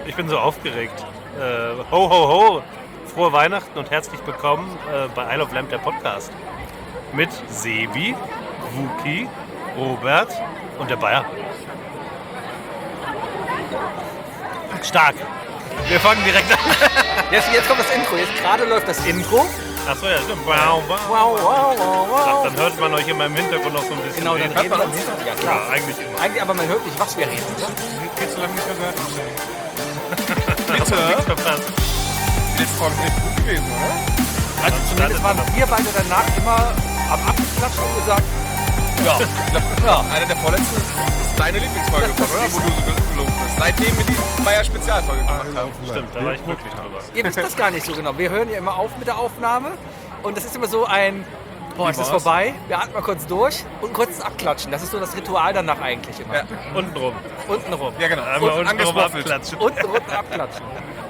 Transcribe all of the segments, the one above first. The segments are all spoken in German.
Ich bin so aufgeregt. Ho, ho, ho. Frohe Weihnachten und herzlich willkommen bei Isle of Lamp, der Podcast. Mit Sebi, Wookie, Robert und der Bayer. Stark. Wir fangen direkt an. Jetzt kommt das Intro. Jetzt gerade läuft das Intro. Achso, ja, stimmt. Wow, wow. Wow, wow, wow, wow. Dann hört man euch immer im Hintergrund noch so ein bisschen. Genau, dann reden. reden wir am Hintergrund. Ja, klar. Ja, eigentlich immer. Eigentlich, aber man hört nicht, was wir reden. Viel zu lange nicht mehr gehört. Hast du nichts verpasst. Die letzte Folge ist echt gut gewesen, oder? Also zumindest waren wir beide danach immer am Abklatschen und gesagt, Ja. Eine der vorletzten ist deine Lieblingsfolge, Das oder? ist Wo du so gelungen bist. Seitdem wir die Bayer-Spezialfolge gemacht haben. Stimmt, da war ich wirklich drüber. ihr wisst das gar nicht so genau. Wir hören ja immer auf mit der Aufnahme und das ist immer so ein, boah, es ist vorbei, wir atmen mal kurz durch und kurz abklatschen. Das ist so das Ritual danach eigentlich immer. Ja. Untenrum. Untenrum. Ja, genau. Einmal Und untenrum angeswaffelt. abklatschen. Untenrum abklatschen.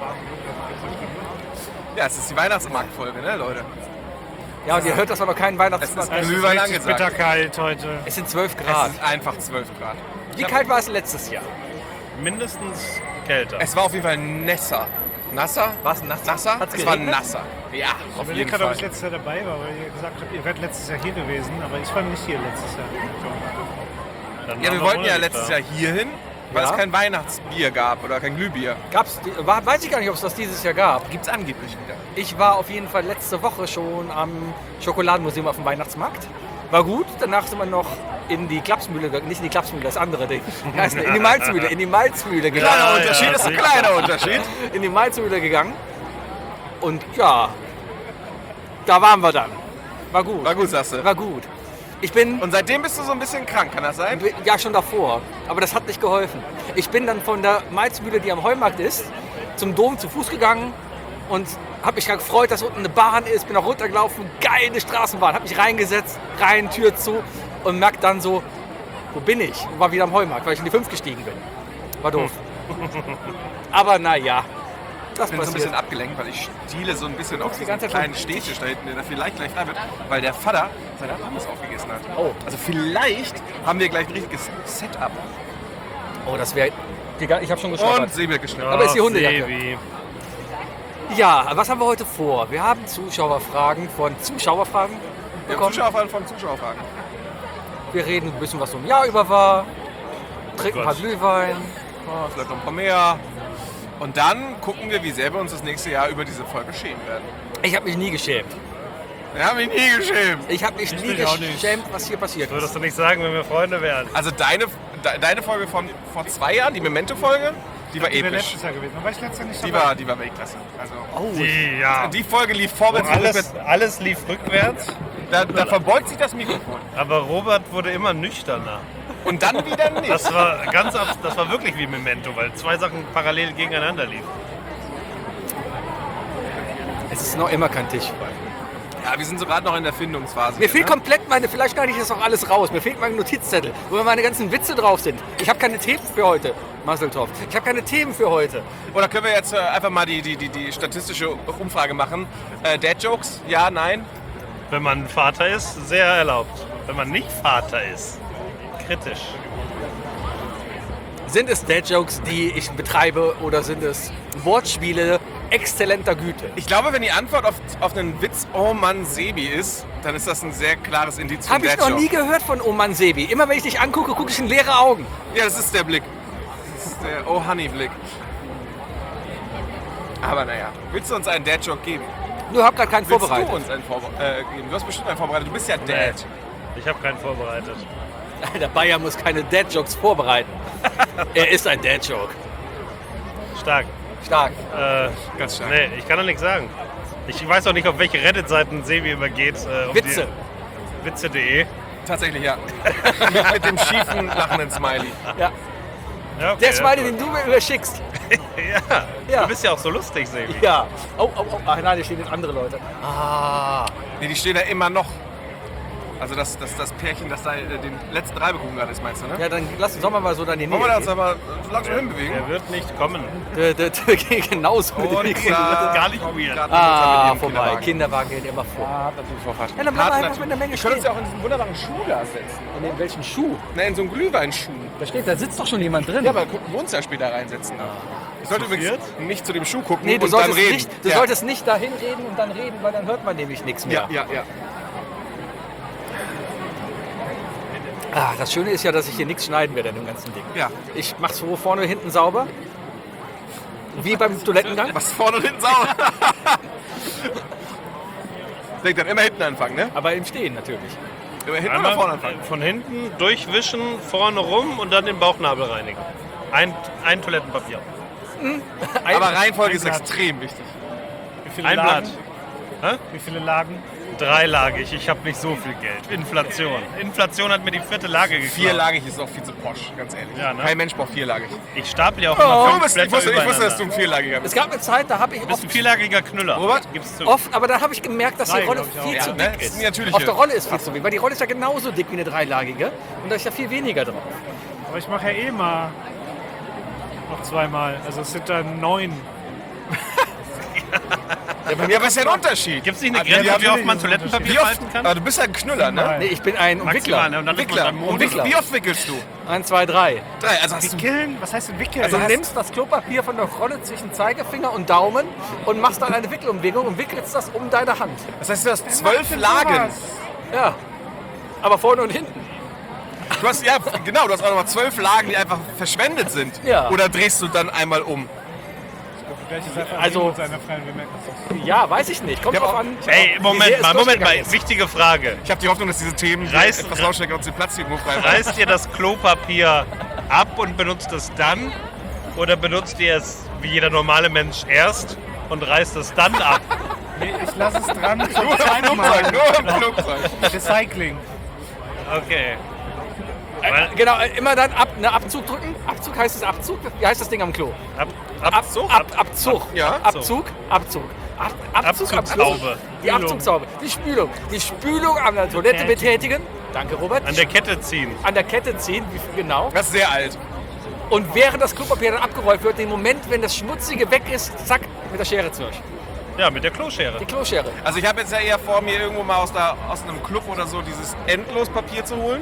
Ja, es ist die Weihnachtsmarktfolge, ne, Leute? Ja, und ihr hört, dass wir noch keinen Es Weihnachtsmarkt ist haben. Glühwein richtig angesagt. bitterkalt heute. Es sind 12 Es Grad. ist einfach 12 Grad. Wie kalt war es letztes Jahr? Mindestens kälter. Es war auf jeden Fall nasser. Nasser? War es nass? Nasser? Hat's Es war geregnet? nasser. Ja, auf Ich jeden überlege gerade, ob Fall. ich letztes Jahr dabei war, weil ihr gesagt habt, ihr wärt letztes Jahr hier gewesen, aber ich war nicht hier letztes Jahr. Dann Ja, wir waren wollten ja ohne letztes da. Jahr hierhin, weil Ja. es kein Weihnachtsbier gab oder kein Glühbier. Weiß ich gar nicht, ob es das dieses Jahr gab. Gibt's angeblich wieder. Ich war auf jeden Fall letzte Woche schon am Schokoladenmuseum auf dem Weihnachtsmarkt. War gut. Danach sind wir noch in die Klapsmühle, nicht in die Klapsmühle, das andere Ding. Wie heißt denn? In die Malzmühle gegangen. Kleiner Ja, Unterschied ja, ist ein sicher. kleiner Unterschied. In die Malzmühle gegangen. Und ja, da waren wir dann. War gut. War gut, sagst du. War gut. Ich bin Und seitdem bist du so ein bisschen krank, kann das sein? ja schon davor, aber das hat nicht geholfen. Ich bin dann von der Malzmühle, die am Heumarkt ist, zum Dom zu Fuß gegangen und habe mich gefreut, dass unten eine Bahn ist, bin auch runtergelaufen, geile Straßenbahn, habe mich reingesetzt, rein, Tür zu und merke dann so, wo bin ich? Und war wieder am Heumarkt, weil ich in die 5 gestiegen bin. War doof. Aber naja, das Ich bin so ein bisschen passiert. abgelenkt, weil ich stiele so ein bisschen auf die diesen ganze Zeit kleinen vom Stehtisch da hinten, der da vielleicht gleich frei wird, weil der Vater seine Pommes aufgegessen hat. Oh. Also vielleicht haben wir gleich ein richtiges Setup. Oh, das wäre... Ich habe schon Und geschaut. Säbel geschnitten. Aber ist die Hundejacke. Sebi. Ja, was haben wir heute vor? Wir haben Zuschauerfragen Wir haben bekommen. Zuschauerfragen von Zuschauerfragen. Wir reden ein bisschen, was so im Jahr über war, trinken ein paar Gott. Glühwein. Vielleicht noch ein paar mehr. Und dann gucken wir, wie sehr wir uns das nächste Jahr über diese Folge schämen werden. Ich habe mich nie geschämt. Wir haben mich nie geschämt. Ich habe mich nie mich auch nicht. geschämt, was hier passiert Würdest ist. du nicht sagen, wenn wir Freunde wären? Also deine Folge von vor 2 Jahren, die Memento-Folge, die war Die wäre episch. letztes Jahr gewesen. War ich letztes Jahr nicht Die dabei? war Weltklasse. Also, Oh, die Folge lief vorwärts und rückwärts. Alles lief rückwärts, Da verbeugt sich das Mikrofon. aber Robert wurde immer nüchterner. Und dann wieder nicht. Das war das war wirklich wie Memento, weil zwei Sachen parallel gegeneinander liefen. es ist noch immer kein Tisch. Ja, wir sind so gerade noch in der Findungsphase. Mir hier, fehlt ne? komplett vielleicht gar nicht das auch alles raus. Mir fehlt mein Notizzettel, wo meine ganzen Witze drauf sind. Ich habe keine Themen für heute, Maseltoff. Ich habe keine Themen für heute. Oder können wir jetzt einfach mal die statistische Umfrage machen? Dad-Jokes? Ja, nein? Wenn man Vater ist, sehr erlaubt. Wenn man nicht Vater ist, kritisch. Sind es Dad-Jokes, die ich betreibe, oder sind es Wortspiele exzellenter Güte? Ich glaube, wenn die Antwort auf einen Witz Oh Mann Sebi ist, dann ist das ein sehr klares Indiz für Habe ich noch Dad-Joke. nie gehört von Oh Mann Sebi. Immer wenn ich dich angucke, gucke ich in leere Augen. Ja, das ist der Blick. Das ist der Oh Honey Blick. Aber naja, willst du uns einen Dad-Joke geben? Nur hab gerade keinen Willst vorbereitet. du uns einen geben? Du hast bestimmt einen vorbereitet. Du bist ja Dad. Ich habe keinen vorbereitet. Der Bayer muss keine Dad-Jokes vorbereiten. Er ist ein Dad-Joke. Stark. Stark. Ganz stark. Nee, ich kann da nichts sagen. Ich weiß auch nicht, auf welche Reddit-Seiten Sebi immer geht. Witze. Witze.de. Tatsächlich, ja. mit dem schiefen, lachenden Smiley. Ja. Ja, okay, Der Smiley, den du mir überschickst. ja. Ja. Du bist ja auch so lustig, Sebi. Ja. Oh. Ach nein, hier stehen jetzt andere Leute. Nee, die stehen da immer noch. Also das Pärchen, das da den letzten Reibekuchen gerade ist, meinst du, ne? Ja, dann lass uns doch mal so dann die Wollen wir da uns Nähe aber so langsam hinbewegen? Er wird nicht kommen. gehen. Genauso mit Und dem gar nicht weird. vorbei. Kinderwagen. Kinderwagen gehen immer vor. Ja, natürlich verfasst. Ja, dann bleiben wir einfach mit der Menge Wir können uns stehen. ja auch in diesen wunderbaren Schuh da setzen. In welchen Schuh? Ne, in so einen Glühweinschuh. Da sitzt doch schon jemand drin. Ja, aber gucken wir uns da später reinsetzen. Ich sollte übrigens nicht zu dem Schuh gucken Nee, du und dann solltest reden. nicht, du solltest nicht dahin reden und dann reden, weil dann hört man nämlich nichts mehr. Ja. Ah, das Schöne ist ja, dass ich hier nichts schneiden werde in dem ganzen Ding. Ja. Ich mach's so vorne und hinten sauber. Wie beim Toilettengang. Was vorne und hinten sauber. Denk dann immer hinten anfangen, ne? Aber im Stehen natürlich. Immer hinten oder vorne anfangen? Von hinten durchwischen, vorne rum und dann den Bauchnabel reinigen. Ein Toilettenpapier. Aber Reihenfolge ist Blatt. extrem wichtig. Wie viele Ein Lagen? Blatt. Wie viele Lagen? 3-lagig. Ich habe nicht so viel Geld. Inflation. Inflation hat mir die 4. Lage geklaut. Vierlagig ist auch viel zu posch, ganz ehrlich. Ja, ne? Kein Mensch braucht vierlagig. Ich stapel ja auch Oh, immer 5 ich Blätter wusste, dass du übereinander. ein vierlagiger bist. Es gab eine Zeit, da habe ich Du bist ein vierlagiger Knüller. Robert? Gib's zu. oft, aber da habe ich gemerkt, dass die Drei, Rolle glaub ich auch. viel Ja, zu ne? dick Das ist ist. die natürliche. Auf der Rolle ist viel zu dick, weil die Rolle ist ja genauso dick wie eine dreilagige und da ist ja viel weniger drauf. Aber ich mache ja mal noch zweimal. Also es sind dann 9. Ja, was ist denn der Unterschied? Gibt's nicht eine Ja, Grenze, wie natürlich oft man ist ein Toilettenpapier Wie oft? falten kann? Aber du bist ja ein Knüller, ne? Nein. Nee, ich bin ein Maximal, ne? Umwickler. Und dann ist man Wickler. beim Und Wickler. wie oft wickelst du? 1, 2, 3. 3. Also hast du. Wickeln? Was heißt denn wickeln? Also du hast- nimmst das Klopapier von der Rolle zwischen Zeigefinger und Daumen und machst dann eine Wickelumwicklung und wickelst das um deine Hand. Das heißt, du hast 12 Lagen. Ja, aber vorne und hinten. Du hast, ja, genau, du hast auch nochmal 12 Lagen, die einfach verschwendet sind. Ja. Oder drehst du dann einmal um? Vielleicht ist einfach Also- mit seiner freien Bemerkung. Ja, weiß ich nicht. Kommt Ja, drauf aber- an. Ey, wie sehr Moment es mal. durchgegangen ist. Wichtige Frage. Ich habe die Hoffnung, dass diese Themen Reißt- etwas lautstärker uns den Platz irgendwo frei machen. Reißt ihr das Klopapier ab und benutzt es dann? Oder benutzt ihr es wie jeder normale Mensch erst und reißt es dann ab? Nee, ich lasse es dran zum Nur im zweiten Flugzeug, Mal. nur im Flugzeug. Recycling. Okay. Weil, Genau, immer dann Abzug drücken. Abzug heißt es Abzug. Wie heißt das Ding am Klo? Abzug? Abzug. Ja. Abzug. Abzug. Abzugshaube. Die Abzugshaube. Die Spülung. Die Spülung an der Toilette betätigen. Danke, Robert. An der Kette ziehen. An der Kette ziehen, wie viel genau. Das ist sehr alt. Und während das Klopapier dann abgerollt wird, den Moment, wenn das Schmutzige weg ist, zack, mit der Schere durch. Ja, mit der Kloschere. Die Kloschere. Also ich habe jetzt ja eher vor, mir irgendwo mal aus einem Club oder so dieses Endlospapier zu holen.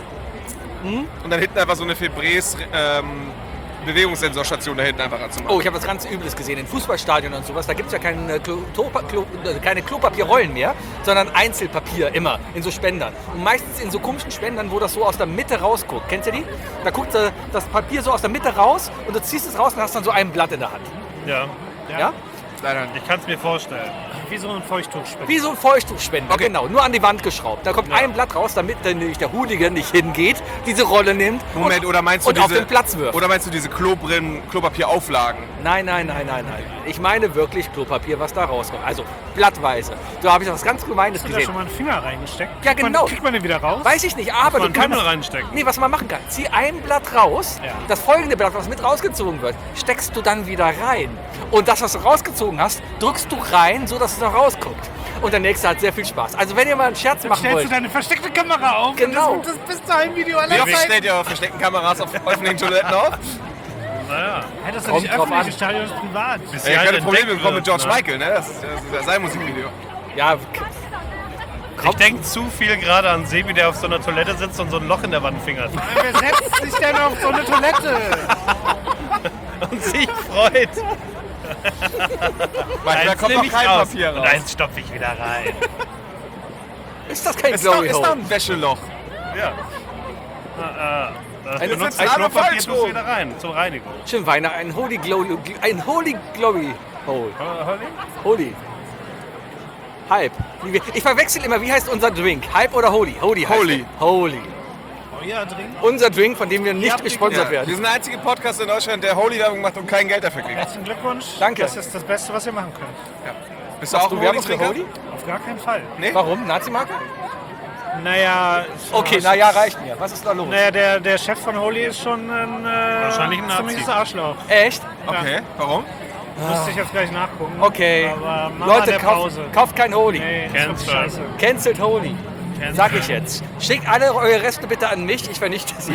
Und dann hinten einfach so eine Febrés Bewegungssensorstation da hinten einfach anzumachen. Oh, ich habe was ganz Übles gesehen. In Fußballstadien und sowas, da gibt es ja keine Klopapierrollen mehr, sondern Einzelpapier immer in so Spendern. Und meistens in so komischen Spendern, wo das so aus der Mitte rausguckt. Kennst du die? Da guckt das Papier so aus der Mitte raus und du ziehst es raus und hast dann so ein Blatt in der Hand. Ja. Ja? Leider nicht. Ich kann es mir vorstellen. Wie so ein Feuchttuchspender. Wie so ein Feuchttuchspender, Okay. genau. Nur an die Wand geschraubt. Da kommt ein Blatt raus, damit dann nämlich der Hooligan nicht hingeht, diese Rolle nimmt Moment, und, oder meinst du und diese, auf den Platz wirft. Oder meinst du diese Klopapierauflagen? Nein. Ich meine wirklich Klopapier, was da rauskommt. Also blattweise. Da habe ich was ganz Gemeines Hast du da gesehen. schon mal einen Finger reingesteckt? Ja, genau. Kriegt man den wieder raus? Weiß ich nicht, aber Man du kannst... Pimmel reinstecken. Nee, was man machen kann. Zieh ein Blatt raus, Ja. das folgende Blatt, was mit rausgezogen wird, steckst du dann wieder rein. Und das, was du rausgezogen hast, drückst du rein, so dass es noch rausguckt. Und der nächste hat sehr viel Spaß. Also wenn ihr mal einen Scherz machen Stellst wollt... du deine versteckte Kamera auf? Genau. Und das bis dahin Video Wie aller oft Zeit. stellt ihr eure versteckten Kameras auf öffentlichen Toiletten auf? Naja. Hey, das ist Kommt nicht drauf öffentlich, an. das Stadion ist privat. Bis Ja, sie halt keine Probleme entdeckt bekommen mit wird, George ne? Michael, ne? Das ist sein Musikvideo. Ja, Ich denke zu viel gerade an Sebi, der auf so einer Toilette sitzt und so ein Loch in der Wand fingert. Wer setzt sich denn auf so eine Toilette? Und sich freut. Weil da Eins kommt nehm noch ich kein raus. Papier Und raus. eins stopfe ich wieder rein. ist das kein Ist doch, Glory ist doch Hole? ein Wäscheloch. Ja. Ein- Benutzt ein das armer Klopapier falsch tust du rum. wieder rein, zur Reinigung. Schön Weihnachten, ein Holy Glory Hole. Holy. Hype. Ich verwechsel immer, wie heißt unser Drink? Hype oder Holy? Holy. heißt Holy. er. Holy. Euer Drink? Unser Drink, von dem wir nicht habt die- gesponsert Ja, werden. wir sind der einzige Podcast in Deutschland, der Holy-Werbung macht und kein Geld dafür kriegt. Herzlichen Glückwunsch. Danke. Das ist das Beste, was ihr machen könnt. Bist du auch Du ein Werbung für Holy-Trinker? Holy? Auf gar keinen Fall. Warum? Nazi-Marke? Naja, Okay, naja, reicht mir. Was ist da los? Naja, der Chef von Holy ist schon ein Wahrscheinlich ein Nazi. ziemliches Arschloch. Echt? Okay, warum? Musste ich jetzt gleich nachgucken. Okay. Aber mach mal Leute, eine Pause. kauft kein Holy. Nee, das ist Cancel. scheiße. Cancelt Holy. Sag ich jetzt. Schickt alle eure Reste bitte an mich, ich vernichte sie.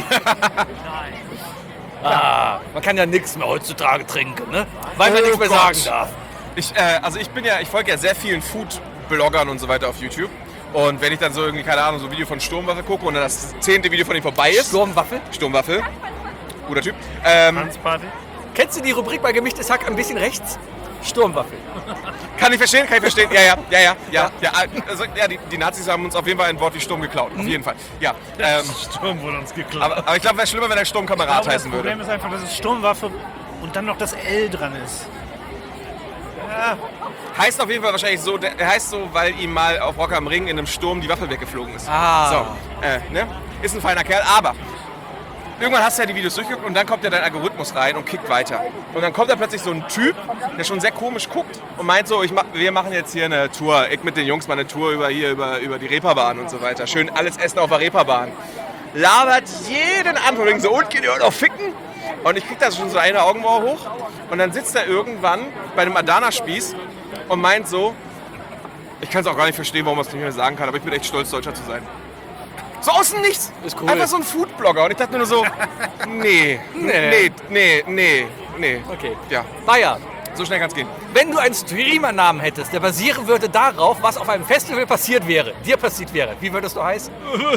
Man kann ja nichts mehr heutzutage trinken, ne? Weil man Oh nichts mehr Gott. sagen darf. Ich folge ja sehr vielen Food-Bloggern und so weiter auf YouTube. Und wenn ich dann so irgendwie, keine Ahnung, so ein Video von Sturmwaffe gucke und dann das 10. Video von ihm vorbei ist. Sturmwaffel? Sturmwaffe. Guter Typ. Tanzparty. Kennst du die Rubrik bei Gemischtes Hack ein bisschen rechts? Sturmwaffel. Kann ich verstehen. Ja. Also, ja, die Nazis haben uns auf jeden Fall ein Wort wie Sturm geklaut. Auf jeden Fall. Ja. Sturm wurde uns geklaut. Aber ich glaube, wäre schlimmer, wenn der Sturmkamerad Das heißen würde. Problem ist einfach, dass es Sturmwaffe und dann noch das L dran ist. Heißt auf jeden Fall wahrscheinlich so, der heißt so, weil ihm mal auf Rock am Ring in einem Sturm die Waffe weggeflogen ist. Ah. So, ne? Ist ein feiner Kerl, aber irgendwann hast du ja die Videos durchgeguckt und dann kommt ja dein Algorithmus rein und kickt weiter. Und dann kommt da plötzlich so ein Typ, der schon sehr komisch guckt und meint so, wir machen jetzt hier eine Tour, ich mit den Jungs mal eine Tour über die Reeperbahn und so weiter. Schön alles essen auf der Reeperbahn. Labert jeden an, von wegen so, und geht ihr auch noch ficken? Und ich krieg da schon so eine Augenbraue hoch und dann sitzt er irgendwann bei einem Adana-Spieß und meint so, ich kann es auch gar nicht verstehen, warum man es nicht mehr sagen kann, aber ich bin echt stolz, Deutscher zu sein. So aus dem Nichts. Ist cool. Einfach so ein Foodblogger. Und ich dachte nur so, nee. Okay. Ja, Bayer, so schnell kann es gehen. wenn du einen Streamernamen hättest, der basieren würde darauf, was auf einem Festival passiert wäre, dir passiert wäre, wie würdest du heißen?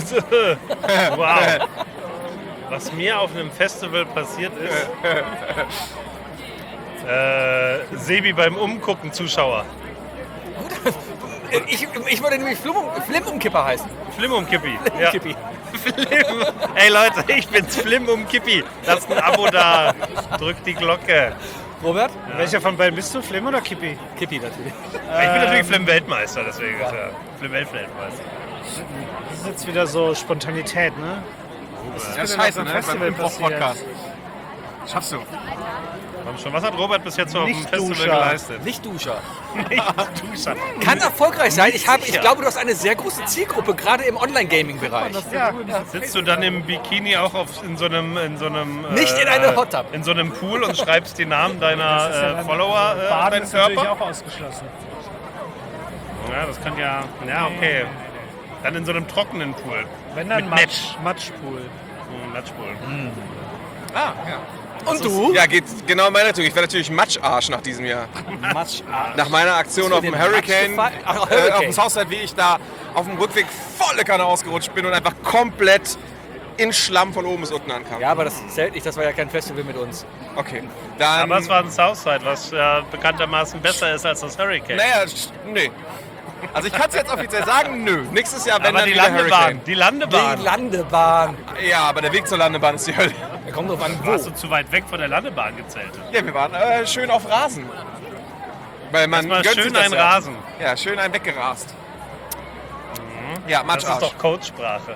Wow. Was mir auf einem Festival passiert ist, Sebi beim Umgucken Zuschauer. Ich würde nämlich Flimmumkipper heißen. Flimmumkippi. Ja. Kippi. Flim. Ey Leute, ich bin's, Flimmumkippi. Lasst ein Abo da. Drückt die Glocke. Robert? Welcher von beiden bist du? Flim oder Kippi? Kippi natürlich. Ich bin natürlich Flim-Weltmeister, deswegen ist er Flim-Weltmeister. Das ist jetzt wieder so Spontanität, ne? Ja, ist scheiße, auf ne? dem Festival Beim Improv-Podcast. Schaffst du. Komm schon, was hat Robert bis jetzt so auf dem Festival Lichtduscher. geleistet? Lichtduscher. Lichtduscher. Kann erfolgreich sein. Ich sicher. glaube, du hast eine sehr große Zielgruppe, gerade im Online-Gaming-Bereich. Ja, Sitzt du dann im Bikini auch in so einem Nicht in einem Hot Tub. in so einem Pool und schreibst die Namen deiner Follower auf Baden deinen ist natürlich Körper? auch ausgeschlossen. Ja, das kann ja okay. Dann in so einem trockenen Pool. Wenn dann Mit Matschpool. So ein Matschpool. Ah, ja. Und du? Ja, geht genau in meine Richtung. Ich werde natürlich Matscharsch nach diesem Jahr. Nach meiner Aktion auf dem Hurricane, auf dem Southside, wie ich da auf dem Rückweg volle Kanne ausgerutscht bin und einfach komplett in Schlamm von oben bis unten ankam. Ja, aber das zählt nicht, das war ja kein Festival mit uns. Okay, dann... Aber es war ein Southside, was bekanntermaßen besser ist als das Hurricane. Naja, nee. Also ich kann es jetzt offiziell sagen, nö. Nächstes Jahr, wenn aber dann die wieder Landebahn, Hurricane. die Landebahn. Die Landebahn. Ja, aber der Weg zur Landebahn ist die Hölle. Da kommt drauf an, Warst wo. du zu weit weg von der Landebahn gezeltet? Ja, wir waren schön auf Rasen. Weil man Mal gönnt sich schön das ein ja. Rasen. Ja, schön ein weggerast. Ja, Das ist Matscharsch. doch Codesprache.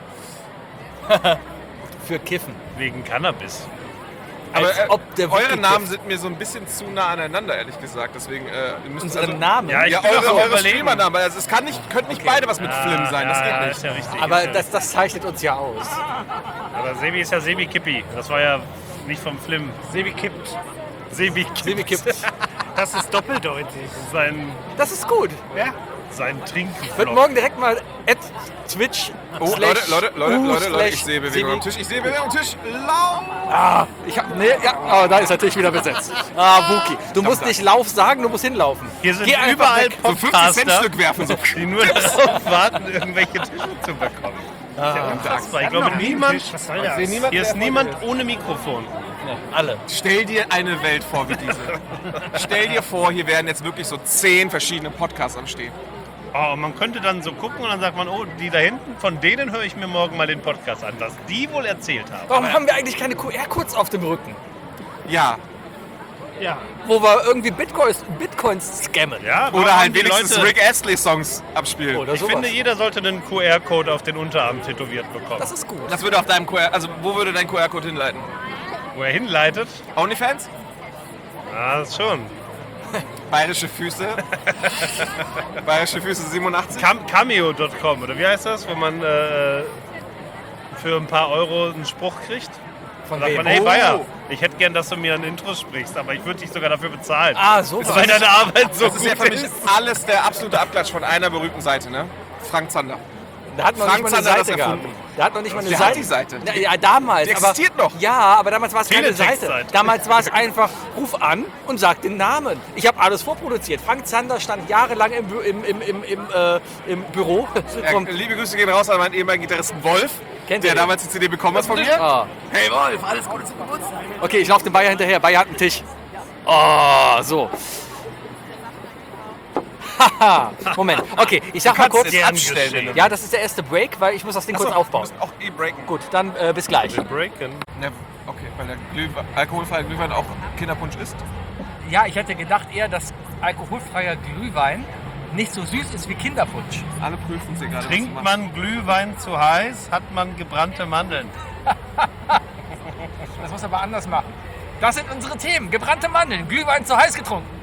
Für Kiffen. Wegen Cannabis. Aber Als ob der eure wirklich Namen kifft. sind mir so ein bisschen zu nah aneinander, ehrlich gesagt. Deswegen müssen Unsere Namen. Ja, ich Ja, bin doch am eure Überlegen. Streamernamen. Also es könnten nicht beide was mit Flim sein. Das geht nicht. Ist ja richtig. Aber ist ja. das zeichnet uns ja aus. Aber Sebi ist ja Sebi Kippi. Das war ja nicht vom Flim. Sebi kippt. Sebi Kippi. Sebi kippt. Das ist doppeldeutig. Das ist gut. Ja? Sein Ich würde Trinkenflop. morgen direkt mal Twitch. Oh, Leute, ich sehe Bewegung am Tisch. Ich sehe Bewegung am Tisch. Lauf! Da ist der Tisch wieder besetzt. Wookie. Du musst nicht Lauf sagen, du musst hinlaufen. Hier sind Geh einfach überall weg. So 50 Cent Podcaster, Stück werfen. So. die nur darauf warten, irgendwelche Tische zu bekommen. Das ist ja unfassbar. Ich glaube, niemand, Was soll das? hier ist niemand ohne Mikrofon. Alle. Stell dir eine Welt vor wie diese. Stell dir vor, hier werden jetzt wirklich so 10 verschiedene Podcasts am Stehen. Oh, man könnte dann so gucken und dann sagt man, oh, die da hinten, von denen höre ich mir morgen mal den Podcast an, was die wohl erzählt haben. Warum haben wir eigentlich keine QR-Codes auf dem Rücken? Ja. Ja. Wo wir irgendwie Bitcoins scammen. Ja, warum Oder haben halt die wenigstens Leute, Rick Astley-Songs abspielen. Oder Ich sowas. finde, jeder sollte einen QR-Code auf den Unterarm tätowiert bekommen. Das ist gut. Das würde auf deinem QR... Also, wo würde dein QR-Code hinleiten? Wo er hinleitet, OnlyFans? das schon. Bayerische Füße? Bayerische Füße 87? Cameo.com, oder wie heißt das? Wo man für ein paar Euro einen Spruch kriegt. Von Sagt man, wem? hey Oh. Bayer, ich hätte gern, dass du mir ein Intro sprichst, aber ich würde dich sogar dafür bezahlen. So Ist weil deine Arbeit so Das ist ja gut für mich alles der absolute Abklatsch von einer berühmten Seite, ne? Frank Zander. Da hat noch Frank nicht mal eine Zander hat das Seite gehabt. erfunden. Da hat noch nicht mal eine Der Seite. hat die Seite. Ja, damals. Die existiert noch. Ja, aber damals war es keine Seite. Teletextseite. Damals war es einfach, ruf an und sag den Namen. Ich habe alles vorproduziert. Frank Zander stand jahrelang im Büro. Vom, Liebe Grüße gehen raus an meinen ehemaligen Gitarristen Wolf, Kennt der ihr den? damals die CD bekommen hat von mir. Ah. Hey Wolf, alles Gute zum Geburtstag. Okay, ich laufe dem Bayer hinterher. Bayer hat einen Tisch. Oh, so. Haha. Moment. Okay, ich sag mal kurz. jetzt abstellen, wenn du Ja, das ist der erste Break, weil ich muss das Ding kurz Du aufbauen. musst auch breaken. Gut, dann bis gleich. Wir breaken. Ja, okay, weil der alkoholfreie Glühwein auch Kinderpunsch ist. Ja, ich hätte gedacht eher, dass alkoholfreier Glühwein nicht so süß ist wie Kinderpunsch. Alle prüfen sie gerade. Trinkt man Glühwein zu heiß, hat man gebrannte Mandeln. Das muss aber anders machen. Das sind unsere Themen. Gebrannte Mandeln, Glühwein zu heiß getrunken.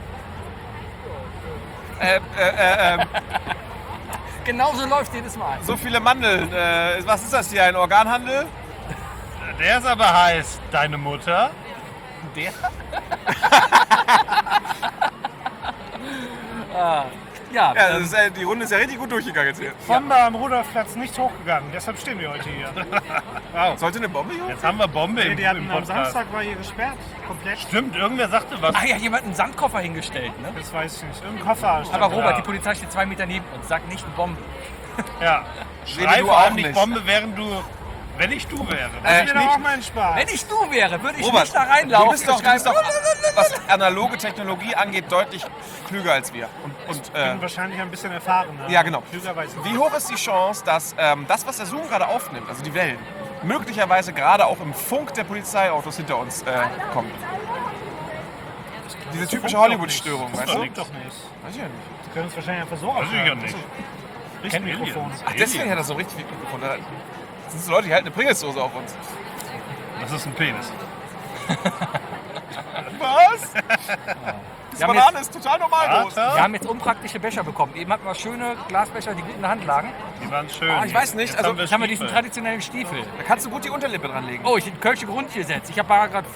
Genauso läuft jedes Mal. So viele Mandeln. Was ist das hier? Ein Organhandel? Der ist aber heiß. Deine Mutter? Der? Ja, Ja, das ist, die Runde ist ja richtig gut durchgegangen jetzt hier. Von da am Rudolfplatz nicht hochgegangen, deshalb stehen wir heute hier. Wow. Sollte eine Bombe hier? Jetzt haben wir Bombe Nee, im, die im hatten am Podcast. Samstag war hier gesperrt, komplett. Stimmt, irgendwer sagte was. ja, jemand einen Sandkoffer hingestellt, ne? Das weiß ich nicht. Irgendein Koffer. stand Aber da. Robert, die Polizei steht 2 Meter neben uns. Sag nicht Bombe. Ja. Rede Schrei du vor auch allem nicht nicht. Bombe, während du... Wenn ich du wäre. Das ist mir nicht. doch auch mein Spaß. Wenn ich du wäre, würde ich Robert, nicht da reinlaufen. du bist doch, was analoge Technologie angeht, deutlich klüger als wir. Ich bin wahrscheinlich ein bisschen erfahrener. Ja, genau. Klüger weiß ich Wie nicht. hoch ist die Chance, dass das, was der Zoom gerade aufnimmt, also die Wellen, möglicherweise gerade auch im Funk der Polizeiautos hinter uns kommt? Diese typische Hollywood-Störung, weißt Das du? liegt doch nicht. Weiß ich ja nicht. Die können es wahrscheinlich einfach so Weiß ich ja aufhören. nicht. Richtmikrofon. Ach, deswegen hat er so richtig viel Mikrofon. Das sind so Leute, die halten eine Pringelsdose auf uns. Das ist ein Penis. Was? Die haben Banane ist total normal groß. Wir Alter, haben jetzt unpraktische Becher bekommen. Eben hatten wir schöne Glasbecher, die gut in der Hand lagen. die waren schön. Ah, ich weiß nicht, Jetzt also Jetzt haben wir diesen Stiefel. traditionellen Stiefel. Da kannst du gut die Unterlippe dranlegen. Oh, ich bin Kölsche Grundgesetz. Ich habe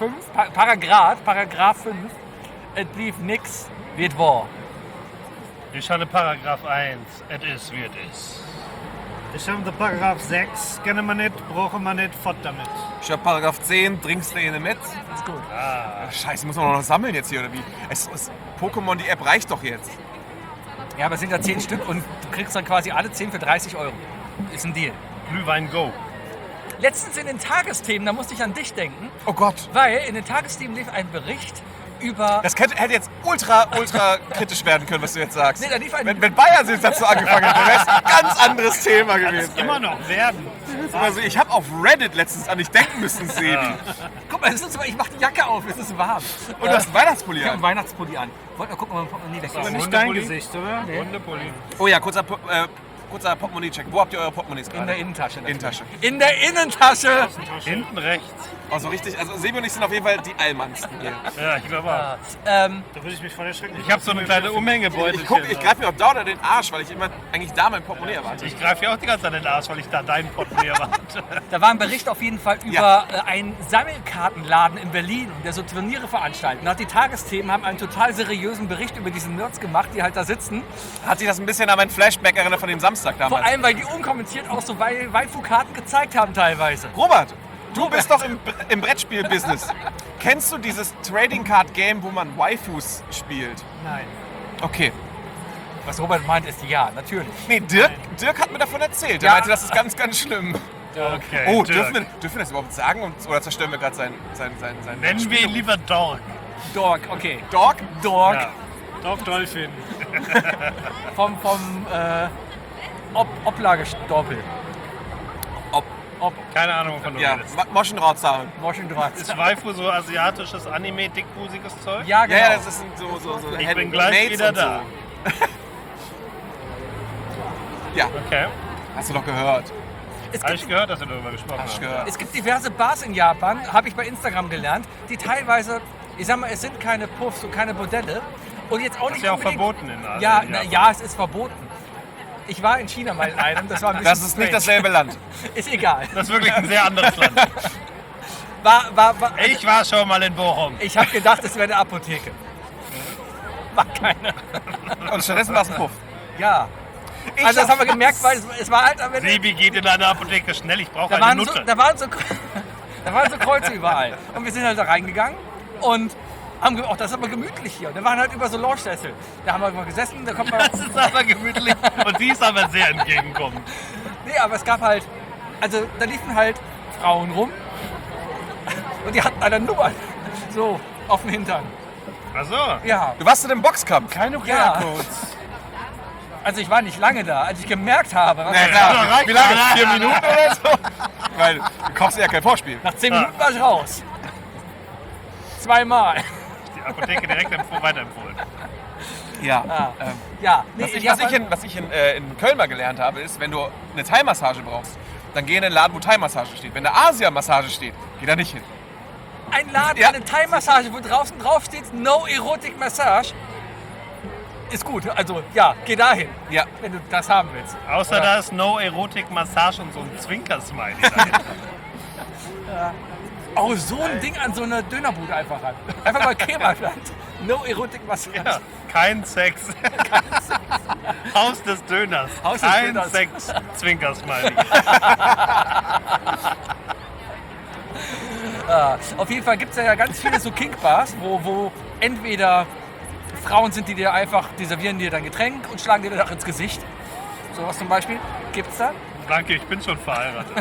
Paragraph 5. Es lief nix, wird wahr. Ich hatte Paragraph 1. Es ist, wie es ist. Ich habe den Paragraph 6. Kennen wir nicht, brauchen wir nicht, fort damit. Ich hab Paragraph 10, trinkst du eine mit? Ist gut. Scheiße, muss man noch sammeln jetzt hier oder wie? Pokémon, die App reicht doch jetzt. Ja, aber es sind ja 10 Stück und du kriegst dann quasi alle 10 für 30 €. Ist ein Deal. Glühwein Go. Letztens in den Tagesthemen, da musste ich an dich denken, Oh Gott. weil in den Tagesthemen lief ein Bericht über... Das hätte jetzt ultra kritisch werden können, was du jetzt sagst. Nee, da lief ein- wenn Bayern jetzt dazu angefangen hätte, wäre es ein ganz anderes Thema gewesen. Immer noch werden. Also ich habe auf Reddit letztens an dich denken müssen, Sebi. Guck mal, ich mach die Jacke auf, es ist warm. Und du hast einen Weihnachtspulli Ich habe einen an. Weihnachtspulli an. Wollt mal gucken, ob mein Portemonnaie weg Aber ist. nicht dein Hundepulli? Gesicht, oder? Hundepulli. Oh ja, kurzer Portemonnaie-Check. Wo habt ihr eure Portemonnaies gerade? In der Innentasche. natürlich. Innentasche. In der Innentasche! Hinten rechts. Also richtig, also Sebi und ich sind auf jeden Fall die Allmannsten hier. Ja, ich glaube auch. Da würde ich mich voll erschrecken. Ich habe so eine kleine Umhängebeutel. Ich greife mir auch dauernd den Arsch, weil ich immer eigentlich da mein Portemonnaie erwarte. Ich greife ja auch die ganze Zeit in den Arsch, weil ich da deinen Portemonnaie erwarte. Da war ein Bericht auf jeden Fall über einen Sammelkartenladen in Berlin, der so Turniere veranstaltet. Und die Tagesthemen haben einen total seriösen Bericht über diese Nerds gemacht, die halt da sitzen. Hat sich das ein bisschen an meinen Flashback erinnert von dem Samstag Vor damals. allem, weil die unkommentiert auch so Waifu-Karten gezeigt haben teilweise. Robert, du bist doch im Brettspiel-Business. Kennst du dieses Trading Card Game, wo man Waifus spielt? Nein. Okay. Was Robert meint, ist ja, natürlich. Nee, Dirk hat mir davon erzählt. Er Ja. meinte, das ist ganz, ganz schlimm. Okay. Oh, Dirk. dürfen wir das überhaupt sagen? Oder zerstören wir gerade sein Nennen wir ihn lieber Dork. Dork, okay. Dog? Dork Ja. Doch, Dolphin. vom Oplagestoppel. Keine Ahnung, wovon du Ja, redest. Moschenrautzaun. Moschendraht. Ist Waifu so asiatisches, anime-dickbusiges Zeug? Ja, genau. Ja, das ist so Ich bin gleich wieder da. Ja, Okay. hast du doch gehört. Es Habe gibt, ich gehört, dass du darüber gesprochen Hast hast. du gehört. es gibt diverse Bars in Japan, habe ich bei Instagram gelernt, die teilweise, ich sag mal, es sind keine Puffs und keine Bordelle. Und jetzt auch Das nicht ist ja auch unbedingt- verboten in Asien. Ja, in na, Japan. ja, es ist verboten. Ich war in China mal in einem, das war ein bisschen Das ist nicht strange. dasselbe Land. Ist egal. Das ist wirklich ein sehr anderes Land. Ich Ich war schon mal in Bochum. habe gedacht, es wäre eine Apotheke. War keine. Und stattdessen war es ein Puff. Ja. Also das haben wir gemerkt, weil es war halt am Ende... Sebi geht in eine Apotheke schnell, ich brauche Da eine waren, so, Nutte. da, waren so, da waren so Kreuze überall. Und wir sind halt da reingegangen und haben auch das ist aber gemütlich hier. Und da waren halt über so Lounge-Sessel. Da haben wir mal gesessen, da kommt man. Das ist aber gemütlich und sie ist aber sehr entgegenkommend. Nee, aber es gab halt. Also da liefen halt Frauen rum und die hatten alle Nummern. So, auf dem Hintern. Achso. Ja. Du warst in einem Boxkampf. Keine Ja. QR-Codes. Also ich war nicht lange da, als ich gemerkt habe, Ja, klar. Wie lange? 4 Minuten oder so? Weil du kochst ja kein Vorspiel. nach 10 Minuten war ich raus. 2-mal. Die Apotheke direkt weiterempfohlen. Ja. Ja, nee, Was ich in Köln mal gelernt habe, ist, wenn du eine Thai-Massage brauchst, dann geh in den Laden, wo Thai-Massage steht. Wenn da Asia-Massage steht, geh da nicht hin. ein Laden, Ja. eine Thai-Massage, wo draußen drauf steht, No Erotic Massage, ist gut. Also ja, geh dahin, Ja. wenn du das haben willst. Außer da ist No Erotik Massage und so ein Zwinker-Smiley dahinter. Auch so ein Ding an so eine Dönerbude einfach ran. Einfach mal Kebabland. No Erotic Massage. Ja, kein Sex. Haus des Döners. Haus des kein Döners. Sex. Zwinker-Smiley. Auf jeden Fall gibt es ja ganz viele so Kink-Bars, wo entweder Frauen sind, die servieren dir dein Getränk und schlagen dir danach ins Gesicht. Sowas zum Beispiel gibt's da. Danke, ich bin schon verheiratet.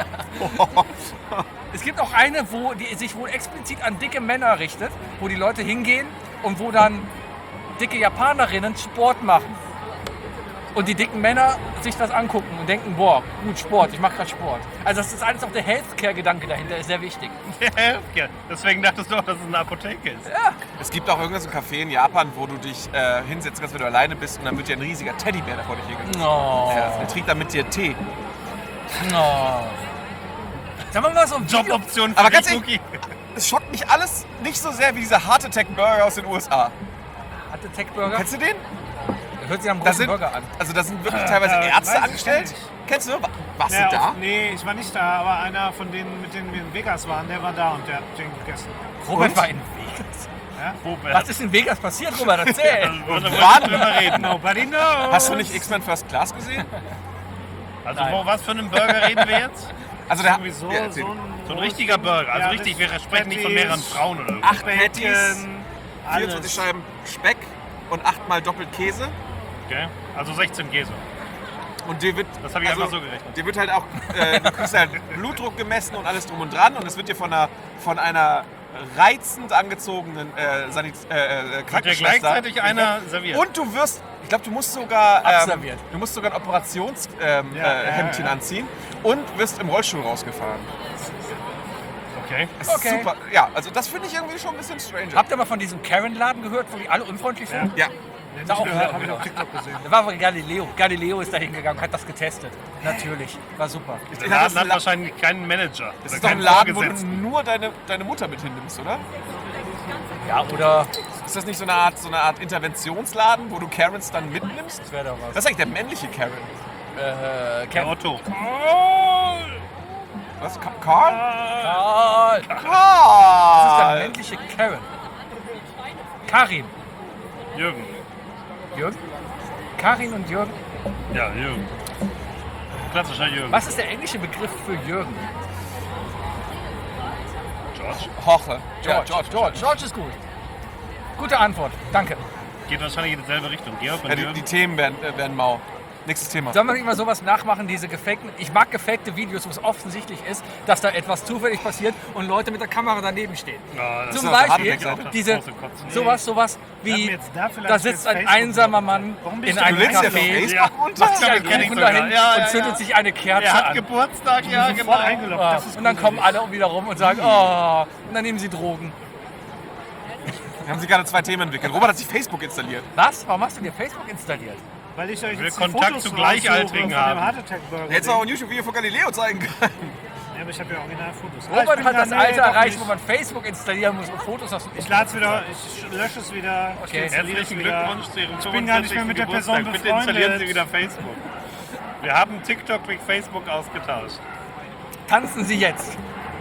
Es gibt auch eine, die sich wohl explizit an dicke Männer richtet, wo die Leute hingehen und wo dann dicke Japanerinnen Sport machen. Und die dicken Männer sich das angucken und denken, boah, gut, Sport, ich mache gerade Sport. Also das ist alles auch der Healthcare-Gedanke dahinter, ist sehr wichtig. Ja, deswegen dachtest du auch, dass es eine Apotheke ist. Ja, Es gibt auch irgendein so ein Café in Japan, wo du dich hinsetzen kannst, wenn du alleine bist, und dann wird dir ein riesiger Teddybär da vor dich hingestellt. no, Der trinkt dann mit dir Tee. no. Sagen wir mal so ein Video. Joboption für Aber die ganz ehrlich- Cookie. Es schockt mich alles nicht so sehr wie dieser Heart Attack Burger aus den USA. Hatte Tech Burger? Kennst du den? Hört sich am Da großen sind, Burger an. also da sind wirklich teilweise Ärzte weiß ich, angestellt. kenn Kennst du? Warst Ja, du da? Nee, ich war nicht da, aber einer von denen, mit denen wir in Vegas waren, der war da und der hat den gegessen. Robert Und? war in Vegas. Robert. Was ist in Vegas passiert, Robert? Erzähl. Wollen wir Wann? drüber reden? Nobody knows. Hast du nicht X-Men First Class gesehen? Also was für einen Burger reden wir jetzt? Also der Sowieso ja, erzähl. So ein richtiger Burger. Also Ja, richtig, das wir sprechen nicht von Patties, mehreren Frauen oder so. 8 Patties, Bacon, 24 alles. Scheiben Speck und 8-mal doppelt Käse. Okay. Also 16 Käse. Und dir wird, Das habe ich einfach so gerechnet. dir wird halt auch, du kriegst halt Blutdruck gemessen und alles drum und dran, und es wird dir von einer reizend angezogenen Hat ja Krankenschwester gleichzeitig einer serviert. und du wirst, ich glaube, du musst sogar Abserviert. ein Operationshemdchen anziehen und wirst im Rollstuhl rausgefahren. Okay. Das ist Okay. super. Ja, also das finde ich irgendwie schon ein bisschen strange. Habt ihr mal von diesem Karen-Laden gehört, wo die alle unfreundlich sind? Ja. Den Da auch gehört, wieder- habe ich auf TikTok gesehen. Da war aber Galileo. Galileo ist da hingegangen, hat das getestet. Natürlich. War super. Der Ja, das Laden hat ist wahrscheinlich keinen Manager. Das oder ist doch ein keinen Laden, wo du Vorgesetzten. nur deine Mutter mit hinnimmst, oder? Ja, oder Ist das nicht so eine Art Interventionsladen, wo du Karens dann mitnimmst? das wäre doch Das was. ist eigentlich der männliche Karen. Der Karen. Otto. Was? Karl? Karl. Das ist der Karl! männliche Karen. Karin. Jürgen. Jürgen? Karin und Jürgen. Ja, Jürgen. Klassischer Jürgen. Was ist der englische Begriff für Jürgen? George. Hoche. George. Ja, George. George ist gut. Gute Antwort. Danke. Geht wahrscheinlich in dieselbe Richtung. Georg und Ja, die Jürgen. Themen werden mau. Nächstes Thema. Sollen wir nicht mal sowas nachmachen, diese gefakten? Ich mag gefakte Videos, wo es offensichtlich ist, dass da etwas zufällig passiert und Leute mit der Kamera daneben stehen. Ja, das Zum ist auf der Beispiel Hardback-Seite. diese, Große Kotzen. sowas Wir wie, haben jetzt da vielleicht da sitzt jetzt ein Facebook einsamer runter. Mann Warum in bist einem Du lädst ja auf Café, Facebook Ja. runter. macht sich einen kenn ich Kuchen sogar. dahin Ja, und zündet sich eine Kerze Er hat an. Geburtstag, ja, genau. Sofort eingeloggt. Das ist Und dann kommen alle wieder rum und sagen, oh, und dann nehmen sie Drogen. Wir haben sie gerade 2 Themen entwickelt. Robert hat sich Facebook installiert. Was? Warum hast du dir Facebook installiert? Weil ich euch will jetzt die Kontakt Fotos zu Gleichaltrigen raussuche von dem haben. Heart Attack Burger. Hättest du auch ein YouTube-Video von Galileo zeigen können. Ja, aber ich habe ja Originalfotos. Robert hat das Alter erreicht, wo wo man Facebook installieren muss und Fotos aus dem Ich lade es wieder, ich lösche es wieder. Okay. Ich installiere es Herzlichen wieder. Glückwunsch zu Ihrem Ich bin gar nicht mehr 45. mit der Person Geburtstag. Bitte installieren Sie befreundet. wieder Facebook. Wir haben TikTok durch Facebook ausgetauscht. Tanzen Sie jetzt.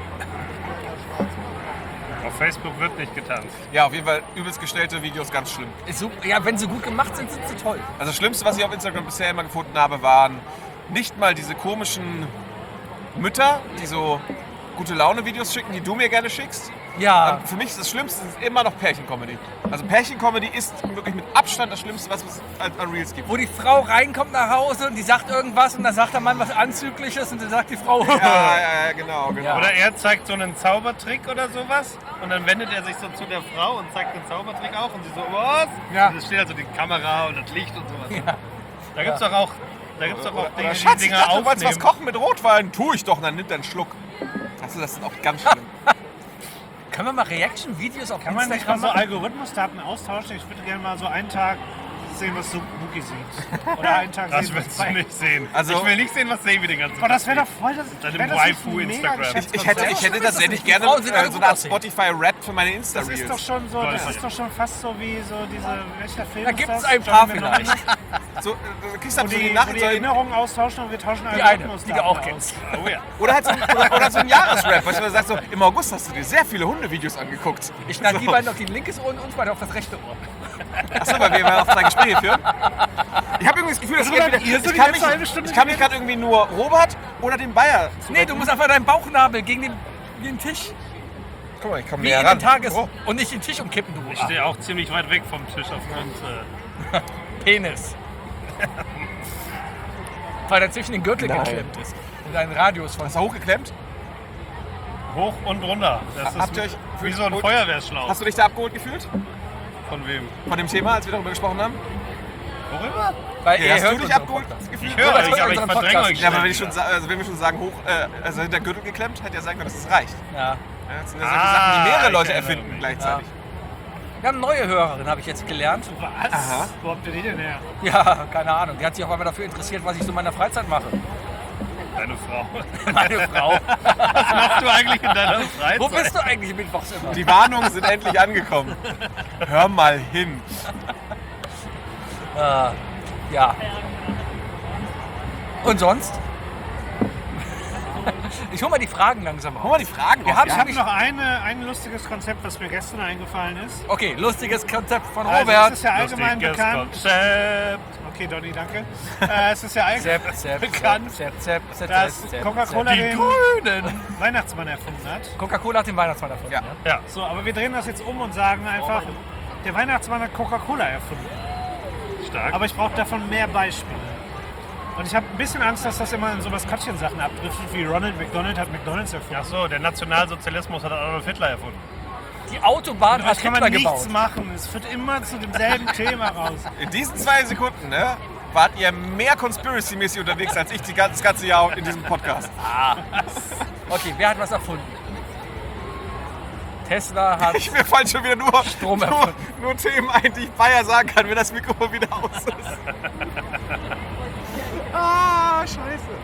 Auf Facebook wird nicht getanzt. Ja, auf jeden Fall übelst gestellte Videos, ganz schlimm. Ist super. Ja, wenn sie gut gemacht sind, sind sie toll. Also das Schlimmste, was ich auf Instagram bisher immer gefunden habe, waren nicht mal diese komischen Mütter, die so gute Laune-Videos schicken, die du mir gerne schickst, Ja. Für mich ist das Schlimmste immer noch Pärchen-Comedy. Also Pärchen-Comedy ist wirklich mit Abstand das Schlimmste, was es an Reels gibt. Wo die Frau reinkommt nach Hause und die sagt irgendwas und dann sagt der Mann was Anzügliches und dann sagt die Frau... Ja, genau. Ja. Oder er zeigt so einen Zaubertrick oder sowas und dann wendet er sich so zu der Frau und zeigt den Zaubertrick auch und sie so, was? Ja. Und es steht also die Kamera und das Licht und sowas. Ja. Da gibt's doch auch, Dinge, Schatz, die ich Dinger dachte, du wolltest was aufnehmen. kochen mit Rotwein. Tu ich doch, und dann nimmt er einen Schluck. Das ist auch ganz schlimm. Können wir mal Reaction-Videos auf Kann man nicht mal Instagram so machen? Algorithmusdaten austauschen? Ich würde gerne mal so einen Tag sehen, was so Wookie sieht. Oder einen Tag Das sehen, willst du was nicht sehen. Also- ich will nicht sehen, was Sebi den ganzen Aber das Tag wäre sieht. doch voll das... Deinem wäre das nicht Waifu ein mega Instagram. Ich hätte tatsächlich gerne Frauen sind alle so gut eine Art aussehen. Spotify-Rap für meine Das ist doch Insta-Reels. schon so, Voll. das ist doch schon fast so wie so diese, welcher Film Da ist gibt es das? ein paar John Lennon? vielleicht. So, du kriegst Wo dann so die die, wo die Nachricht, Erinnerungen austauschen und wir tauschen Die eine, Algorithmusdaten die du auch aus. kennst. Oh ja. oder halt oder so ein Jahresrap, weißt du, wo du sagst so, im August hast du dir sehr viele Hundevideos angeguckt. Ich schneide die beiden auf die linkes Ohr und uns beide auf das rechte Ohr. Achso, weil wir noch 2 Gespräche führen. Ich habe irgendwie das Gefühl, dass Also, entweder- ihr so die ich kann letzte halbe Stunde mich gerade irgendwie nur Robert oder den Bayer. Nee, du musst einfach deinen Bauchnabel gegen den Tisch. Guck mal, ich komme Wie näher in ran. den Tages... Oh. Und nicht den Tisch umkippen, du Ich stehe auch ziemlich weit weg vom Tisch aufgrund. Penis. Weil er zwischen den Gürtel Nein. geklemmt ist. Und ein Radius von... Hast du hochgeklemmt? Hoch und runter. Das Habt ist ihr euch wie so ein abgeholt? Feuerwehrschlauch. Hast du dich da abgeholt gefühlt? Von wem? Von dem Thema, als wir darüber gesprochen haben? Worüber? Weil Ja, er hast du hört dich unseren abgeholt Podcast. gefühlt? Ich höre Robert euch, hört aber ich unseren verdränge Podcast. euch. Ja, aber wenn, ständig. wenn wir schon sagen, also hinter Gürtel geklemmt, hätte ja sagen können, dass es reicht. Ja. Ja, das sind ja solche Sachen, die mehrere ich Leute erinnere erfinden mich. gleichzeitig. Wir haben eine neue Hörerin, habe ich jetzt gelernt. Was? Aha. Wo habt ihr die denn her? Ja, keine Ahnung. Die hat sich auf einmal dafür interessiert, was ich so in meiner Freizeit mache. Deine Frau. Meine Frau. Was machst du eigentlich in deiner Freizeit? Wo bist du eigentlich mittwochs immer? Die Warnungen sind endlich angekommen. Hör mal hin. Ja. Und sonst? Ich hole mal die Fragen langsam Hol mal raus. die Fragen Wir raus. haben- Ich habe noch ein lustiges Konzept, was mir gestern eingefallen ist. Okay, lustiges Konzept von Also, Robert. es ist ja allgemein Lustiges bekannt. Konzept. Okay, Donny, danke. Es ist ja allgemein bekannt, dass Coca-Cola Die den Grünen. Weihnachtsmann erfunden hat. Coca-Cola hat den Weihnachtsmann erfunden. Ja. Ja. Ja. So, aber wir drehen das jetzt um und sagen einfach, der Weihnachtsmann hat Coca-Cola erfunden. Stark. Aber ich brauche davon mehr Beispiele. Und ich habe ein bisschen Angst, dass das immer in so Maskottchensachen abdriftet, wie Ronald McDonald hat McDonalds erfunden. Ach so, der Nationalsozialismus hat Adolf Hitler erfunden. Die Autobahn Das hat kann man Hitler nichts gebaut. machen. Es führt immer zu demselben Thema raus. In diesen 2 Sekunden, ne, wart ihr mehr Conspiracy-mäßig unterwegs als ich das ganze Jahr in diesem Podcast. Okay, wer hat was erfunden? Tesla hat... Mir fallen schon wieder nur erfunden. Themen ein, die ich Bayer sagen kann, wenn das Mikrofon wieder aus ist. Scheiße.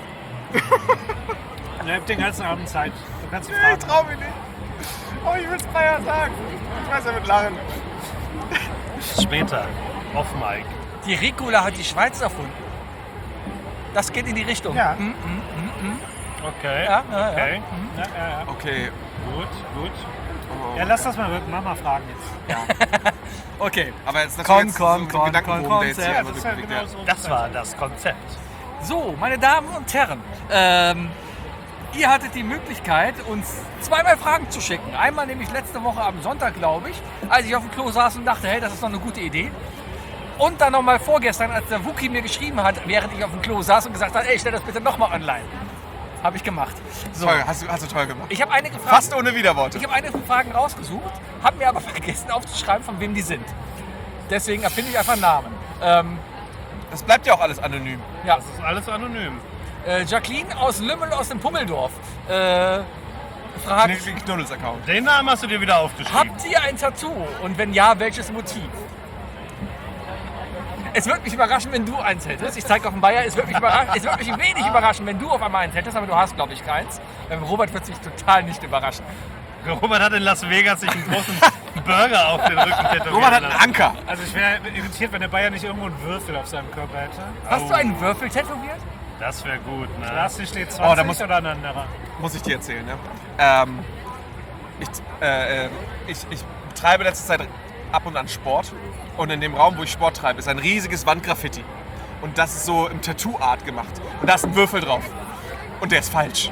Ihr habt den ganzen Abend Zeit. Du kannst ihn Ich fragen. trau mich nicht. Oh, ich will's Bayer sagen. Ich weiß, er wird lachen. Später. Off Mic. Die Ricola hat die Schweiz erfunden. Das geht in die Richtung. Ja. Okay. Ja, ja, okay. Ja, ja, ja. Okay. Gut, gut. Ja, lass das mal wirken. Mama fragen jetzt. Okay. Aber jetzt natürlich jetzt so ein Kon- Gedankenbogen, der jetzt hier Konzept. immer Das ist ja so genau so. Das war das Konzept. So, meine Damen und Herren, ihr hattet die Möglichkeit, uns zweimal Fragen zu schicken. Einmal nämlich letzte Woche am Sonntag, glaube ich, als ich auf dem Klo saß und dachte, hey, das ist doch eine gute Idee. Und dann nochmal vorgestern, als der Wookie mir geschrieben hat, während ich auf dem Klo saß und gesagt hat, ey, stell das bitte nochmal online. Habe ich gemacht. So, Toll, hast du toll gemacht. ich habe einige Fragen... Fast ohne Widerworte. Ich habe einige Fragen rausgesucht, habe mir aber vergessen aufzuschreiben, von wem die sind. Deswegen erfinde ich einfach Namen. Das bleibt ja auch alles anonym. Ja, Das ist alles anonym. Jacqueline aus Lümmel aus dem Pummeldorf fragt, Knicklick Knuddels Account. Den Namen hast du dir wieder aufgeschrieben. habt ihr ein Tattoo? Und wenn ja, welches Motiv? Es würde mich überraschen, wenn du eins hättest. Ich zeige auf den Bayer, es würde mich ein wenig überraschen, wenn du auf einmal eins hättest, aber du hast, glaube ich, keins. Robert wird sich total nicht überraschen. Robert hat in Las Vegas sich einen großen Burger auf den Rücken tätowiert Robert hat einen lassen. Anker. Also ich wäre irritiert, wenn der Bayer nicht irgendwo einen Würfel auf seinem Körper hätte. Hast du einen Würfel tätowiert? Das wäre gut, ne? Lars, hier steht 20 Oh, da muss- oder ein anderer. Muss ich dir erzählen, ne? Ich betreibe letzte Zeit ab und an Sport. Und in dem Raum, wo ich Sport treibe, ist ein riesiges Wandgraffiti. Und das ist so im Tattoo-Art gemacht. Und da ist ein Würfel drauf. Und der ist falsch.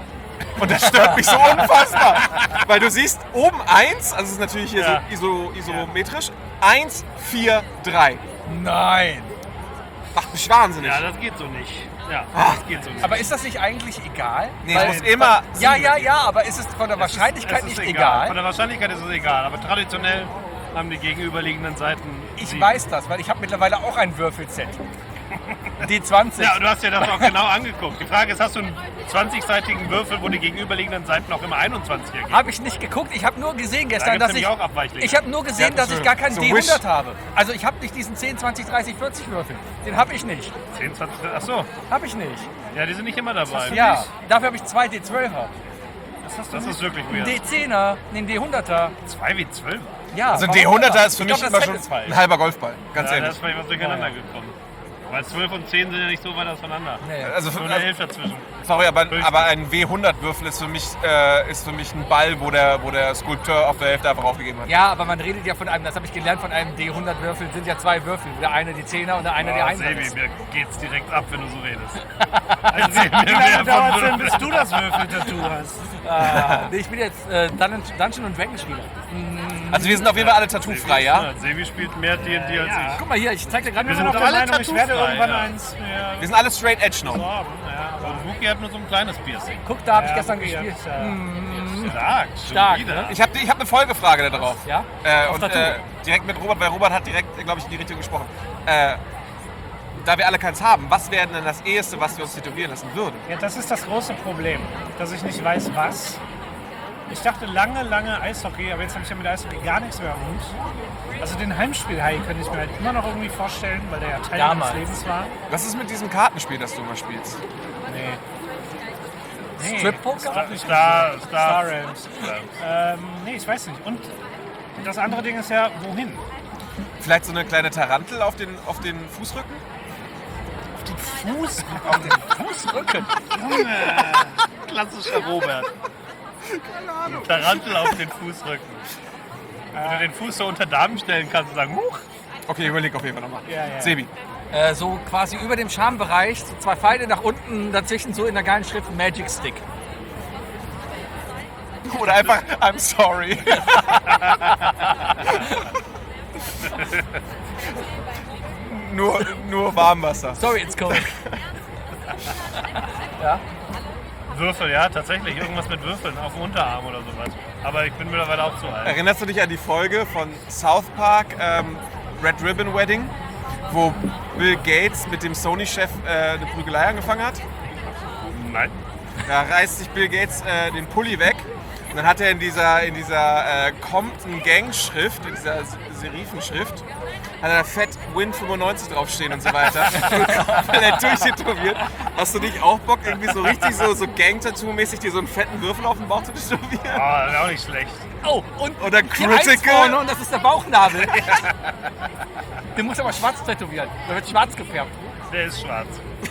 Und das stört mich so unfassbar. Weil du siehst oben 1, also es ist natürlich hier so isometrisch, 1, 4, 3. Nein. Macht mich wahnsinnig. Ja, das geht so nicht. Ja, das geht so nicht. Aber ist das nicht eigentlich egal? Nee, es muss immer... Ja, aber ist es von der Wahrscheinlichkeit Es ist nicht egal? Von der Wahrscheinlichkeit ist es egal, aber traditionell haben die gegenüberliegenden Seiten. Ich 7. weiß das, weil ich habe mittlerweile auch ein Würfelset. D20. Ja, du hast dir das auch genau angeguckt. Die Frage ist, hast du einen 20-seitigen Würfel, wo die gegenüberliegenden Seiten auch immer 21 ergeben? Habe ich nicht geguckt. Ich habe nur gesehen Da gestern, gibt's dass ich... nämlich auch Abweichlinge. Ich habe nur gesehen, dass ich gar keinen so D100 Wish. habe. Also ich habe nicht diesen 10, 20, 30, 40 Würfel. Den habe ich nicht. 10, 20, achso. Habe ich nicht. Ja, die sind nicht immer dabei. Ja, dafür habe ich 2 D12er. Das ist wirklich Einen weird. D10er, einen D100er. 2W12. Ja, Also ein warum D100er nicht? ist für Ich mich glaub, immer das schon Set ist falsch. ein halber Golfball, ganz Ja, da ehrlich. ist vielleicht was durcheinander gekommen. Weil 12 und 10 sind ja nicht so weit auseinander. Nee. Also, Nur eine 11 dazwischen. sorry, aber ein W100-Würfel ist für mich ein Ball, wo der Skulpteur auf der Hälfte einfach aufgegeben hat. Ja, aber man redet ja von einem, das habe ich gelernt, von einem D100-Würfel sind ja 2 Würfel. Der eine die 10er und der eine die Oh, 1er. Sebi, mir geht's direkt ab, wenn du so redest. Wie lange dauert es denn, bis du das Würfeltattoo hast? Nee, ich bin jetzt Dungeon und Dragon Spieler. Also wir sind auf jeden Fall alle tattoo-frei, ja? Sebi spielt mehr D&D als ich. Guck mal hier, ich zeig dir gerade Wir mal sind noch alle Meinung, ich werde tattoo-frei, irgendwann ja. eins mehr Wir sind alle straight edge noch. besorgen. Ja, aber Und Wookie hat nur so ein kleines Piercing. Guck, da habe ich ja, gestern okay, gespielt. jetzt, Stark, schon Stark, wieder. ne? Ich hab eine Folgefrage da drauf. Ja? Auf Tattoo. Direkt mit Robert, weil Robert hat direkt, glaube ich, in die Richtung gesprochen. Da wir alle keins haben, was wäre denn das Eheste, was wir uns tätowieren lassen würden? Ja, das ist das große Problem, dass ich nicht weiß, was. Ich dachte lange Eishockey, aber jetzt habe ich ja mit Eishockey gar nichts mehr am Hut. Also den Heimspiel-Hai könnte ich mir halt immer noch irgendwie vorstellen, weil der ja Teil Damals. meines Lebens war. Was ist mit diesem Kartenspiel, das du immer spielst? Nee. Strip-Poker? Star Realms. Nee, ich weiß nicht. Und das andere Ding ist ja, wohin? Vielleicht so eine kleine Tarantel auf den Fußrücken? Fußrücken. Klassischer Robert. Tarantel auf den Fußrücken. Wenn du den Fuß so unter Darm stellen kannst und sagen, huch. Okay, überleg auf jeden Fall nochmal. Ja. Sebi. So quasi über dem Schambereich, so 2 Pfeile nach unten, dazwischen so in der geilen Schrift Magic Stick. Oder einfach, I'm sorry. nur Warmwasser. Sorry, it's cold. Ja? Würfel, ja, tatsächlich. Irgendwas mit Würfeln auf dem Unterarm oder sowas. Aber ich bin mittlerweile auch zu alt. Erinnerst du dich an die Folge von South Park, Red Ribbon Wedding, wo Bill Gates mit dem Sony-Chef eine Prügelei angefangen hat? Nein. Da reißt sich Bill Gates den Pulli weg und dann hat er in dieser Compton-Gang-Schrift, in dieser Serifenschrift, hat er da fett Win 95 draufstehen und so weiter. Weil er durchtätowiert. Hast du nicht auch Bock, irgendwie so richtig so Gang-Tattoo-mäßig dir so einen fetten Würfel auf den Bauch zu tätowieren? Oh, auch nicht schlecht. Oh, und Oder die Eins Critical. vorne und das ist der Bauchnabel. Den muss aber schwarz tätowieren. Der wird schwarz gefärbt. Der ist schwarz.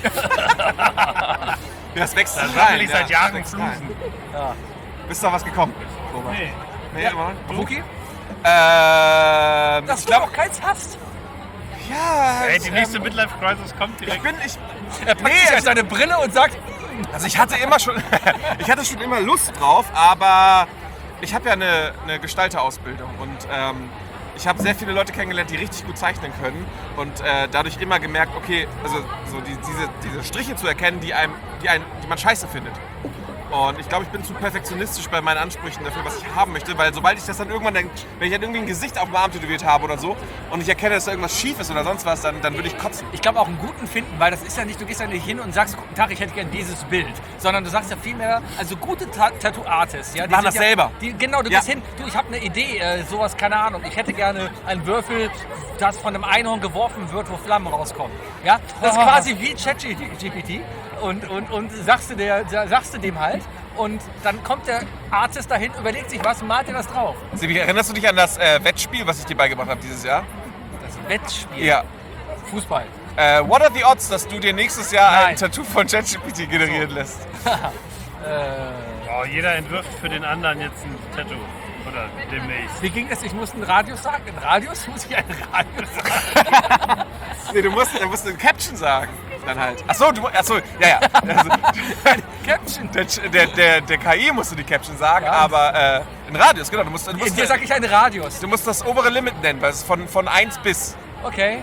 Das wächst Da rein. sammle ich seit das Jahren wächst rein. Flusen. Bist du auf was gekommen? Robert? Nee. Nee, Mann. Wookie? Ich Dass du glaube, auch keins hast. ja. Ey, die nächste Midlife Crisis kommt direkt. Er packt sich an seine Brille und sagt, Also ich hatte schon immer Lust drauf, aber ich habe ja eine Gestalterausbildung und ich habe sehr viele Leute kennengelernt, die richtig gut zeichnen können und dadurch immer gemerkt, okay, also so diese Striche zu erkennen, die man scheiße findet. Und ich glaube, ich bin zu perfektionistisch bei meinen Ansprüchen dafür, was ich haben möchte, weil sobald ich das dann irgendwann, wenn ich dann irgendwie ein Gesicht auf dem Arm tätowiert habe oder so und ich erkenne, dass da irgendwas schief ist oder sonst was, dann würde ich kotzen. ich glaube auch einen guten finden, weil das ist ja nicht, du gehst ja nicht hin und sagst, guten Tag, ich hätte gern dieses Bild, sondern du sagst ja vielmehr, also gute Tattoo-Artists, ja, die machen sind das ja, selber. Genau, du Ja. gehst hin, du, ich habe eine Idee, sowas, keine Ahnung, ich hätte gerne einen Würfel, das von einem Einhorn geworfen wird, wo Flammen rauskommen. Ja, das ist quasi wie ChatGPT und sagst du dem halt und dann kommt der Artist dahin, überlegt sich was und malt dir das drauf. Sebi, erinnerst du dich an das Wettspiel, was ich dir beigebracht habe dieses Jahr? Das Wettspiel. Ja. Fußball. What are the odds, dass du dir nächstes Jahr Nein. ein Tattoo von ChatGPT generieren lässt? Oh, jeder entwirft für den anderen jetzt ein Tattoo. Oder demnächst. Wie ging das? Ich musste einen Radius sagen. Einen Radius? Muss ich einen Radius sagen? Nee, du musst eine Caption sagen. dann halt. Achso, ja. Also, Caption. der KI musst du die Caption sagen, aber ein Radius, genau. Hier sag ich einen Radius. Du musst das obere Limit nennen, weil es ist von 1 bis. Okay.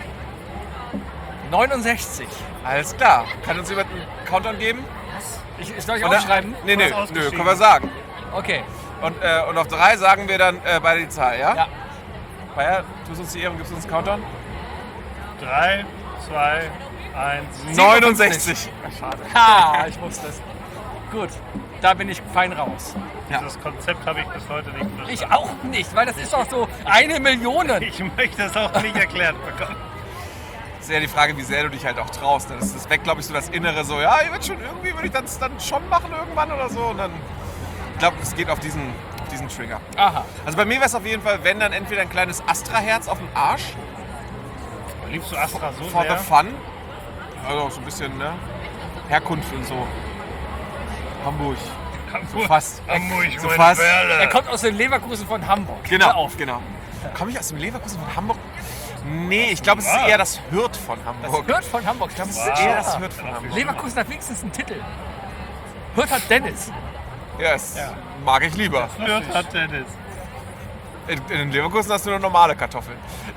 69. Alles klar. Kann uns jemand einen Countdown geben? Soll ich aufschreiben? Nee, Was nö, ausgeschrieben? können wir sagen. Okay. Und auf 3 sagen wir dann beide die Zahl, ja? Ja. Bayer, tust uns die Ehre und gibst uns einen Countdown? 3, 2, 1, 69. Ha, ich wusste es. Gut, da bin ich fein raus. Dieses Konzept habe ich bis heute nicht verstanden. Ich auch nicht, weil das ist doch so 1 Million. Ich möchte es auch nicht erklärt bekommen. Das ist ja die Frage, wie sehr du dich halt auch traust. Das weckt, glaube ich, so das Innere so, ja, würde ich das dann schon machen irgendwann oder so. Und dann, ich glaube, es geht auf diesen Trigger. Aha. Also bei mir wäre es auf jeden Fall, wenn dann entweder ein kleines Astra-Herz auf dem Arsch, Liebst du Astra so for the sehr? fun, also so ein bisschen, ne, Herkunft und so. Hamburg, so fast. Hamburg, So meine fast. Perle. Er kommt aus dem Leverkusen von Hamburg. Hör Genau, auf. genau. Komme ich aus dem Leverkusen von Hamburg? Nee, ich glaube, es ist eher das Hürth von Hamburg. Hört von Hamburg. Ich glaube, es ist Eher das ja. Hürth von Hamburg. Leverkusen hat wenigstens einen Titel. Hört hat Dennis. Ja, das mag ich lieber. Flirt hat Dennis. In Leverkusen hast du nur normale Kartoffeln.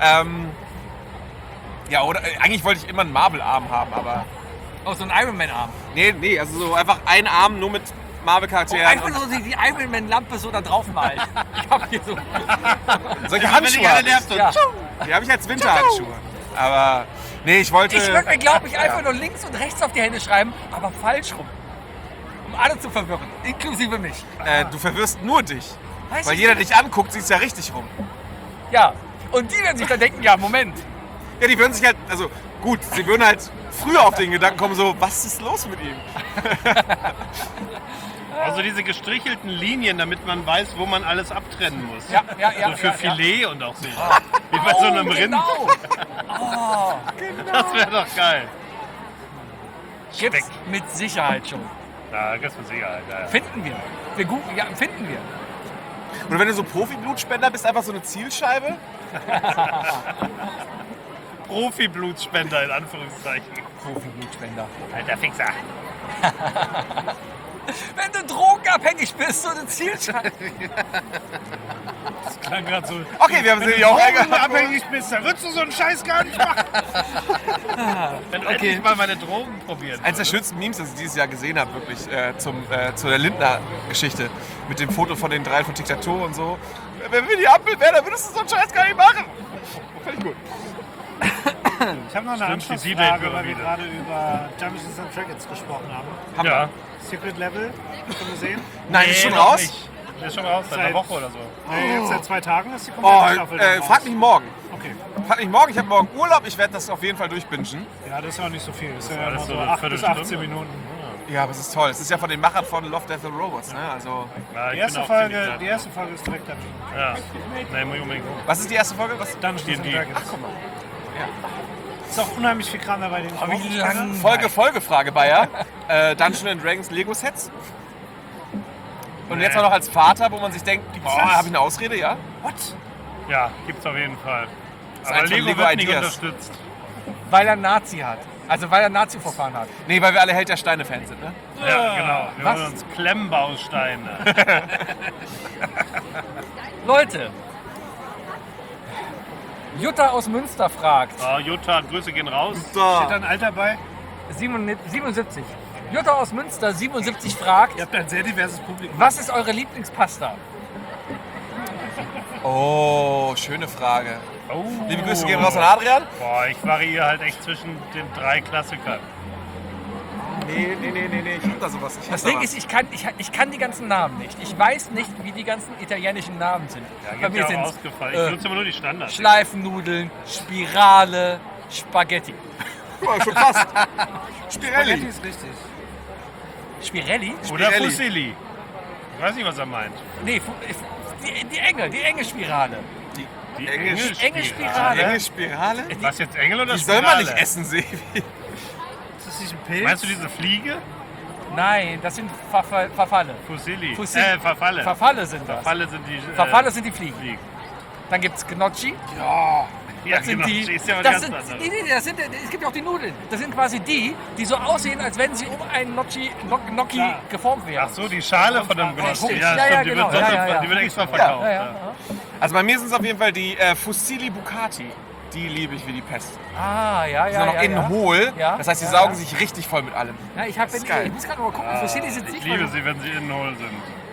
Ja, oder eigentlich wollte ich immer einen Marvel-Arm haben, aber... Oh, so ein Ironman-Arm. Nee, also so einfach ein Arm nur mit Marvel-Charakteren. Einfach so die Ironman-Lampe so da drauf malt. Ich hab hier so... Solche Handschuhe. alle nervt und Ja. Die habe ich als Winterhandschuhe. Aber nee, ich wollte... Ich würde mir, glaube ich, einfach nur links und rechts auf die Hände schreiben, aber falsch rum. Um alle zu verwirren, inklusive mich. Du verwirrst nur dich. Weiß Weil ich jeder nicht. dich anguckt, sieht es ja richtig rum. Ja, und die werden sich dann denken, ja, Moment. Ja, die würden sich halt... Also gut, sie würden halt früher auf den Gedanken kommen, so, was ist los mit ihm? Also diese gestrichelten Linien, damit man weiß, wo man alles abtrennen muss. Ja. So für Filet und auch so. Wie bei so einem Rind. Genau. Das wäre doch geil. Gibt's mit Sicherheit schon. Ja, ganz mit Sicherheit. Ja. Finden wir. Wir googeln, ja, finden wir. Oder wenn du so Profi-Blutspender bist, einfach so eine Zielscheibe. Profi-Blutspender in Anführungszeichen. Profi-Blutspender. Alter Fixer. Wenn du drogenabhängig bist, so eine Zielscheibe. Das klang gerade so. Okay, wir haben Wenn sie du auch abhängig bist, dann würdest du so einen Scheiß gar nicht machen. Wenn du endlich mal meine Drogen probieren Eines der schönsten Memes, das ich dieses Jahr gesehen habe, wirklich, zu der Lindner-Geschichte. Mit dem Foto von den 3 von Diktatur und so. Wenn wir die Ampel wären, dann würdest du so einen Scheiß gar nicht machen. Fand ich gut. Ich habe noch eine Stimmt, die Anschlussfrage, weil wir Siebelpyramide. gerade über Dungeons and Dragons gesprochen haben. Ja. Secret Level, schon gesehen? Nein, ist schon noch raus? nicht. Der ist schon raus, seit einer Seit- Woche oder so. Nee, jetzt seit 2 Tagen ist die Oh, komplette Staffel dann raus. frag mich morgen. Okay. Frag mich morgen, ich habe morgen Urlaub, ich werde das auf jeden Fall durchbingen. Ja, das ist ja auch nicht so viel. Das sind ja alles immer so so eine 8 bis Viertelstunde. 18 Minuten. Ja, aber es ist toll. Es ist ja von den Machern von Love, Death and Robots, ne? Also, Ja, Die ich erste, bin auch ziemlich Folge, da. die erste Folge ist direkt dann Ja. Nee, muss ich unbedingt gucken. was ist die erste Folge? Was? Dungeons and D&D. Dragons. Ach, guck mal. Ist auch unheimlich viel Kram dabei, den ich auch wie nicht lang? kenne. Folgefrage, Bayer. Dungeons and Dragons Lego-Sets. Und jetzt auch noch als Vater, wo man sich denkt, oh, habe ich eine Ausrede, ja? What? Ja, gibt's auf jeden Fall. Aber eins von Lego Lego wird nicht Ideas. unterstützt. Weil er einen Nazi hat. Also weil er ein Nazi-Verfahren hat. Nee, weil wir alle Held der Steine-Fans sind, ne? Ja, genau. Wir Was? holen uns Klemmbausteine. Leute. Jutta aus Münster fragt. Oh, Jutta, Grüße gehen raus. Steht da ein Alter bei? 77. Jutta aus Münster, 77, fragt, Ihr habt ein sehr diverses Publikum. was ist eure Lieblingspasta? Oh, schöne Frage. Oh. Liebe Grüße gehen raus an Adrian. Boah, ich variiere halt echt zwischen den 3 Klassikern. Nee, ich hab da sowas. Das Ding ist, ich kann die ganzen Namen nicht. Ich weiß nicht, wie die ganzen italienischen Namen sind. Ja, Bei gibt mir ja auch sind ausgefallen. Ich nutze immer nur die Standards. Schleifennudeln, Spirale, Spaghetti. Guck mal, schon fast. Spirelli. ist richtig. Spirelli? Oder Spirelli. Fusilli. Ich weiß nicht, was er meint. Nee, die enge Spirale. Die enge enge Spirale. Enge Spirale? Was jetzt Engel oder Die soll Spirale? man nicht essen, Sevi. Ist das nicht ein Pilz? Meinst du diese Fliege? Nein, das sind Verfalle. Fusilli. Fusilli. Verfalle. Verfalle sind das. Verfalle sind die Verfalle sind die Fliegen. Fliegen. Dann gibt es Gnocchi. Ja, Das sind genau. die. Ist ja was Das ganz sind, anderes. nee, das sind, es gibt ja auch die Nudeln. Das sind quasi die so aussehen, als wenn sie um einen Gnocchi Klar. geformt wären. Ach so, die Schale von dem Gnocchi. Richtig. Ja, Ja, ja, stimmt. genau. Die wird, Ja, ja. die wird extra verkauft. Ja, Ja. ja. Also bei mir sind es auf jeden Fall die Fusilli Bucati. Die liebe ich wie die Pest. Ah, ja, Die ja. sind noch ja, innen ja. hohl. Ja, Das heißt, sie ja, saugen ja. sich richtig voll mit allem. Ja, ich ist geil. muss gerade mal gucken. Fusilli sind Ich nicht liebe mal- sie, wenn sie innen hohl sind.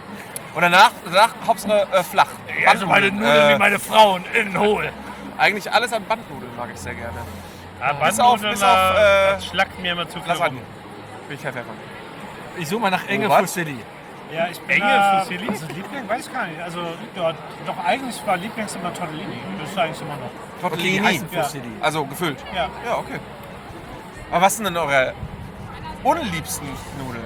Und danach Hauptsache flach. Also meine Nudeln wie meine Frauen innen hohl. Eigentlich alles an Bandnudeln mag ich sehr gerne. Ja, Bis auf- Bandnudeln, bis auf, das schlackt mir immer zu viel rum. Lasagne. Bin ich Herr Pfeffer. Ich suche mal nach Enge was? Fusilli. Ja, ich bin Enge Fusilli? Also Liebling, weiß ich gar nicht. Also, ja, doch eigentlich war Lieblings immer Tortellini. Das ist eigentlich immer noch. Okay, die Tortellini. heißen Ja. Fusilli. Also gefüllt. Ja. Ja, okay. Aber was sind denn eure unliebsten Nudeln?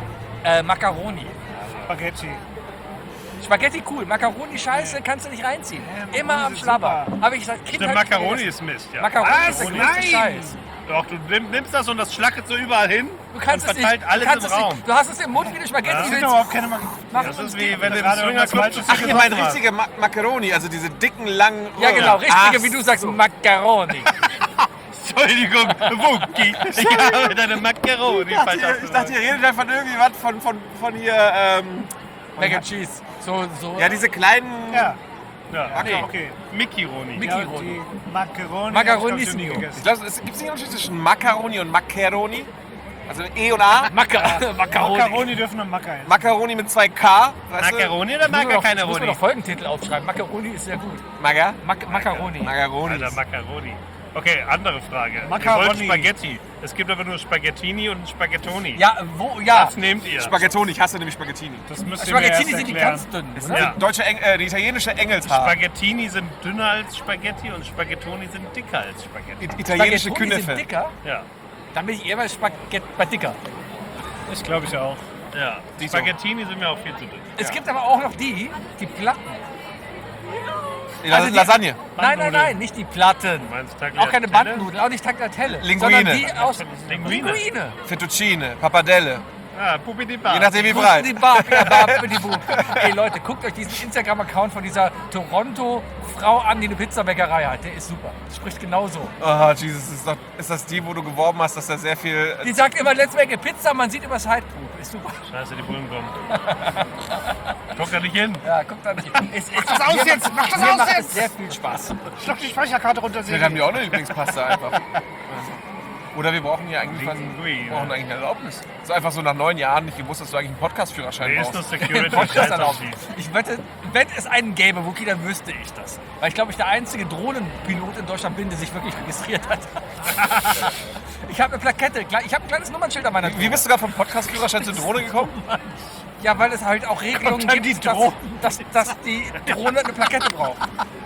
Macaroni. Spaghetti. Spaghetti cool, Macaroni scheiße, kannst du nicht reinziehen. Ja, Immer am Macaroni ist Schlabber. super. Habe ich seit Kind Der Macaroni ist Mist, ja. Macaroni Was? ist der größte Nein! Scheiß. Doch, du nimmst das und das schlackert so überall hin Du kannst und es nicht. verteilt alles du kannst im es Raum. Nicht. Du hast es im Mund wie eine Spaghetti. Ja. Das willst sind überhaupt keine machen. Das ist wie wenn du im gerade Swingerclub irgendwas zu Falsches viel Ach, ihr meint gesoffen hast. richtige Macaroni, also diese dicken, langen... Ja, genau, richtige, Ach wie du sagst, so. Macaroni. Entschuldigung, Wookie, ich habe deine Macaroni falsch Ich dachte, ihr redet einfach irgendwie was von hier... Mac and Cheese. So. ja, diese kleinen... Ja, Ja. Okay. okay. Mickey-Roni. Mickey- Ja, Roni. die Macaroni. Macaroni hab ich, ist glaub ich, noch nie new. Ich gegessen. glaube, es gibt nicht einen Unterschied zwischen Macaroni und Macaroni. Also E und A. Macaroni. Macaroni dürfen noch Maca essen. Macaroni mit 2K. Weißt du? Macaroni oder Ich muss mir Macaroni? noch Folgentitel aufschreiben. Macaroni ist sehr gut. Maga? Macaroni. Macaroni. Alter, Macaroni. Okay, andere Frage. Macaroni. Ihr wollt Spaghetti. Es gibt aber nur Spaghettini und Spaghettoni. Ja, wo? Ja. Was nehmt ihr? Spaghettoni, ich hasse nämlich Spaghettini. Das müsst ihr mir Spaghettini erst sind die erklären. ganz dünnen. Das Oder? sind Ja. die italienische Engelshaar. Spaghettini sind dünner als Spaghetti und Spaghettoni sind dicker als Spaghetti. Italienische Spaghettoni sind Kniffe. dicker. Ja, Dann bin ich eher bei dicker. Ich glaube ich auch. ja. Die so. Spaghettini sind mir auch viel zu dünn. Es gibt aber auch noch die Platten. Ja, Also die- Lasagne. Nein, nicht die Platten. Du meinst Auch keine Tagliatelle? Bandnudeln, auch nicht Tagliatelle. Linguine. Sondern die aus Linguine. Linguine. Fettuccine, Pappardelle. Ah, Puppidi-Ba. Je nachdem wie Die breit. Barb, ja, Barb, die Bub. Ey Leute, guckt euch diesen Instagram-Account von dieser Toronto-Frau an, die eine Pizzabäckerei hat. Der ist super. Spricht genauso. Oh, Jesus, ist das die, wo du geworben hast, dass da sehr viel... Die sagt immer, let's make a Pizza, man sieht über Sideboob. Ist super. Scheiße, die Bullen kommen. Guck da nicht hin. Ja, guck da nicht. Mach das aus jetzt! Mach das aus jetzt! Sehr viel Spaß. Schluck die Speicherkarte runter. Vielleicht haben die auch eine Lieblingspasta einfach. Oder wir brauchen hier eigentlich, Linguine. brauchen eigentlich eine Erlaubnis. So einfach so nach 9 Jahren nicht gewusst, dass du eigentlich einen Podcast-Führerschein Wer ist brauchst. das Security? Podcast erlaubt. Scheiße. Ich wette, wenn es einen gäbe, Wookie, dann wüsste ich das. Weil ich glaube, ich der einzige Drohnenpilot in Deutschland bin, der sich wirklich registriert hat. Ich habe eine Plakette, ich habe ein kleines Nummernschild an meiner Drohne. Wie bist du gerade vom Podcast-Führerschein zur Drohne gekommen? Ja, weil es halt auch Regelungen Kommt dann gibt, die Drohne? dass die Drohne eine Plakette braucht.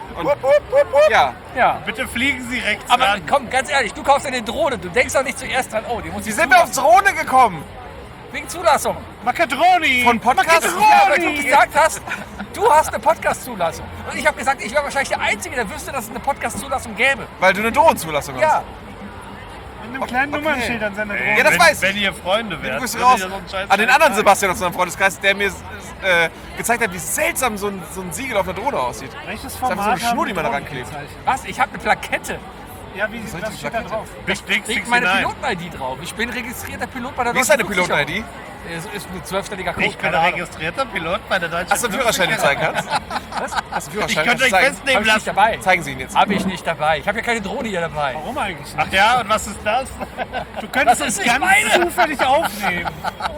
Ja. Ja. Bitte fliegen Sie rechts Aber ran. komm, ganz ehrlich, du kaufst eine Drohne, du denkst doch nicht zuerst dran, oh, die muss Wie ich sind wir auf Drohne gekommen? wegen Zulassung. Macaroni! Von Podcast? Ja, weil du gesagt hast, du hast eine Podcast-Zulassung. Und ich habe gesagt, ich wäre wahrscheinlich der Einzige, der wüsste, dass es eine Podcast-Zulassung gäbe. Weil du eine Drohnenzulassung hast. Ja, Mit einem kleinen Okay. Nummernschild an seiner Ja, Drohne. das weiß ich. Wenn ihr Freunde wärt, Grüße würdet raus ihr so einen Scheiß an den anderen sagen. Sebastian aus unserem Freundeskreis, der mir gezeigt hat, wie seltsam so ein Siegel auf einer Drohne aussieht. Welches ist einfach Format so eine Schnur, haben die man da Drohnen ranklebt. gekennzeichnet? was? Ich habe eine Plakette. Ja, wie soll was die steht da Plakette? drauf? Big Dick Liegt meine 69. Piloten-ID drauf. Ich bin registrierter Pilot bei der Wie ist Deutschen deine Piloten-ID? Flugsicherung. Ist ein 12-stelliger Code. Ich bin keine Ahnung. registrierter Pilot bei der Deutschen Hast du einen Führerschein, den du zeigen kannst? Was? Hast du einen Ich Führerschein? könnte euch Kannst du zeigen? festnehmen Habe ich nicht lassen. dabei. Zeigen Sie ihn jetzt. Habe ich nicht dabei. Ich habe ja keine Drohne hier dabei. Warum eigentlich nicht? Ach ja, und was ist das? Du könntest Das uns ist nicht ganz meine. zufällig aufnehmen.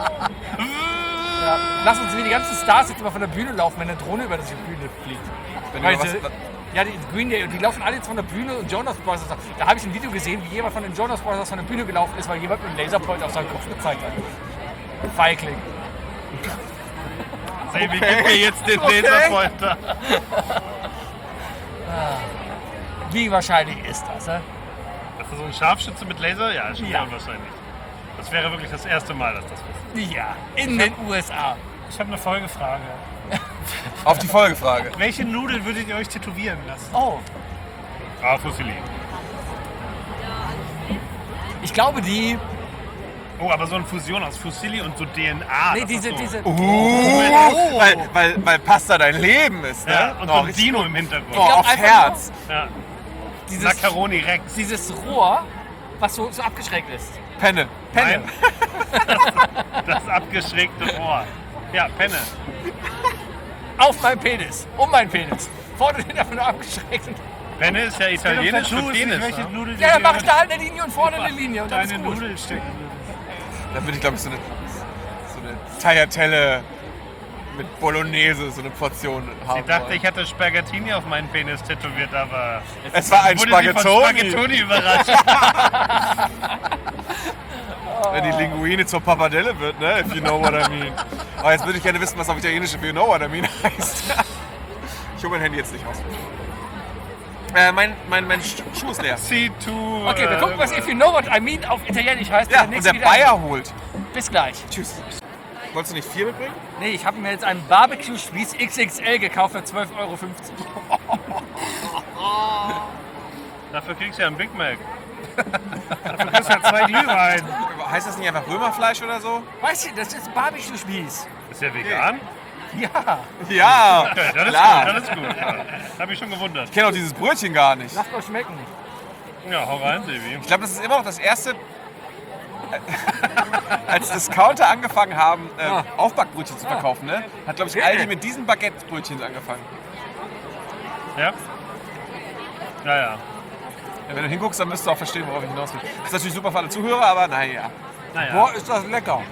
Ja. Lass uns wie die ganzen Stars jetzt mal von der Bühne laufen, wenn eine Drohne über die Bühne fliegt. Wenn Weil du sie- was- ja, die Green Day, die laufen alle jetzt von der Bühne und Jonas Brothers. Da habe ich ein Video gesehen, wie jemand von den Jonas Brothers von der Bühne gelaufen ist, weil jemand mit einem Laserpoint auf seinen Kopf gezeigt hat. Feigling. Sebi, gib mir jetzt den Laserpointer. Wie wahrscheinlich ist das? Also so ein Scharfschütze mit Laser? Ja, schon Ja. unwahrscheinlich. Das wäre wirklich das erste Mal, dass das passiert. Ja, in den USA. Ich habe eine Folgefrage. Auf die Folgefrage. Welche Nudel würdet ihr euch tätowieren lassen? Oh, Ah, Fusilli. ich glaube die. Oh, aber so eine Fusion aus Fusilli und so DNA. Nee, das ist diese. so. Weil Pasta dein Leben ist, ne? Ja, und so Oh, ein richtig Dino gut. im Hintergrund. Oh, glaub auf einfach Herz. Ja. Macaroni Rex. dieses Rohr, was so abgeschrägt ist. Penne. Penne. Das abgeschrägte Rohr. Ja, Penne. Auf meinem Penis. Um meinen Penis. Vorne und hinten nur abgeschrägt. Penne ist ja italienisch für Penis. Welche Ne? Nudeln Ja, dann mache ich da halt eine Linie und vorne eine Linie. Und dann deine ist gut. Nudeln stecken. Dann würde ich, glaube ich, so eine Tagliatelle mit Bolognese, so eine Portion haben. Ich dachte, wollen. ich hätte Spaghettini auf meinen Penis tätowiert, aber Es war ein wurde sie von Spaghettoni. Spaghettoni überrascht. Wenn die Linguine zur Pappardelle wird, ne? If you know what I mean. Aber jetzt würde ich gerne wissen, was auf Italienisch if you know what I mean heißt. Ich hole mein Handy jetzt nicht raus. Mein Schuh ist leer. C2. Okay, wir gucken, was if you know what I mean auf Italienisch heißt. Ja, wenn und nächste der wieder- Bayer holt. Bis gleich. Tschüss. Wolltest du nicht 4 mitbringen? Nee, ich habe mir jetzt einen Barbecue-Spieß XXL gekauft für 12,50 €. Dafür kriegst du ja einen Big Mac. Du kriegst ja 2 Glühwein. Heißt das nicht einfach Römerfleisch oder so? Weißt du, das ist Barbecue-Spieß. Ist der vegan? Ja. Ja, Okay, das ist klar. gut, das ist gut. Ja. Hab ich schon gewundert. Ich kenne auch dieses Brötchen gar nicht. Lasst euch schmecken. Ja, hau rein, Sebi. Ich glaube, das ist immer noch das erste, als Discounter angefangen haben, Aufbackbrötchen zu verkaufen, ne? Hat, glaube ich, Aldi mit diesen Baguette-Brötchen angefangen. Ja? Ja, ja. Ja, wenn du hinguckst, dann müsst du auch verstehen, worauf ich hinaus will. Das ist natürlich super für alle Zuhörer, aber naja. Naja. Boah, ist das lecker.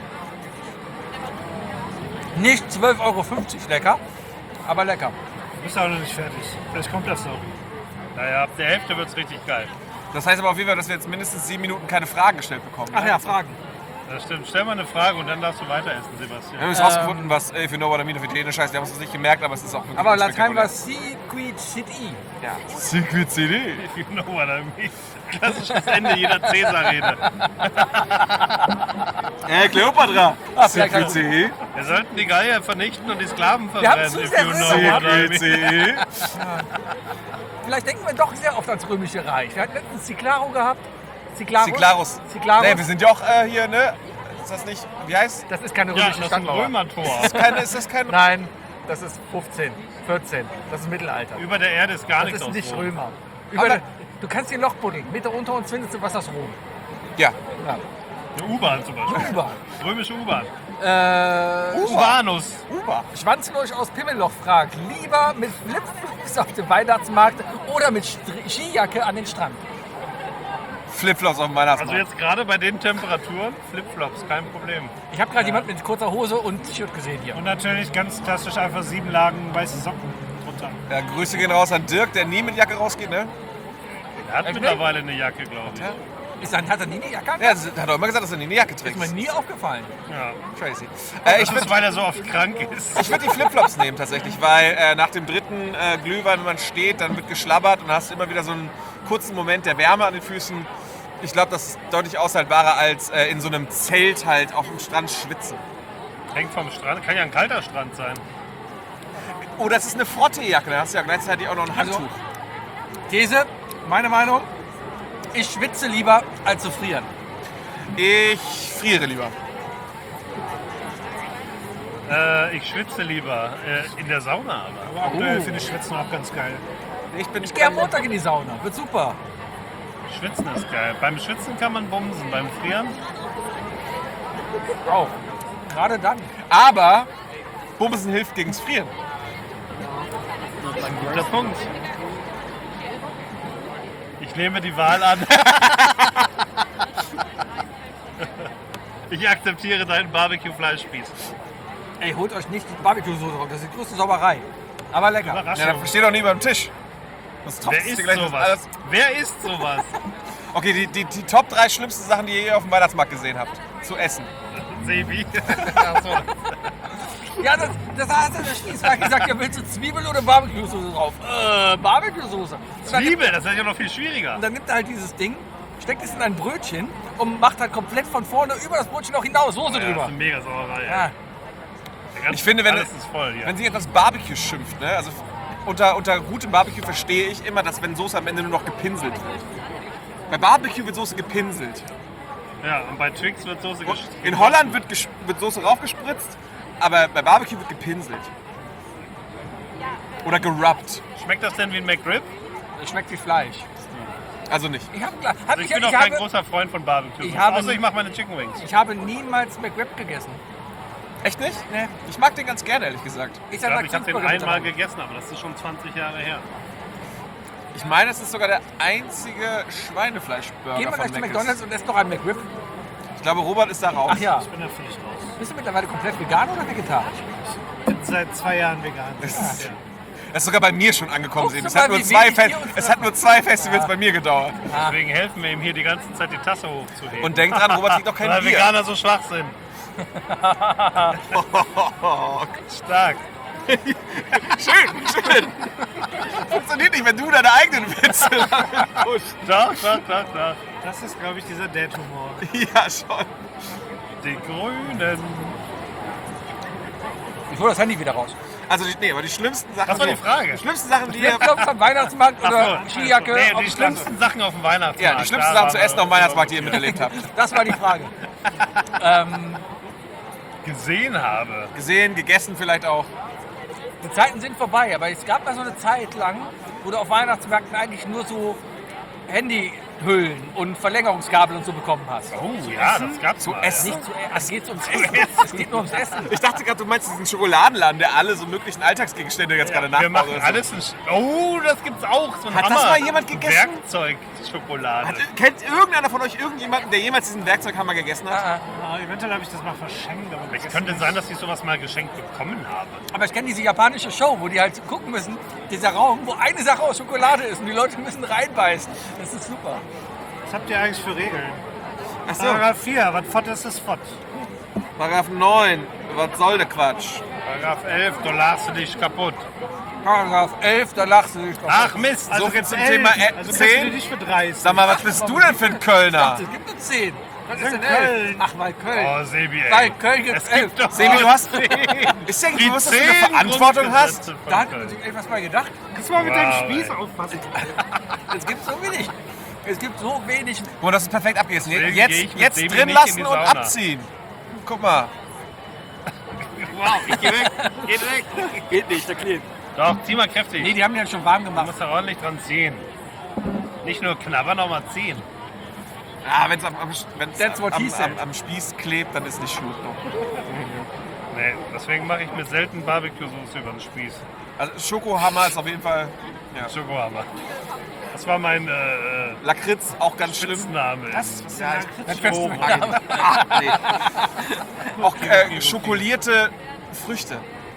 Nicht 12,50 € lecker, aber lecker. Du bist auch noch nicht fertig. Vielleicht kommt das noch. Naja, ab der Hälfte wird's richtig geil. Das heißt aber auf jeden Fall, dass wir jetzt mindestens 7 Minuten keine Fragen gestellt bekommen. Ach ne? ja, Fragen. Das stimmt. Stell mal eine Frage und dann darfst du weiter essen, Wir haben Sebastian. jetzt rausgefunden, was if you know what I mean auf Italienisch heißt. Wir haben es uns nicht gemerkt, aber es ist auch wirklich Aber Latein war spektakulär. Secret City. Ja. Secret CD. If you know what I mean. Klassisches Ende jeder Cäsar-Rede. Kleopatra. vielleicht Secret hat- CD. Wir sollten die Geier vernichten und die Sklaven Wir haben verbrennen. zu If sehr you know what I Secret mean. CD. Vielleicht denken wir doch sehr oft ans Römische Reich. Wir hatten letztens Cyclaro gehabt. Cyclarus. Cyclarus. Cyclarus. Nee, wir sind ja auch hier, ne? Ist das nicht, wie heißt? Das ist keine Ja, römische das ist ein Stadtmauer. Römertor. Ist das kein... Nein, das ist 15, 14. Das ist Mittelalter. Über der Erde ist gar Das nichts ist aus nicht Rom. Römer. Aber- Du kannst dir ein Loch buddeln. Meter unter uns findest du, was das Rom. Ja. Ja. Eine U-Bahn zum Beispiel. Über. Römische U-Bahn. Uranus. Uber. Schwanzlurch aus Pimmelloch fragt, lieber mit Flipflops auf dem Weihnachtsmarkt oder mit Skijacke an den Strand? Flipflops auf dem Weihnachtsmarkt. Also jetzt gerade bei den Temperaturen, Flipflops, kein Problem. Ich habe gerade jemand mit kurzer Hose und T-Shirt gesehen hier. Und natürlich ganz klassisch einfach 7 Lagen weiße Socken drunter. Ja, Grüße gehen raus an Dirk, der nie mit Jacke rausgeht, ne? Er hat Echt? mittlerweile eine Jacke, glaube ich. Hat er nie eine Jacke an? Ja, hat er immer gesagt, dass er nie eine Jacke Ist trägt. mir nie aufgefallen. Ja. Crazy. Das Ich ist, weil er so oft krank ist. würde die Flipflops nehmen tatsächlich, weil nach dem dritten Glühwein, wenn man steht, dann wird geschlabbert und hast immer wieder so einen kurzen Moment der Wärme an den Füßen. Ich glaube, das ist deutlich aushaltbarer als in so einem Zelt halt auf dem Strand schwitzen. Hängt vom Strand. Kann ja ein kalter Strand sein. Oh, das ist eine Frottejacke, da hast du ja gleichzeitig auch noch ein Also- Handtuch. These, meine Meinung, ich schwitze lieber als zu frieren. Ich friere lieber. Ich schwitze lieber. In der Sauna aber. Aber aktuell finde ich Schwitzen auch ganz geil. Ich gehe am Montag in die Sauna, wird super. Schwitzen ist geil. Beim Schwitzen kann man bumsen. Beim Frieren? Auch. Gerade dann. Aber Bumsen hilft gegens Frieren. Ein guter Punkt. Ich nehme die Wahl an. Ich akzeptiere deinen Barbecue-Fleischspieß. Ey, holt euch nicht die Barbecue-Soße raus, das ist die größte Sauerei. Aber lecker. Ja, Überraschung. dann steht doch nie beim Tisch. Das Wer isst sowas? Wer isst sowas? Okay, die Top 3 schlimmsten Sachen, die ihr je auf dem Weihnachtsmarkt gesehen habt. Zu essen. Sebi. Ja, das hat der Spießwagen gesagt, ja, willst du Zwiebel oder Barbecue-Soße drauf? Barbecue-Soße. Und dann- Zwiebel, das ist ja noch viel schwieriger. Und dann nimmt er halt dieses Ding, steckt es in ein Brötchen und macht halt komplett von vorne über das Brötchen noch hinaus Soße Ja, das ist drüber. eine mega Sauerei. Ja. Der ganze- Ich finde, wenn- alles ist voll hier. Wenn sich etwas Barbecue schimpft, ne? Also unter gutem Barbecue verstehe ich immer, dass wenn Soße am Ende nur noch gepinselt wird. Bei Barbecue wird Soße gepinselt. Ja, und bei Twix wird Soße In Holland wird Soße raufgespritzt, aber bei Barbecue wird gepinselt. Oder gerubbt. Schmeckt das denn wie ein McRib? Das schmeckt wie Fleisch. Also nicht. Also ich bin auch kein großer Freund von Barbecue. Außer ich mache meine Chicken Wings. Ich habe niemals McWrap gegessen. Echt nicht? Nee. Ich mag den ganz gerne, ehrlich gesagt. Ich glaube, ich habe den einmal gegessen, aber das ist schon 20 Jahre her. Ich meine, es ist sogar der einzige Schweinefleischburger Gehen wir von gleich zu Mc's. McDonald's und essen noch einen McWrap. Ich glaube, Robert ist da raus. Ach ja. Ich bin da völlig raus. Bist du mittlerweile komplett vegan oder vegetarisch? Ich bin seit 2 Jahren vegan. Das ist sogar bei mir schon angekommen. Guckst du Es hat, mal, nur wie zwei wenig wir uns es hat nur 2 Festivals bei mir gedauert. Deswegen helfen wir ihm hier die ganze Zeit die Tasse hochzuheben. Und denkt dran, Robert trinkt doch kein weil Bier. Veganer so schwach sind. Stark. Schön. Funktioniert nicht, wenn du deine eigenen Witze pusht. Doch. Das ist, glaube ich, dieser Dad-Humor. Ja, schon. Die Grünen. Ich hole das Handy wieder raus. Also, aber die schlimmsten Sachen. Das war die Frage. Die schlimmsten Sachen, die ihr. Laptops am Weihnachtsmarkt oder Skijacke Nee, auf die der Straße? schlimmsten Sachen auf dem Weihnachtsmarkt. Ja, die schlimmsten Da Sachen zu waren essen wir- auf dem Weihnachtsmarkt, die ihr miterlebt habt. Das war die Frage. gesehen habe. Gesehen, gegessen vielleicht auch. Die Zeiten sind vorbei, aber es gab mal so eine Zeit lang, wo du auf Weihnachtsmärkten eigentlich nur so Handyhüllen und Verlängerungskabel und so bekommen hast. Oh ja, das gab's mal. Essen? Nicht zu, es geht ums Essen. Es geht nur ums Essen. Ich dachte gerade, du meinst diesen Schokoladenladen, der alle so möglichen Alltagsgegenstände jetzt gerade Wir nachbaut. machen oder so. alles in Oh, das gibt's auch. So ein Hat das Hammer. mal jemand gegessen? Werkzeugschokolade. Kennt irgendeiner von euch irgendjemanden, der jemals diesen Werkzeughammer gegessen hat? Ah, eventuell habe ich das mal verschenkt. Aber Es könnte sein, dass ich sowas mal geschenkt bekommen habe. Aber ich kenne diese japanische Show, wo die halt gucken müssen, dieser Raum, wo eine Sache aus Schokolade ist und die Leute müssen reinbeißen. Das ist super. Was habt ihr eigentlich für Regeln? Achso, Paragraph 4, was Fott ist, ist Fott. Paragraph 9. Was soll der Quatsch? Paragraph 11, du lachst du dich kaputt. Paragraph 11, da lachst du dich doch. Ach Mist. So viel zum 11, Thema also kannst du 10. dich für 30. Sag mal, was bist du denn für ein Kölner? Es gibt nur 10. Was ist In denn Köln. 11? Ach, weil Köln. Oh, Sebi, ey. Bei Köln gibt es Es 11. gibt doch Sebi, du hast. 10. Ist dir Die bewusst, dass du eine 10 Verantwortung hast? Grundgesetze von Da hat Köln. man sich etwas mal gedacht. Kannst du mal mit deinem Wow, Spieß ey. aufpassen? Es gibt so wenig. Es gibt so wenig. Guck mal, das ist perfekt abgegessen. Deswegen gehe Jetzt, ich mit jetzt Sebi drin nicht in lassen die und Sauna. abziehen. Guck mal. Wow, ich geh weg. Geht weg. Geht nicht, der klebt. Doch, zieh mal kräftig. Nee, die haben den schon warm Du gemacht. musst da ordentlich dran ziehen. Nicht nur knabbern, auch mal ziehen. Ja, wenn es That's what he said. am Spieß klebt, dann ist nicht gut. Nee, deswegen mache ich mir selten Barbecue-Soße über den Spieß. Also Schokohammer ist auf jeden Fall. Ja. Schokohammer. Das war mein Lakritz auch ganz schlimm. Spitzname. Was ist denn Ja, da? Oh, nee. Auch schokolierte Früchte.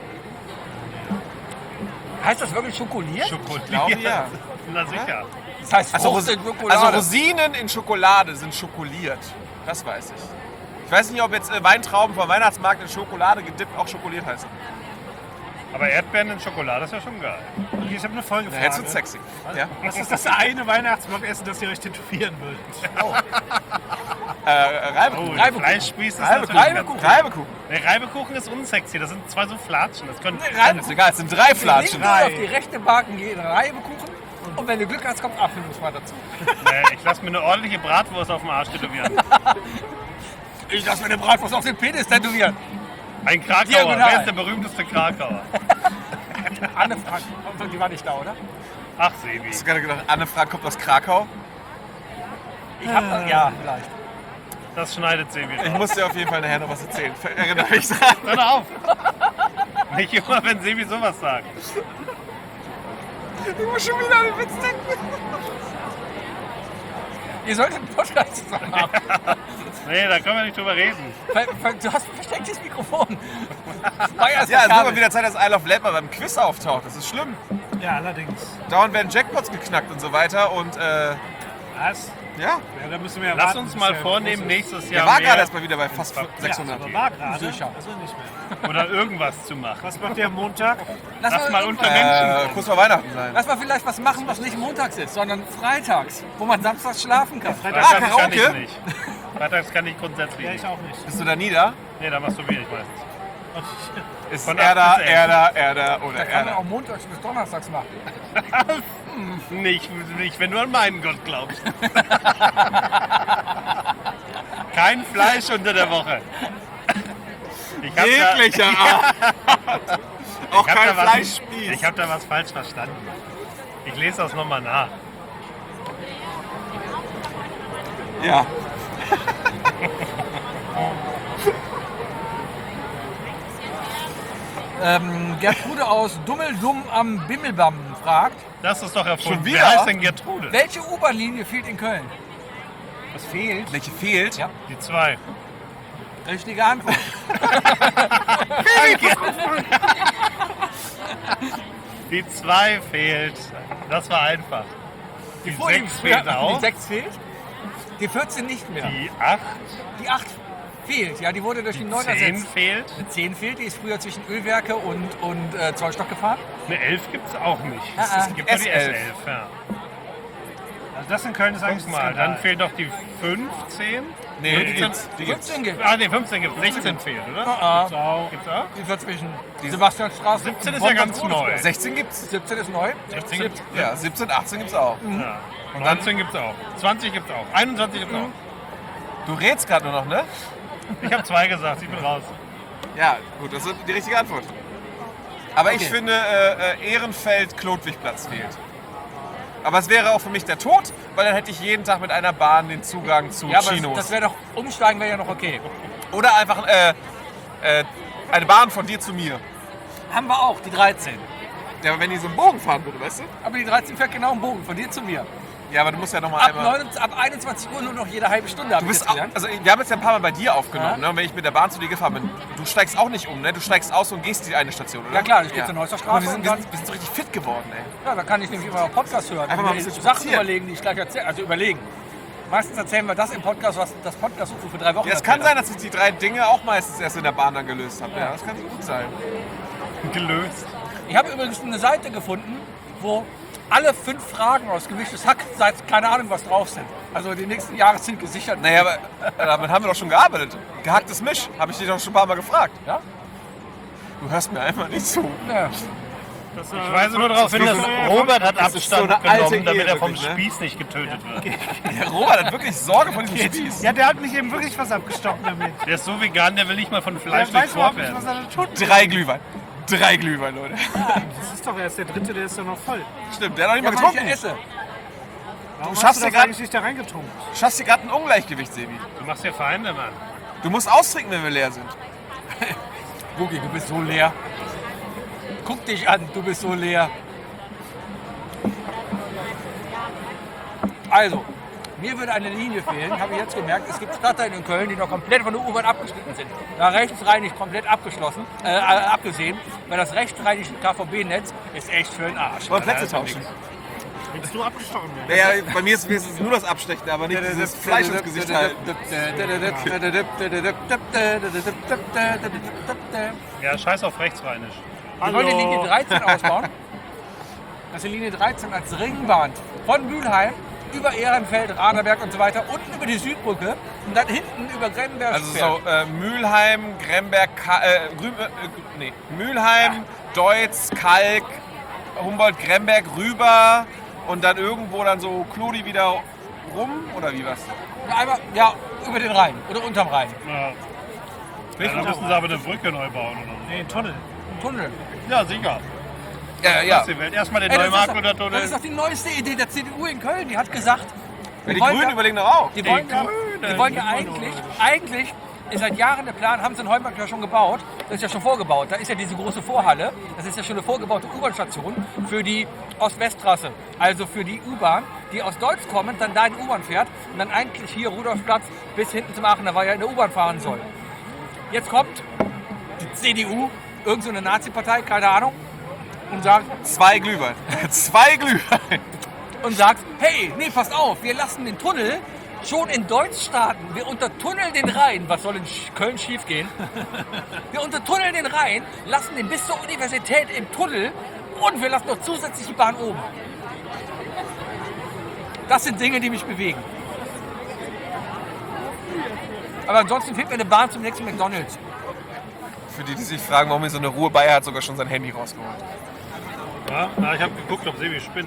Heißt das wirklich schokoliert? Schokoliert. glaube, ja. Na sicher. Das heißt Also, Frucht in Schokolade. also Rosinen in Schokolade sind schokoliert. Das weiß ich. Ich weiß nicht, ob jetzt Weintrauben vom Weihnachtsmarkt in Schokolade gedippt auch schokoliert heißen. Aber Erdbeeren in Schokolade ist ja schon geil. Okay, ich habe eine Folgefrage. Jetzt wird's sexy. Ja? Was ist das eine Weihnachtsmarktessen, das ihr euch tätowieren würdet? Reibekuchen. Oh, Reibekuchen. Fleischspieß ist Reibekuchen. natürlich Reibekuchen. Reibekuchen. Der Reibekuchen ist unsexy. Das sind 2 so Flatschen. Das können. Ist egal, es sind 3 Flatschen. Linke auf die rechte Backen gehen Reibekuchen. Und wenn du Glück hast, kommt Apfelmus mal dazu. Nee, ich lasse mir eine ordentliche Bratwurst auf dem Arsch tätowieren. Ich lass mir eine Bratwurst auf den Penis tätowieren. Ein Krakauer. Diagonal. Wer ist der berühmteste Krakauer? Anne Frank. Die war nicht da, oder? Ach, Sebi. Hast du gerade gedacht, Anne Frank kommt aus Krakau? Ich hab das, ja, vielleicht. Das schneidet Sebi. Ich muss dir auf jeden Fall nachher noch was erzählen. Erinnere mich dran. Hör doch auf. Nicht immer, wenn Sebi sowas sagt. Ich muss schon wieder an den Witz denken. Ihr solltet einen Podcast zusammen haben. Nee, da können wir nicht drüber reden. Du hast ein verstecktes Mikrofon. Feuerst Ja, es das wird mal Kabel. wieder Zeit, dass Isle of Lamp mal beim Quiz auftaucht. Das ist schlimm. Ja, allerdings. Dauernd werden Jackpots geknackt und so weiter. Und Was? ja, Ja, da müssen wir ja Lass warten, uns bis mal der vornehmen, groß ist. nächstes der Jahr war gerade mehr erst mal wieder bei fast Ja, 600. aber war gerade. Sicher. Also nicht mehr. oder irgendwas zu machen. Was macht ihr am Montag? Lass mal unter Menschen. Kurz vor Weihnachten sein. Lass mal vielleicht was machen, was nicht montags ist, sondern freitags, wo man samstags schlafen kann. Freitags kann Karaoke? ich nicht. Freitags kann ich grundsätzlich Ja, ich nicht. auch nicht. Bist du da nie da? Nee, da machst du wenig meistens. Ist Von er da, 8 bis 11. er da, er da oder Da er kann man da? auch montags bis donnerstags machen. Nicht, wenn du an meinen Gott glaubst. Kein Fleisch unter der Woche. Ich hab Jeglicher Art. Auch Ich hab kein da was- Fleischspieß. Ich habe da was falsch verstanden. Ich lese das nochmal nach. Ja. Gertrude aus Dummeldumm am Bimmelbamm fragt, Das ist doch erfunden. Schon wieder? Wer heißt denn Gertrude? welche U-Bahn-Linie fehlt in Köln? Was fehlt? Welche fehlt? Ja. Die 2. Richtige Antwort. Die 2 fehlt. Das war einfach. Die 6 fehlt Die auch. 6 fehlt. Die 14 nicht mehr. Die 8. Die 8 fehlt. Ja, die wurde durch die 9 10 ersetzt. fehlt. Die 10 fehlt. Die ist früher zwischen Ölwerke und Zollstock gefahren. Eine 11 gibt es auch nicht. Ah, Es gibt nur die S11. S11. Ja. Also das in Köln ist eigentlich Guck mal, dann fehlt doch die 15. Nee, die 15. gibt's. Die gibt's. 15 gibt Ah, nee, 15 gibt es. 16 fehlt, oder? es. Gibt's auch? Die wird zwischen Sebastianstraße 17 und ist ja ganz Bonn-Bad-Godesberg. neu. 16 gibt's. 17 ist neu. 16 gibt's. Ja, 17, 18 gibt's auch. Ja. Und 19 gibt's auch. 20 gibt's auch. 21 gibt's auch. Du rätst gerade nur noch, ne? Ich habe 2 gesagt, ich bin raus. Ja, gut, das ist die richtige Antwort. Aber ich Okay. finde, Ehrenfeld-Klotwigplatz fehlt. Aber es wäre auch für mich der Tod, weil dann hätte ich jeden Tag mit einer Bahn den Zugang zu Ja, aber Chinos. das wäre doch, umsteigen wäre ja noch okay. Oder einfach eine Bahn von dir zu mir. Haben wir auch, die 13. Ja, aber wenn die so einen Bogen fahren würde, weißt du? Aber die 13 fährt genau im Bogen, von dir zu mir. Ja, aber du musst ja nochmal Ab, einmal... ab 21 Uhr nur noch jede halbe Stunde. Du bist auch, also wir haben jetzt ja ein paar Mal bei dir aufgenommen, ne? Und wenn ich mit der Bahn zu dir gefahren bin, du steigst auch nicht um, ne? Du steigst aus und gehst die eine Station, oder? Ja klar, ich gehe zur Neusser Straße Wir und sind, dann, wir sind so richtig fit geworden, ey. ja, da kann ich nämlich immer Podcast hören. Einfach mal ein Und bisschen Sachen spazieren. überlegen, die ich gleich erzähle. Also überlegen. Meistens erzählen wir das im Podcast, was das Podcast für 3 Wochen Ja, es kann erzählt sein, dass ich die 3 Dinge auch meistens erst in der Bahn dann gelöst habe. Ja, das kann gut sein. Gelöst. hat. Ich habe übrigens eine Seite gefunden, wo alle 5 Fragen aus Gemischtes Hack seit keine Ahnung was drauf sind. Also die nächsten Jahre sind gesichert. Naja, aber damit haben wir doch schon gearbeitet. Gehacktes Misch, habe ich dich doch schon ein paar Mal gefragt. Ja? Du hörst mir einfach nicht zu. Ja. Ich weise nur darauf hin, dass Robert hat das ist so Abstand eine alte genommen, damit Ehe er vom wirklich, ne? Spieß nicht getötet wird. Der Robert hat wirklich Sorge vor diesem Spieß. Ja, der hat mich eben wirklich was abgestochen damit. Der ist so vegan, der will nicht mal von Fleisch Der weiß überhaupt durchbohrt nicht, was werden. er da tut. 3 Glühwein. 3 Glühwein, Leute. Das ist doch erst der dritte, der ist doch noch voll. Stimmt, der hat noch nicht Ja, mal weil ich getrunken. ja esse. Warum schaffst hast du dir das grad- eigentlich nicht da reingetrunken? Du schaffst hier gerade ein Ungleichgewicht, Sebi. Du machst ja Feinde, Mann. Du musst austrinken, wenn wir leer sind. Gugi, du bist so leer. Guck dich an, du bist so leer. Also, mir würde eine Linie fehlen, habe ich jetzt gemerkt. Es gibt Stadtteile in Köln, die noch komplett von der U-Bahn abgeschnitten sind. Da rechtsreinig komplett abgesehen, weil das rechtsrheinische KVB-Netz ist echt für den Arsch. Wollen wir Plätze tauschen? Willst du abgestochen werden? Naja, bei mir ist es nur das Abstechen, aber nicht dieses Fleisch ins Gesicht halten. Ja, scheiß auf rechtsrheinisch. Wir wollen die Linie 13 ausbauen. Das ist die Linie 13 als Ringbahn von Mülheim über Ehrenfeld, Raderberg und so weiter, unten über die Südbrücke und dann hinten über Gremberg. Also so Mülheim, Gremberg, Mülheim, Deutz, Kalk, Humboldt, Gremberg rüber und dann irgendwo dann so Klodi wieder rum oder wie was? Ja, einmal, ja, über den Rhein oder unterm Rhein. Ja. Ja, da müssen sie aber eine Brücke neu bauen oder Nee, ein Tunnel. Ein Tunnel. so. Ja, sicher. Ja. Das ist die Welt. Erstmal den Ey, das, ist Neumarkt doch, oder das Tunnel. ist doch die neueste Idee der CDU in Köln. Die hat gesagt, Die wollen Grünen ja- überlegen doch auch. die wollen ja, Grünen, die wollen ja die eigentlich ist seit Jahren der Plan, haben sie in Heumarkt ja schon gebaut, das ist ja schon vorgebaut, da ist ja diese große Vorhalle, das ist ja schon eine vorgebaute U-Bahn-Station für die Ost-West-Trasse, also für die U-Bahn, die aus Deutsch kommen, dann da in U-Bahn fährt und dann eigentlich hier Rudolfplatz bis hinten zum Aachener Weiher in der U-Bahn fahren soll. Jetzt kommt die CDU, irgend so eine Nazi-Partei, keine Ahnung, und sagt, 2 Glühwein. 2 Glühwein. hey, nee, passt auf, wir lassen den Tunnel schon in Deutsch starten. Wir untertunneln den Rhein. Was soll in Köln schiefgehen? Wir untertunneln den Rhein, lassen den bis zur Universität im Tunnel und wir lassen noch zusätzlich die Bahn oben. Das sind Dinge, die mich bewegen. Aber ansonsten fehlt mir eine Bahn zum nächsten McDonald's. Für die sich fragen, warum hier so eine Ruhe bei, er hat sogar schon sein Handy rausgeholt. Ja, na, ich habe geguckt, ob Sebi spinnt.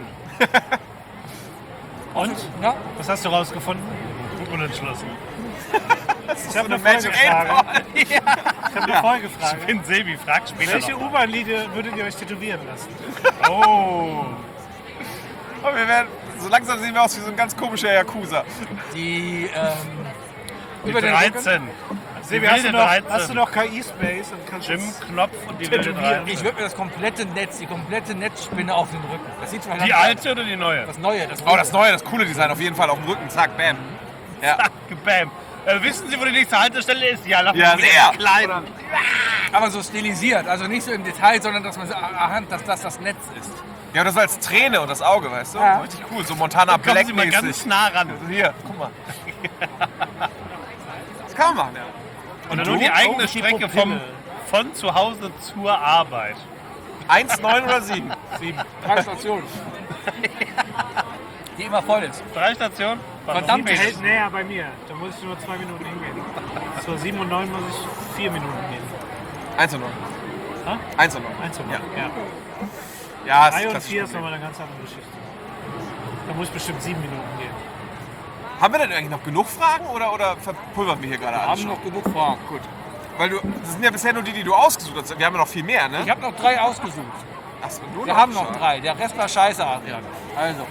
Und? Ja? Was hast du rausgefunden? Unentschlossen. Ich habe eine Magic Folgefrage. Ich habe eine Folgefrage. Ich bin Sebi, frag später Welche noch. U-Bahn-Linie würdet ihr euch tätowieren lassen? Oh. Und wir werden So langsam sehen wir aus wie so ein ganz komischer Yakuza. Die, Die über den 13. Sebi, hast du noch KI-Space und kannst Jim das Knopf und die wilde tätowieren? 13. Ich würde mir das komplette Netz, die komplette Netzspinne auf den Rücken. Das sieht zwar Die langsam alte oder die neue? aus. Das Neue, das Oh, das neue, das coole Design auf jeden Fall auf dem Rücken. Zack, bam. Ja. Bam. Wissen Sie, wo die nächste Haltestelle ist? Ja, lassen Ja, Sie mich sehr. klein. Aber so stilisiert, also nicht so im Detail, sondern dass man so erahnt, dass das Netz ist. Ja, das als Träne und das Auge, weißt du? Ja. Richtig cool, so Montana Kommen Black Sie mal ganz mäßig. nah ran. Also hier, guck mal. Das kann man machen, ja. Und dann du? nur die eigene Oh, die Strecke Pupille. von zu Hause zur Arbeit. 1, 9 oder 7? 3 Stationen. Die immer voll ist. 3 Stationen? Verdammt, Der hält näher bei mir. Da muss ich nur 2 Minuten hingehen. Zur 7 und 9 muss ich 4 Minuten gehen. 1 und 9. Ha? 1 und 9. 1 und Ja. 9. Ja. Ja, 3 und klassisch 4 ist Problem. nochmal eine ganz andere Geschichte. Da muss ich bestimmt 7 Minuten gehen. Haben wir denn eigentlich noch genug Fragen oder verpulvern wir hier gerade Wir alles? haben noch genug Fragen. Gut. Weil das sind ja bisher nur die du ausgesucht hast. Wir haben ja noch viel mehr, ne? Ich habe noch 3 ausgesucht. Achso, nur Wir haben noch schon. 3. Der Rest war scheiße, Adrian. Also.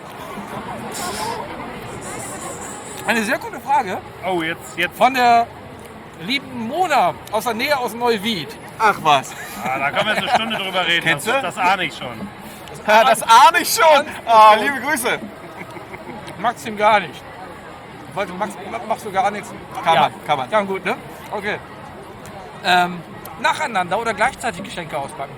Eine sehr gute Frage Oh, jetzt. von der lieben Mona aus der Nähe aus Neuwied. Ach was. Da können wir jetzt eine Stunde drüber reden. Kennst du? Das ahne ich schon. Ja, das ahne ich schon. Ah, liebe Grüße. Maxim gar nicht. Wollte Max, machst du gar nichts? Kann man. Ja, gut, ne? Okay. Nacheinander oder gleichzeitig Geschenke auspacken?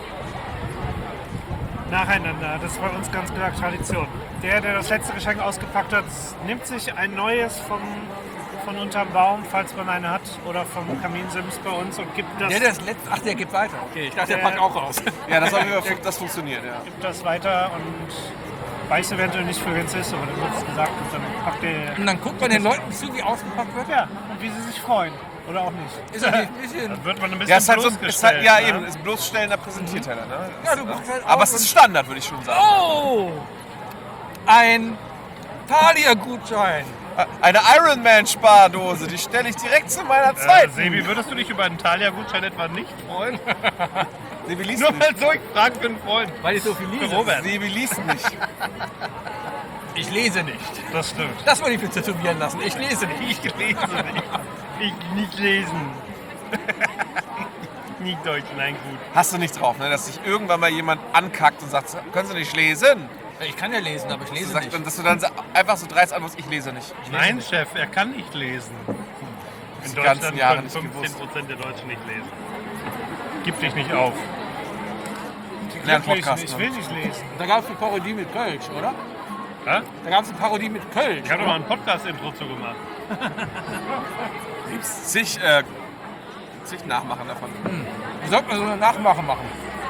Nacheinander, das ist bei uns ganz klar Tradition. Der das letzte Geschenk ausgepackt hat, nimmt sich ein neues von unterm Baum, falls man eine hat, oder vom Kaminsims bei uns und gibt das, Der gibt weiter. Okay, ich dachte, der Der- packt auch aus. Ja, das funktioniert, ja. gibt das weiter und weiß eventuell nicht, für wen es ist, aber dann wird es gesagt und dann packt der. Und dann guckt man den Leuten zu, wie ausgepackt wird. Ja, und wie sie sich freuen. Oder auch nicht. Ist das nicht ein bisschen... Dann wird man ein bisschen Ja, ist halt so, ist halt, bloßgestellt. ja ne? eben, ist bloßstellender Präsentierteller, ne? Ja, du guckst halt Aber aus es ist Standard, würde ich schon sagen. Oh! Ein Thalia-Gutschein. Eine Ironman-Spardose, die stelle ich direkt zu meiner zweiten. Sebi, würdest du dich über einen Thalia-Gutschein etwa nicht freuen? Sebi liest Nur nicht. mal so, ich frage für einen Freund. Weil ich so viel Für lese. Robert. Sebi liest nicht. Ich lese nicht. Das stimmt. Das würde ich mir tätowieren lassen. Ich lese nicht. Ich lese nicht. Ich nicht lesen. Nicht Deutsch, nein, gut. Hast du nicht drauf, ne? Dass sich irgendwann mal jemand ankackt und sagt, können Sie nicht lesen? Ich kann ja lesen, aber ich lese Sagt, nicht. dann, dass du dann einfach so dreist antwortest, ich lese nicht. Nein, Chef, er kann nicht lesen. In Die ganzen Deutschland Jahre können nicht 15% der Deutschen nicht lesen. Gib dich nicht auf. Lernpodcast. Ich will nicht lesen. Da gab es eine Parodie mit Kölsch, oder? Ja? Da gab es eine Parodie mit Kölsch. Ich habe doch mal ein Podcast-Intro zu gemacht. Zig Nachmachen davon. Wie sollte man so eine Nachmache machen?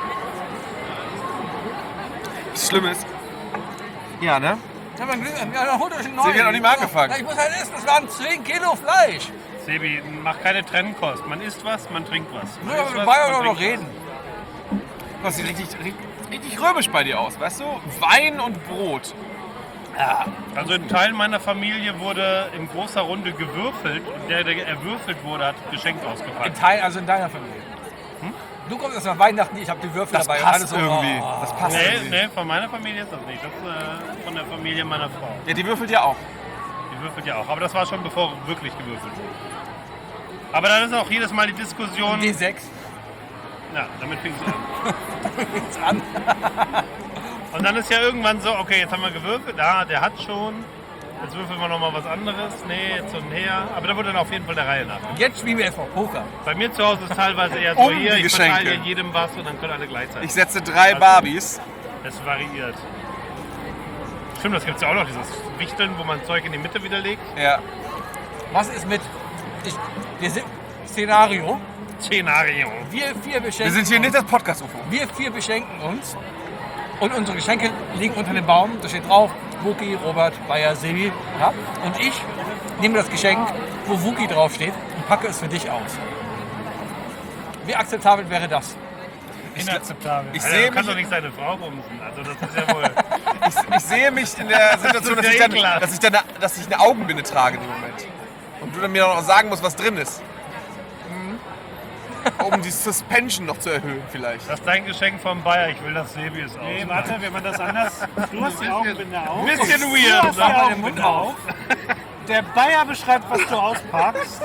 Das Schlimme ist, ja, ne? Ja, dann holt euch einen neuen. Sie hat noch nicht mal angefangen. Ja, ich muss halt essen, das waren 10 Kilo Fleisch. Sebi, mach keine Trennkost. Man isst was, man trinkt was. Man Nur isst dabei was, oder man noch trinkt reden. Das sieht richtig römisch bei dir aus, weißt du? Wein und Brot. was. Also ein Teil meiner Familie wurde in großer Runde gewürfelt und der erwürfelt wurde, hat Geschenk Ein ausgepackt. Teil, also in deiner Familie. Du kommst erst nach Weihnachten, ich habe die Würfel Das dabei. passt und alles so, irgendwie. oh. Das passt irgendwie. Nee, von meiner Familie ist das nicht. Das ist von der Familie meiner Frau. Ja, die würfelt ja auch. Die würfelt ja auch. Aber das war schon bevor wirklich gewürfelt wurde. Aber dann ist auch jedes Mal die Diskussion. D6. Ja, damit fing es an. Und dann ist ja irgendwann so, okay, jetzt haben wir gewürfelt. Der hat schon. Jetzt würfeln wir nochmal was anderes. Nee, jetzt und her. Aber da wurde dann auf jeden Fall der Reihe nach. Jetzt spielen wir erstmal Poker. Bei mir zu Hause ist teilweise eher so Um hier, die ich verteile Geschenke. hier jedem was und dann können alle gleichzeitig. Ich setze 3 Barbies. Es variiert. Stimmt, das gibt es ja auch noch, dieses Wichteln, wo man Zeug in die Mitte wieder legt. Ja. Was ist mit... wir sind... Szenario. Szenario. Wir 4 beschenken Wir sind hier uns. nicht das Podcast-UFO. Wir 4 beschenken uns. Und unsere Geschenke liegen unter dem Baum. Da steht drauf, Wookie, Robert, Bayer, Sebi. Ja? Und ich nehme das Geschenk, wo Wookie draufsteht, und packe es für dich aus. Wie akzeptabel wäre das? Inakzeptabel. Ich Alter, sehe du kannst doch mich, nicht seine Frau bumsen. Also das ist ja wohl... ich sehe mich in der Situation, Das ist ja ekelhaft. dass ich eine Augenbinde trage in dem Moment. Und du dann mir noch sagen musst, was drin ist. Um die Suspension noch zu erhöhen vielleicht. Das ist dein Geschenk vom Bayer. Ich will, dass Sebi es Nee, aus. warte, wenn man das anders... Du hast die Augenbinde auf. Bisschen Du weird, hast die ne? Augenbinde auf. Der Bayer beschreibt, was du auspackst.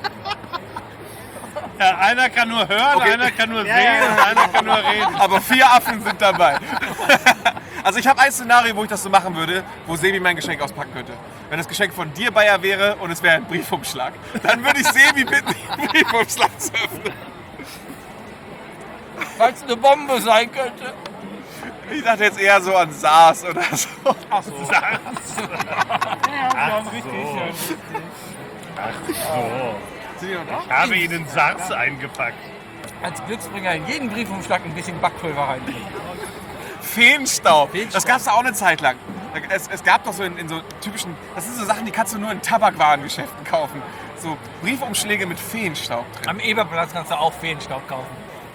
Ja, einer kann nur hören, Okay. einer kann nur Ja, sehen ja. und einer kann nur reden. Aber 4 Affen sind dabei. Also ich habe ein Szenario, wo ich das so machen würde, wo Sebi mein Geschenk auspacken könnte. Wenn das Geschenk von dir, Bayer, wäre und es wäre ein Briefumschlag, dann würde ich Sebi bitten, den Briefumschlag zu öffnen. Weil es eine Bombe sein könnte. Ich dachte jetzt eher so an SARS oder so. Ach so. Ich habe Ihnen SARS eingepackt. Als Glücksbringer in jeden Briefumschlag ein bisschen Backpulver rein. Feenstaub. Feenstaub. Das gab es da auch eine Zeit lang. Es gab doch so in so typischen, das sind so Sachen, die kannst du nur in Tabakwarengeschäften kaufen. So Briefumschläge mit Feenstaub drin. Am Eberplatz kannst du auch Feenstaub kaufen.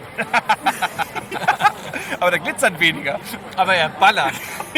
Aber der glitzert weniger. Aber er ballert.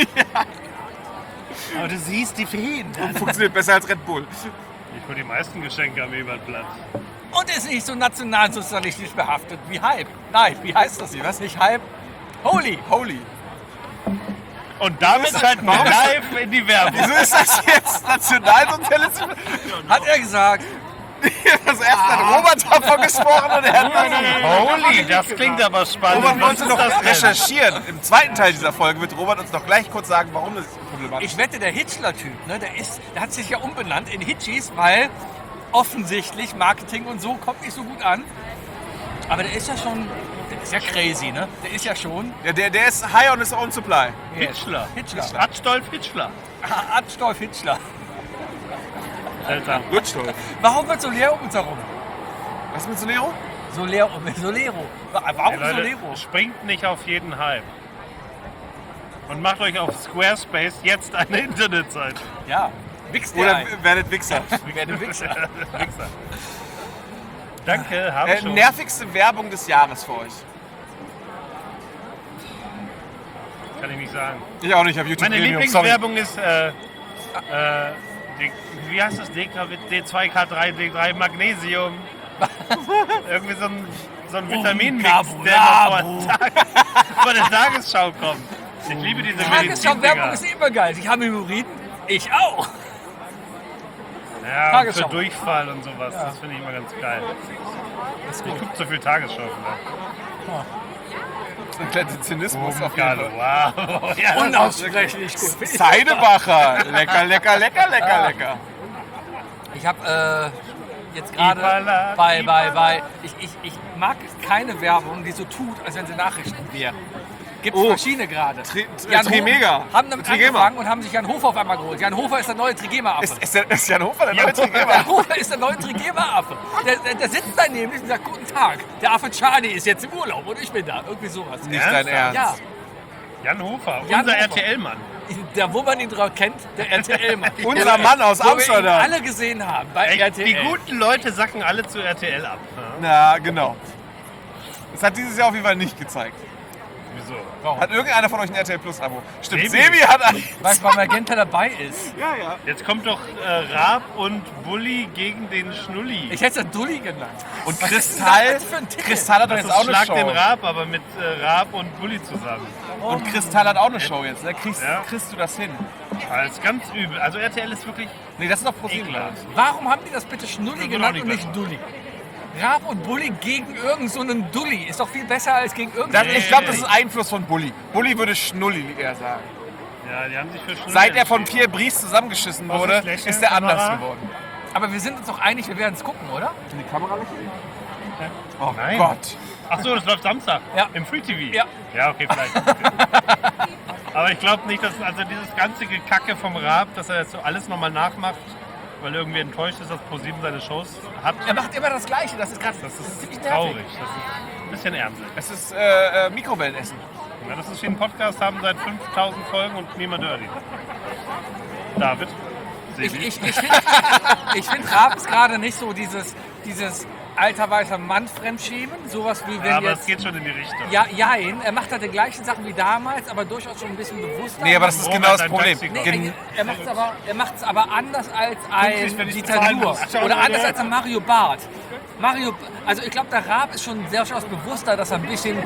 Aber du siehst die Feen. Und funktioniert besser als Red Bull. Ich hole die meisten Geschenke am Ebertplatz. Und ist nicht so nationalsozialistisch behaftet wie Hype. Nein, wie heißt das? Wie, was? Nicht Hype. Holy. Holy. Und damit schalten wir live in die Werbung. Wieso ist das jetzt nationalsozialistisch? Hat er gesagt. Das erste hat Robert davon gesprochen und er hat Holy, das klingt aber spannend. Robert Was wollte ist noch das denn? recherchieren. Im zweiten Teil dieser Folge wird Robert uns noch gleich kurz sagen, warum das problematisch ist. Ich wette, der Hitchler-Typ, ne, der hat sich ja umbenannt in Hitchis, weil offensichtlich Marketing und so kommt nicht so gut an. Aber der ist ja schon, der ist ja crazy, ne? Der ist ja schon Ja, der ist high on his own supply. Hitchler. Hitchler. Adstolf Hitchler. Adstolf Hitchler. Alter. Rutschdorf. Warum wird so leer um uns herum? Was mit Solero? Solero. Warum Hey, Leute, Solero? springt nicht auf jeden Hype. Und macht euch auf Squarespace jetzt eine Internetseite. Ja, wichst ihr Oder ein. werdet Wichser. Werde Wichser. Wichser. Danke, haben schon. Nervigste Werbung des Jahres für euch? Kann ich nicht sagen. Ich auch nicht, auf YouTube Meine Premium, sorry. Lieblingswerbung ist, wie heißt das? D2K3, D3 Magnesium. Irgendwie so ein Vitaminmix, der noch vor der Tagesschau kommt. Ich liebe diese Tagesschau-Werbung Medizindinger. ist immer geil. Sie haben Hämorrhoiden? Ich auch. Ja, und Tagesschau. für Durchfall und sowas. Das finde ich immer ganz geil. Ich gucke so viel Tagesschau vielleicht. Ein kleiner Zynismus auf jeden Carlo, Fall. wow. Ja, Unaussprechlich gut. Seidebacher. Lecker, lecker, lecker, lecker, lecker. Ich habe jetzt gerade Ipala. ich mag keine Werbung, die so tut, als wenn sie Nachrichten wäre. Gibt es Oh. verschiedene gerade. Trigema. Haben damit Trigema. angefangen und haben sich Jan Hofer auf einmal geholt. Jan Hofer ist der neue Trigema-Affe. Ist Jan Hofer der neue Trigema? Jan Hofer ist der neue Trigema-Affe. Der sitzt da nämlich und sagt, guten Tag, der Affe Charlie ist jetzt im Urlaub und ich bin da. Irgendwie sowas. Nicht dein Ernst. Ja, Jan Hofer, Jan unser Hofer. RTL-Mann. der, wo man ihn drauf kennt, der RTL-Mann. Unser Mann aus Wo wir ihn Amsterdam. alle gesehen haben bei RTL. Die guten Leute sacken alle zu RTL ab. Ne? Na, genau. Das hat dieses Jahr auf jeden Fall nicht gezeigt. Wieso? Hat irgendeiner von euch ein RTL Plus Abo? Stimmt, Sebi. Sebi hat ein. Weil Magenta dabei ist. Ja, ja. Jetzt kommt doch Raab und Bulli gegen den Schnulli. Ich hätte es Dulli genannt. Und Was ist Kristall, das für ein Titel? Kristall hat doch Das jetzt ist auch eine Schlag Show. den Raab, aber mit Raab und Bulli zusammen. Und Kristall hat auch eine Show jetzt. Ne? Ja. Kriegst du das hin? Das ist ganz übel. Also RTL ist wirklich Nee, das ist doch ProSieben. ekelhaft. Warum haben die das bitte Schnulli wird genannt auch und nicht nicht Dulli? Raab und Bulli gegen irgend so einen Dulli. Ist doch viel besser als gegen irgendeinen. Ich glaube, das ist Einfluss von Bulli. Bulli würde Schnulli eher sagen. Ja, die haben sich für Schnulli Seit er von entschieden. Pierre Brice zusammengeschissen wurde, ist Lächeln, ist er anders Kamera? geworden. Aber wir sind uns doch einig, wir werden es gucken, oder? In die Kamera lächeln? Oh Nein. Gott. Ach so, das läuft Samstag. Ja. Im Free TV. Ja. Ja, okay, vielleicht. Aber ich glaube nicht, dass also dieses ganze Gekacke vom Raab, dass er jetzt so alles nochmal nachmacht, weil er irgendwie enttäuscht ist, dass ProSieben seine Shows hat. Er macht immer das Gleiche. Das ist gerade Das ist ziemlich traurig. nervig. Das ist ein bisschen ärmselig. Es ist Mikrowellenessen. Ja, das ist wie ein Podcast, haben seit 5000 Folgen und niemand hört ihn. David? Sebi? Ich finde Raab ist gerade nicht so dieses alter weißer Mann Fremdschämen. Sowas wie wenn Ja, aber es jetzt... geht schon in die Richtung. Ja, jein. Er macht halt die gleichen Sachen wie damals, aber durchaus schon ein bisschen bewusster. Nee, aber das ist Robert, genau das ein Problem. Taxi. Nee, er macht's aber anders als ein Pünktlich, wenn ich Dieter bezahlen Nuhr muss. Ciao, oder anders Leute. als ein Mario Barth. Mario, also ich glaube, der Raab ist schon sehr durchaus bewusster, dass er ein bisschen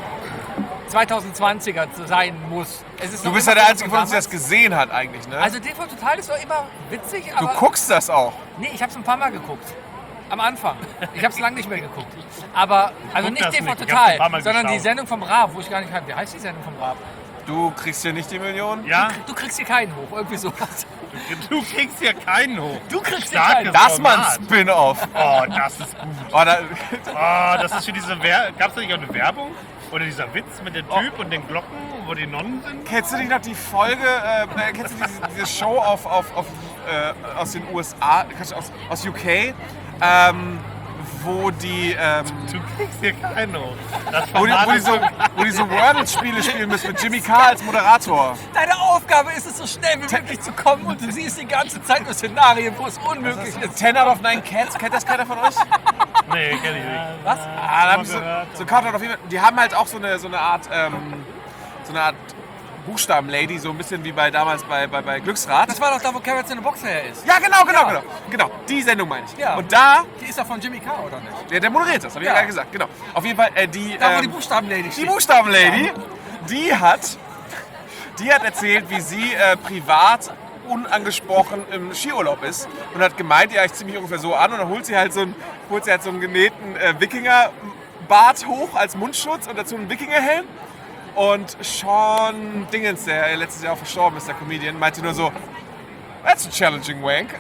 2020er sein muss. Es ist Du noch bist immer ja der so Einzige von uns, der das gesehen hat eigentlich, ne? Also TV Total ist doch immer witzig, Du aber... guckst das auch. Nee, ich habe es ein paar Mal geguckt. Am Anfang. Ich habe es lange nicht mehr geguckt. Aber, also guck nicht das TV nicht. Ich hab's ein paar Total, Mal sondern die geschaut. Sendung vom Raab, wo ich gar nicht habe. Wie heißt die Sendung vom Raab? Du kriegst hier nicht die Million. Ja, Du kriegst hier keinen hoch, irgendwie sowas. du kriegst hier keinen hoch. Du kriegst hier Starkes keinen. Das mal ein Format. Spin-off. Oh, das ist gut. Oh, da, Oh, das ist für diese Gab's da nicht auch eine Werbung? Oder dieser Witz mit dem Typ und den Glocken, wo die Nonnen sind? kennst du nicht noch die Folge, kennst du diese Show aus den USA, aus UK, wo die, Du kriegst hier keinen hoch. Das wo Format die, ist wo die so Wordle-Spiele spielen müssen mit Jimmy Carr als Moderator. Deine Aufgabe ist es, so schnell wie möglich zu kommen und du siehst die ganze Zeit nur Szenarien, wo es unmöglich ist. 10 out of 9 Cats, kennt das keiner von euch? Nee, kenn ich nicht. Was? Ah, da haben sie so Countdown auf jeden Fall. Die haben halt auch so eine Art Buchstaben-Lady, so ein bisschen wie damals bei Glücksrad. Das war doch da, wo Carrots in the Box her ist. Ja, genau. Die Sendung meine ich. Ja. Und da, Die ist doch von Jimmy Carr, oder nicht? der moderiert das, habe ich ja Ja. gerade gesagt. Genau. Auf jeden Fall, die Da, wo die Buchstabenlady die steht. Buchstabenlady, die hat erzählt, wie sie privat unangesprochen im Skiurlaub ist und hat gemeint, ja, ich ziehe mich ungefähr so an und dann holt sie halt so einen genähten Wikingerbart hoch als Mundschutz und dazu einen Wikingerhelm. Und Sean Dingens, der letztes Jahr auch verstorben ist, der Comedian, meinte nur so, that's a challenging wank.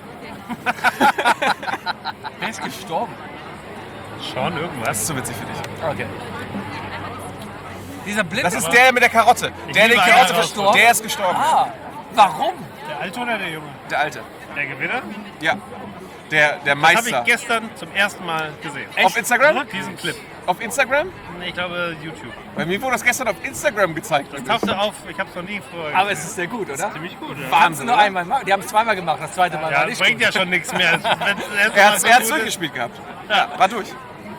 Der ist gestorben. Schon Das irgendwas. ist so witzig für dich. Okay. Dieser Blinde Das ist der mit der Karotte. Der liebe die einen Karotte gestorben. der ist gestorben. Ah, warum? Der Alte oder der Junge? Der Alte. Der Gewinner? Ja. Der Das habe Meister. ich gestern zum ersten Mal gesehen. Auf Instagram? Diesen Clip. Auf Instagram? Nee, ich glaube YouTube. Bei mir wurde das gestern auf Instagram gezeigt. Das tauchte auf, ich habe es noch nie vorher Aber gesehen. es ist sehr gut, oder? Ziemlich gut, ja. Die haben es Wahnsinn, nur oder? einmal gemacht. Die haben es zweimal gemacht, das zweite Mal Ja, war das nicht bringt gut. ja schon nichts mehr. Er hat es durchgespielt gehabt. Ja. War durch.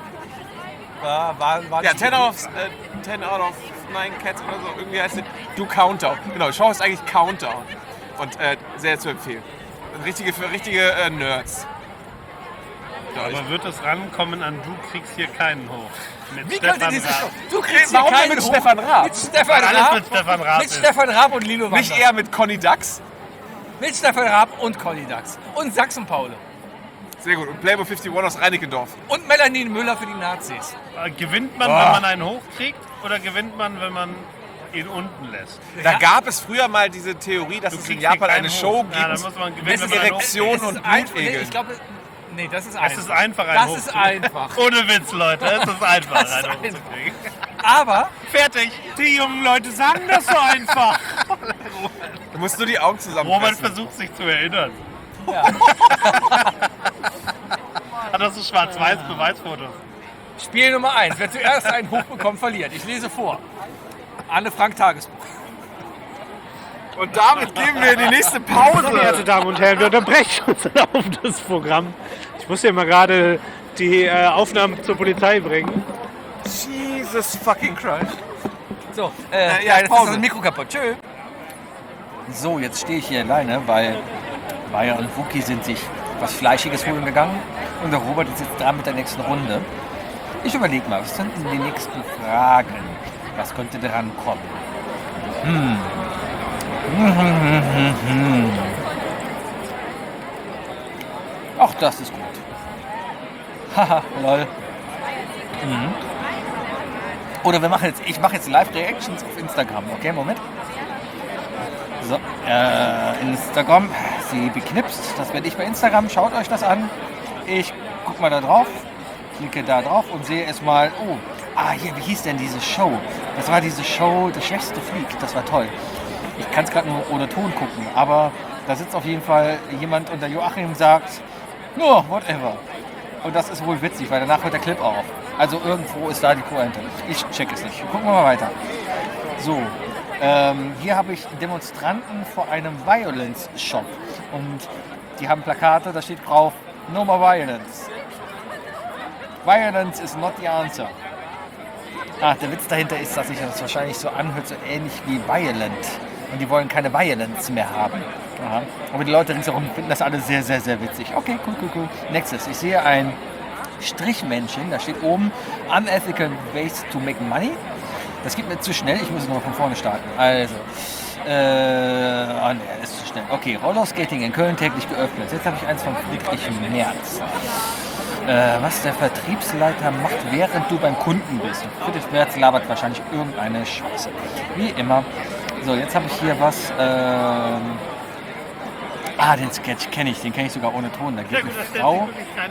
War Ja, nicht 10 out of 9 Cats oder so. Irgendwie heißt es Do Countdown. Genau, die Show ist eigentlich Countdown. Und sehr zu empfehlen. Für richtige Nerds. Aber wird es rankommen an Du kriegst hier keinen hoch? Mit Wie könnte Stefan diese Raab. Show? Du kriegst hier Warum denn keinen mit hoch. Stefan Raab? Mit Stefan Alles Raab. mit Stefan Raab Mit ist. Stefan Raab und Lilo Nicht Wander. eher mit Conny Dax. Mit Stefan Raab und Conny Dax. Und Sachsen-Paule. Sehr gut. Und Playboy 51 aus Reinickendorf. Und Melanie Müller für die Nazis. Gewinnt man, wenn man einen hochkriegt, oder gewinnt man, wenn man ihn unten lässt? Da gab es früher mal diese Theorie, dass es in kriegst Japan hier eine keinen Show hoch. Ja, dann gibt. muss man gewinnen, mit wenn man einen Erektion hochkriegt. und Es ist einfach- Blutegeln. Nee, ich glaube, nee, das ist Es einfach. ist einfach, einen Das hochzukriegen. ist einfach. Ohne Witz, Leute. Es ist einfach, Das ist einen hochzukriegen. Aber Fertig. Die jungen Leute sagen das so einfach. Du musst nur die Augen Robert zusammenpressen. versucht sich zu erinnern. Ja. Hat das so schwarz-weiß Beweisfotos? Spiel Nummer 1. Wer zuerst einen Hoch bekommt, verliert. Ich lese vor. Anne Frank Tagesbuch. Und damit gehen wir in die nächste Verehrte Pause. Damen und Herren, wir unterbrechen unser laufendes Programm. Ich muss hier mal gerade die Aufnahmen zur Polizei bringen. Jesus fucking Christ. So, ja, jetzt ist Pause. das Mikro kaputt. Tschö. So, jetzt stehe ich hier alleine, weil Bayer und Wookie sind sich was Fleischiges holen gegangen und der Robert ist jetzt dran mit der nächsten Runde. Ich überlege mal, was sind denn die nächsten Fragen? Was könnte dran kommen? Ach, das ist gut. Haha, lol. Oder ich mache jetzt Live-Reactions auf Instagram. Okay, Moment. So, Instagram, sie beknipst. Das werde ich bei Instagram. Schaut euch das an. Ich guck mal da drauf, klicke da drauf und sehe erstmal, hier, wie hieß denn diese Show? Das war diese Show, Der Schwächste fliegt. Das war toll. Ich kann es gerade nur ohne Ton gucken, aber da sitzt auf jeden Fall jemand und der Joachim sagt, no, whatever. Und das ist wohl witzig, weil danach hört der Clip auf. Also irgendwo ist da die Pointe. Ich check es nicht. Gucken wir mal weiter. So, hier habe ich Demonstranten vor einem Violence-Shop. Und die haben Plakate, da steht drauf, no more violence. Violence is not the answer. Der Witz dahinter ist, dass sich das wahrscheinlich so anhört, so ähnlich wie violent. Und die wollen keine Violence mehr haben. Aha. Aber die Leute ringsherum finden das alle sehr, sehr, sehr witzig. Okay, cool. Nächstes, ich sehe ein Strichmännchen. Da steht oben Unethical Ways to Make Money. Das geht mir zu schnell, ich muss es nochmal von vorne starten. Also, ist zu schnell. Okay, Rollerskating in Köln täglich geöffnet. Jetzt habe ich eins von Friedrich Merz. Was der Vertriebsleiter macht, während du beim Kunden bist. Friedrich Merz labert wahrscheinlich irgendeine Scheiße. Wie immer. So, jetzt habe ich hier was. Den Sketch kenne ich, den kenne ich sogar ohne Ton. Da geht eine Frau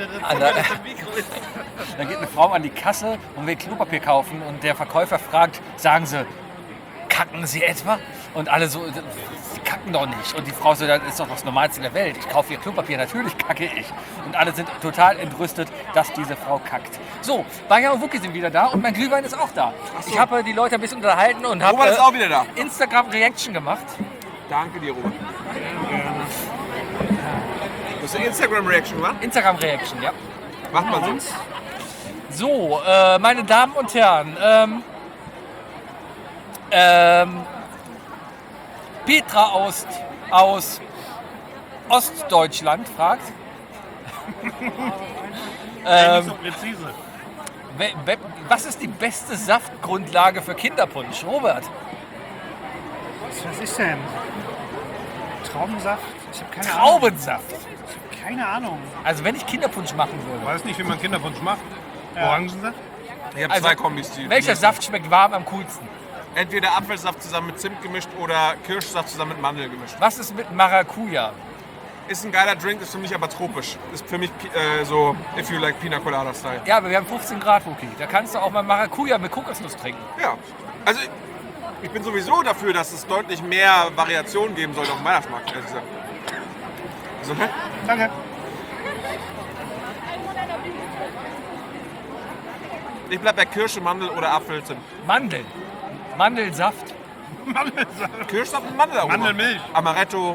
an die Kasse und will Klopapier kaufen und der Verkäufer fragt, sagen Sie, kacken Sie etwa? Und alle so, Sie kacken doch nicht. Und die Frau so, das ist doch das Normalste der Welt. Ich kaufe hier Klopapier, natürlich kacke ich. Und alle sind total entrüstet, dass diese Frau kackt. So, Bayer und Wookie sind wieder da und mein Glühwein ist auch da. So. Ich habe die Leute ein bisschen unterhalten und habe ist auch wieder da. Instagram-Reaction gemacht. Danke dir, Robert. Du hast eine Instagram-Reaction gemacht? Instagram-Reaction, ja. Macht man so. So, meine Damen und Herren, Petra aus Ostdeutschland fragt. Nicht so präzise. Was ist die beste Saftgrundlage für Kinderpunsch? Robert? Was ist denn? Traubensaft? Ich habe keine Ahnung. Traubensaft. Ich habe keine Ahnung. Also wenn ich Kinderpunsch machen würde. Weiß nicht, wie man Kinderpunsch macht. Ja. Orangensaft? Ich habe Also, zwei Kombis. Welcher Saft schmeckt warm am coolsten? Entweder Apfelsaft zusammen mit Zimt gemischt oder Kirschsaft zusammen mit Mandel gemischt. Was ist mit Maracuja? Ist ein geiler Drink, ist für mich aber tropisch. Ist für mich so, if you like Pina Colada Style. Ja, aber wir haben 15 Grad, Wookie. Da kannst du auch mal Maracuja mit Kokosnuss trinken. Ja, also ich bin sowieso dafür, dass es deutlich mehr Variationen geben sollte auf dem Weihnachtsmarkt. ehrlich gesagt. Gesundheit? Danke. Ich bleib bei Kirsche, Mandel oder Apfelzimt. Mandeln. Mandelsaft. Kirschsaft und Mandelaroma. Mandelmilch. Amaretto.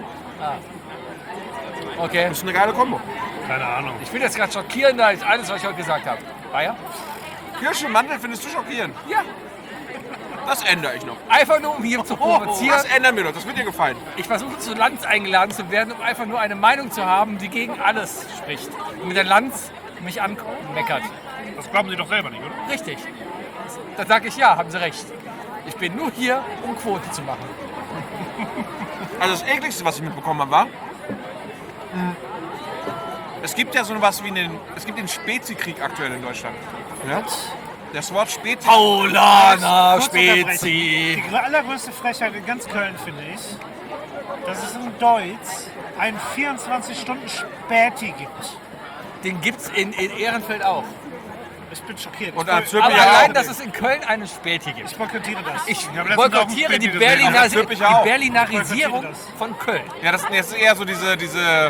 Okay. Das ist eine geile Kombo. Keine Ahnung. Ich finde das gerade schockierender als alles, was ich heute gesagt habe. Bayer? Kirsche, Mandel findest du schockierend? Ja. Das ändere ich noch. Einfach nur, um hier zu provozieren. Das ändern wir noch, das wird dir gefallen. Ich versuche zu Lanz eingeladen zu werden, um einfach nur eine Meinung zu haben, die gegen alles spricht. Und mit der Lanz mich anmeckert. Das glauben Sie doch selber nicht, oder? Richtig. Da sage ich ja, haben Sie recht. Ich bin nur hier, um Quote zu machen. Also das ekligste, was ich mitbekommen habe, war, es gibt ja so was wie es gibt den Spezi-Krieg aktuell in Deutschland. Ja? Das Wort Spezi... Paulaner Kurz unterbrechen. Spezi. Die allergrößte Frechheit in ganz Köln, finde ich, dass es in Deutz einen 24-Stunden-Späti gibt. Den gibt's in Ehrenfeld auch. Ich bin schockiert. Und ich, am will- Zürich Aber ja allein, auch. dass es in Köln einen Späti gibt. ich boykottiere das. Ich Ja, aber letztens boykottiere auch ein die, Späti gesehen. Aber Zürich auch. Berlinarisierung Ich boykottiere von Köln. Ja, das ist eher so diese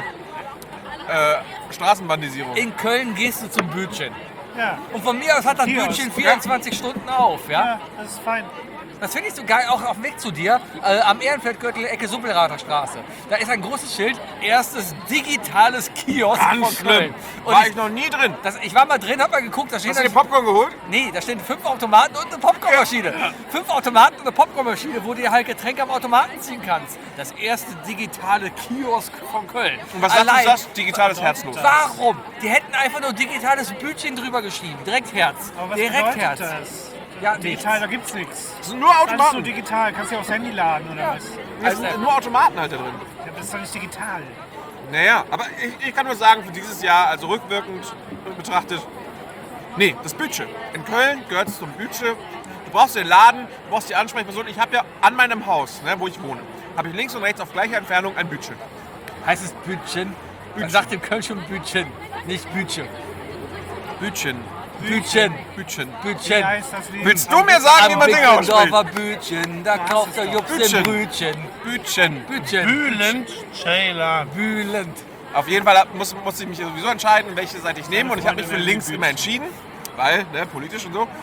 Straßenbandisierung. In Köln gehst du zum Bütchen. ja, Und von mir aus hat das Kiosk, Bütchen okay? 24 Stunden auf. Ja? ja, das ist fein. Das finde ich so geil, auch auf dem Weg zu dir, am Ehrenfeldgürtel, Ecke Suppelrater Straße. Da ist ein großes Schild, erstes digitales Kiosk von Ganz Köln. schlimm. Und War ich noch nie drin. ich war mal drin, hab mal geguckt, da steht Hast du dir Popcorn geholt? Nee, da stehen 5 Automaten und eine Popcornmaschine. 5 Automaten und eine Popcornmaschine, wo du dir halt Getränke am Automaten ziehen kannst. Das erste digitale Kiosk von Köln. Und was sagst du das? Digitales Herzlos. Warum? Die hätten einfach nur digitales Bütchen drüber geschrieben. Direkt Herz. Aber was Direkt bedeutet Herz. das? Ja, Digital, da gibt's nichts. Das sind nur Alles nur Automaten. digital. Kannst du ja aufs Handy laden oder was? Das sind nur Automaten halt da drin. Ja, das ist doch nicht digital. Naja, aber ich kann nur sagen, für dieses Jahr, also rückwirkend betrachtet, nee, das Bütche. In Köln gehört es zum Bütche. Du brauchst den Laden, du brauchst die Ansprechperson. Ich habe ja an meinem Haus, ne, wo ich wohne, habe ich links und rechts auf gleicher Entfernung ein Bütche. Heißt es Bütchen? Man sagt im Köln schon Bütchen, nicht Bütchen. Bütchen. Bütchen. Bütchen. Wie Bütchen. heißt das Lied? Willst du mir sagen, wie man Dinge ausspricht? Bickendorfer Bütchen, da kauft der Jups Bütchen. im Brötchen. Bütchen. Bütchen. Bühlend, Ceylan. Bühlend. Auf jeden Fall muss ich mich sowieso entscheiden, welche Seite ich nehme. Und ich habe mich für links immer entschieden, weil, ne, politisch und so.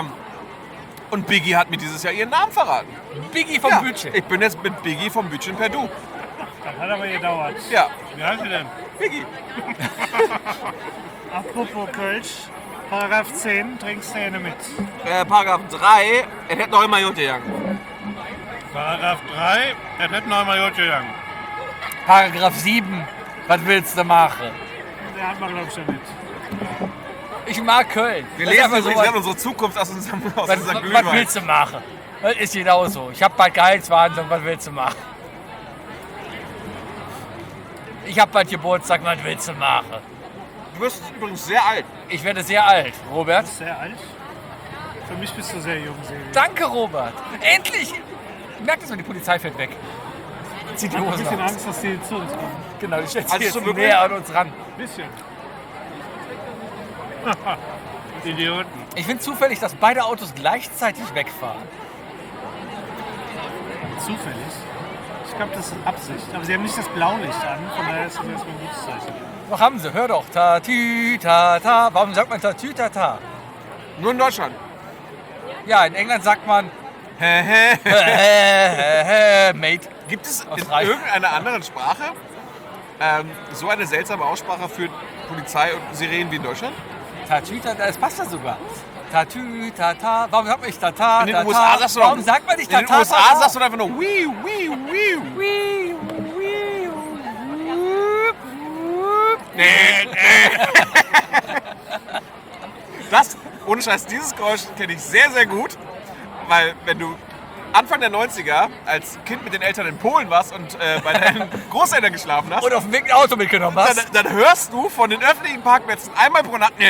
Und Biggie hat mir dieses Jahr ihren Namen verraten. Biggie vom Ja, Bütchen. ich bin jetzt mit Biggie vom Bütchen per Du. Das hat aber gedauert. Ja, Wie heißt sie denn? Biggie. Apropos Kölsch, Paragraph 10, trinkst du eine mit. Paragraph 3, er hätte noch immer gut gegangen. Paragraph 3, er hätte noch einmal gut gegangen. Paragraph 7. Was willst du machen? Der hat man, glaube ich, schon mit. Ich mag Köln. Wir Das ist lesen einfach übrigens was- gerade unsere Zukunft aus unserer Was Glühwein. willst du machen? Das ist genauso. Ich hab bald Gehaltsverhandlung, was willst du machen? Ich hab bald Geburtstag, was willst du machen? Du wirst übrigens sehr alt. Ich werde sehr alt, Robert. Sehr alt. Für mich bist du sehr jung, Sebi. Danke, Robert. Endlich! Merkt es mal, die Polizei fährt weg. Zieht die Ich habe ein Hose bisschen aus. Angst, dass die zu uns kommen. Genau, die stellt Also sich jetzt so wirklich- näher an uns ran. Ein bisschen. Idioten. Ich finde zufällig, dass beide Autos gleichzeitig wegfahren. Zufällig. Ich glaube, das ist Absicht. Aber sie haben nicht das Blaulicht an, von daher ist das erstmal ein gutes Zeichen. Doch haben sie, hör doch. Ta-tü-ta-ta. Warum sagt man ta-tü-ta-ta? Nur in Deutschland. Ja, in England sagt man Mate. Gibt es in Australien. irgendeiner anderen Sprache so eine seltsame Aussprache für Polizei und Sirenen wie in Deutschland? Ta-tü-ta-ta, das passt ja sogar. Ta-tü-ta-ta. Warum sagt man nicht ta-ta? In den ta-ta? USA sagst du Warum sagt man nicht in den ta-ta? USA sagst du einfach nur wii, wii, wii. Wii, wii, Nee, nee. Das, ohne Scheiß, dieses Geräusch kenne ich sehr, sehr gut, weil wenn du Anfang der 90er als Kind mit den Eltern in Polen warst und bei deinen Großeltern geschlafen hast, Und auf dem Weg ein Auto mitgenommen hast. dann hörst du von den öffentlichen Parkplätzen einmal pro Nacht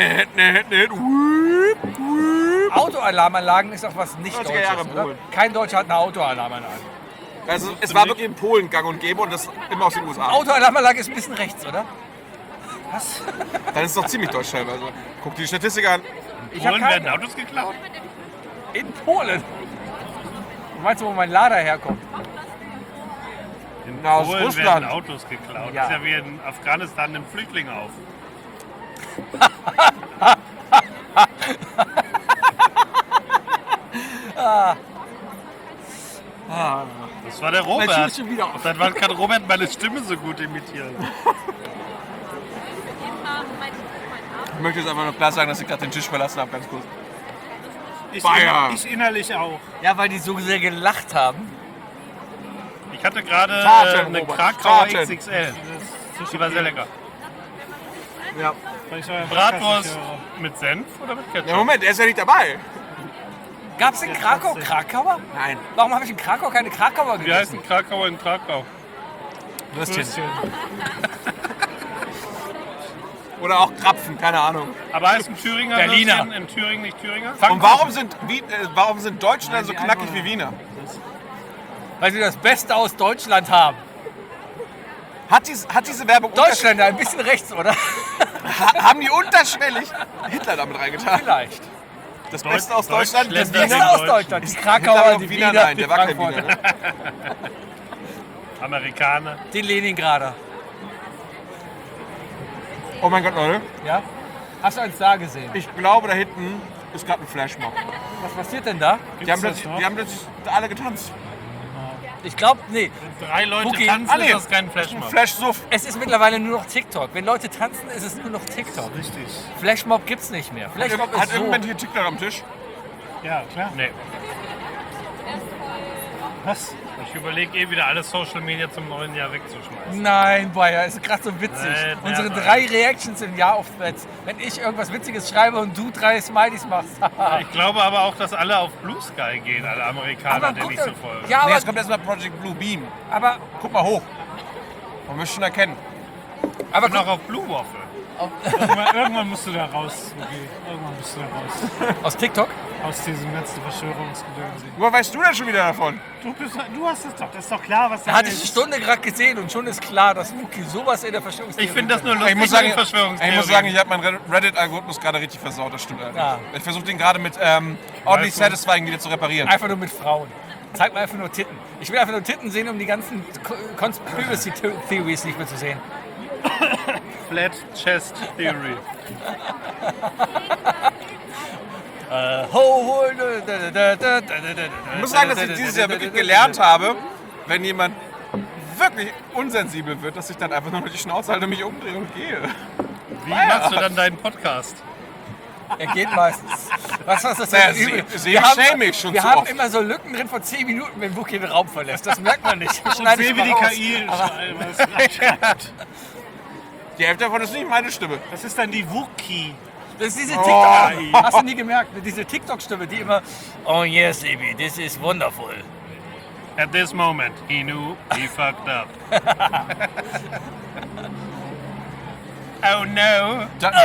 Autoalarmanlagen ist auch was nicht 90er Deutsches, Jahre oder? Polen. Kein Deutscher hat eine Autoalarmanlage. Also es war wirklich in Polen gang und gäbe und das immer aus den USA. Autoalarmanlage ist ein bisschen rechts, oder? Dann ist es doch ziemlich deutsch teilweise. Guck dir die Statistik an. Ich hab Polen werden keine. Autos geklaut? In Polen. Du meinst, wo mein Lader herkommt? In Na, aus Polen Russland. werden Autos geklaut. Ja. Das ist ja wie in Afghanistan nimmt Flüchtlinge auf. Das war der Mein Schuh Robert. ist schon wieder auf. Seit wann kann Robert meine Stimme so gut imitieren? Ich möchte jetzt einfach nur klar sagen, dass ich gerade den Tisch verlassen habe, ganz kurz. Ich innerlich auch. Ja, weil die so sehr gelacht haben. Ich hatte gerade Taten, eine Robert, Krakauer Taten. XXL. Die war sehr lecker. Ja. Weil ich euren äh, Podcast äh, nicht oh. höre. Mit Senf oder mit Ketchup? Ja, Moment, er ist ja nicht dabei. Gab es in Ja, Krakau trotzdem. Krakauer? Nein. Warum habe ich in Krakau keine Krakauer Wie heißt gegessen? ein Krakauer in Krakau? Würstchen. Oder auch Krapfen, keine Ahnung. Aber heißt ein Thüringer Berliner. Würstchen in Thüringen nicht Thüringer? Und warum sind Deutsche dann so knackig wie Wiener? Weil sie das Beste aus Deutschland haben. Hat diese Werbung Deutschländer, ein bisschen rechts, oder? haben die unterschwellig Hitler damit reingetan? Vielleicht. Das Beste aus Deutschland? Deutschländer Das Beste sind aus Deutsch. Deutschland. Die Hitler Krakauer, war die Wiener, Wiener, nein, die der war kein Frankfurter, Wiener. Ne? Amerikaner. die Leningrader. Oh mein Gott, Leute. Ja? Hast du eins da gesehen? Ich glaube, da hinten ist gerade ein Flashmob. Was passiert denn da? Die haben, das noch? die haben plötzlich alle getanzt. Ich glaube, nee. Wenn 3 Leute Wookie. tanzen, Ah, nee. ist das kein Flashmob. Flashsuff. Es ist mittlerweile nur noch TikTok. Wenn Leute tanzen, ist es nur noch TikTok. Richtig. Flashmob gibt's nicht mehr. Flashmob Hat ist so. irgendjemand hier TikTok am Tisch? Ja, klar. Nee. Was? Ich überlege wieder alles Social Media zum neuen Jahr wegzuschmeißen. Nein, Bayer, ist gerade so witzig. Nein, Unsere nein. 3 Reactions im Jahr auf Threads. Wenn ich irgendwas Witziges schreibe und du 3 Smileys machst. Ich glaube aber auch, dass alle auf Blue Sky gehen, alle Amerikaner, denen ich so folge. Ja, Nee, aber, jetzt kommt erstmal Project Blue Beam. aber, Guck mal hoch. Man muss schon erkennen. aber Und auch auf Blue Waffle. Irgendwann musst du da raus, okay. Irgendwann musst du da raus. aus TikTok? Aus diesem ganzen Verschwörungsgedöns. Woher weißt du denn schon wieder davon? Du hast es doch, das ist doch klar, was Da hatte ich eine Stunde gerade gesehen und schon ist klar, dass Wookie sowas in der Verschwörungstheorie. Ich finde das nur Ich lustig muss sagen, mit Verschwörungstheorien. ich muss sagen, ich habe meinen Reddit-Algorithmus gerade richtig versaut, das stimmt. Ja. Ich versuche den gerade mit Oddly Weißt du? Satisfying wieder zu reparieren. Einfach nur mit Frauen. Zeig mir einfach nur Titten. Ich will einfach nur Titten sehen, um die ganzen Conspiracy Theories nicht mehr zu sehen. Flat Chest Theory. Ich muss sagen, dass ich dieses Jahr wirklich gelernt habe, wenn jemand wirklich unsensibel wird, dass ich dann einfach nur die Schnauze halte, mich umdrehe und gehe. Wie machst du dann deinen Podcast? Er geht meistens. Was ist das Naja, denn übel? sehe ich schon Wir zu haben oft. immer so Lücken drin von 10 Minuten, wenn Wookie den Raum verlässt. Das merkt man nicht. Und Schneide ich sehe, wie mal die raus. KI schreibt. Die Hälfte davon ist nicht meine Stimme. Das ist dann die Wookie. Das ist diese TikTok. Hast du nie gemerkt? Diese TikTok-Stimme, die immer, oh yes, Sebi, this is wonderful. At this moment, he knew he fucked up. Oh no.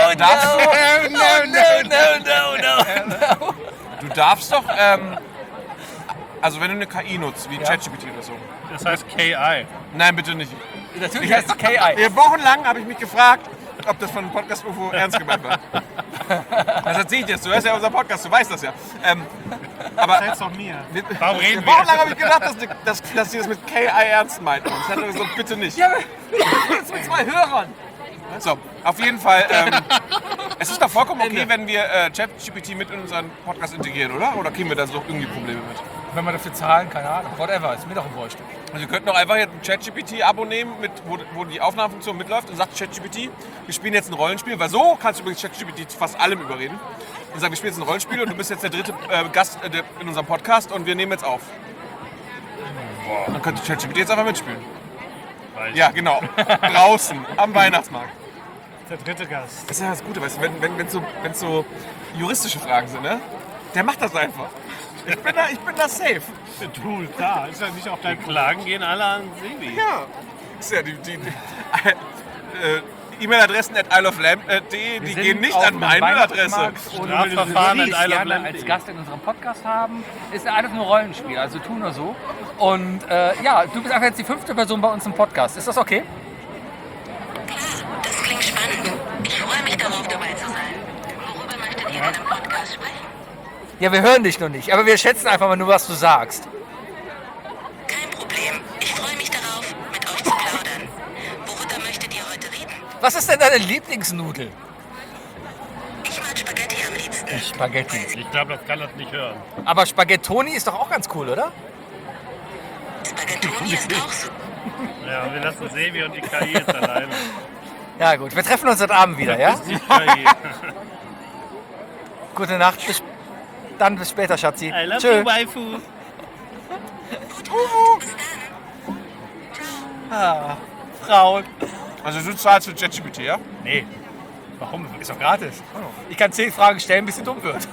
No. Du darfst doch, also wenn du eine KI nutzt, wie ChatGPT oder so. Das heißt KI. Nein, bitte nicht. Natürlich heißt es KI. Wochenlang habe ich mich gefragt, ob das von dem Podcast UFO ernst gemeint war. Das erzähl ich jetzt, du hörst ja unser Podcast, du weißt das ja. Aber Erzähl's doch mir. Warum reden wir wochenlang habe ich gedacht, dass sie das mit KI ernst meinten. Ich hatte so, bitte nicht. Ja, aber jetzt mit 2 Hörern. So, auf jeden Fall, es ist doch vollkommen okay, wenn wir ChatGPT mit in unseren Podcast integrieren, oder? Oder kriegen wir da so irgendwie Probleme mit? Wenn man dafür zahlen, keine Ahnung, whatever, ist mir doch ein Wurscht. Also wir könnten doch einfach jetzt ein ChatGPT-Abo nehmen, wo die Aufnahmefunktion mitläuft und sagt ChatGPT, wir spielen jetzt ein Rollenspiel, weil so kannst du übrigens ChatGPT zu fast allem überreden. Und sagen, wir spielen jetzt ein Rollenspiel und du bist jetzt der dritte Gast in unserem Podcast und wir nehmen jetzt auf. Dann könnte ChatGPT jetzt einfach mitspielen. Ja, genau. Draußen, am Weihnachtsmarkt. Der dritte Gast. Das ist ja das Gute, weißt du, wenn so juristische Fragen sind, ne? Der macht das einfach. Ich bin da safe. Du, klar. Ist ja nicht auch dein Klagen gehen alle an Sebi. Ja. Ist ja die E-Mail-Adressen at isleoflamp.de, die gehen nicht an meine Adresse. Strafverfahren at gerne isleoflamp.de. als Gast in unserem Podcast haben. Ist einfach nur Rollenspiel, also tu nur so. Und ja, du bist einfach jetzt die 5. Person bei uns im Podcast. Ist das okay? Das klingt spannend. Ich freue mich darauf, dabei zu sein. Worüber möchtet ihr denn im Podcast sprechen? Ja, wir hören dich noch nicht, aber wir schätzen einfach mal nur, was du sagst. Kein Problem. Ich freue mich darauf, mit euch zu plaudern. Worüber möchtet ihr heute reden? Was ist denn deine Lieblingsnudel? Ich mag Spaghetti am liebsten. Spaghetti. Ich glaube, das kann das nicht hören. Aber Spaghettoni ist doch auch ganz cool, oder? Spaghettoni ist auch so. Ja, wir lassen Sebi und die KI jetzt alleine. Ja gut, wir treffen uns heute Abend wieder, ja? Die KI. Gute Nacht, bis später, Schatzi. I love Tschö. you, Waifu. Frauen. Also du zahlst für ChatGPT, ja? Nee. Warum? Ist doch gratis. Ich kann 10 Fragen stellen, bis sie dumm wird.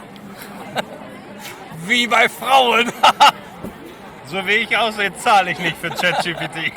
Wie bei Frauen. So wie ich aussehe, zahle ich nicht für ChatGPT.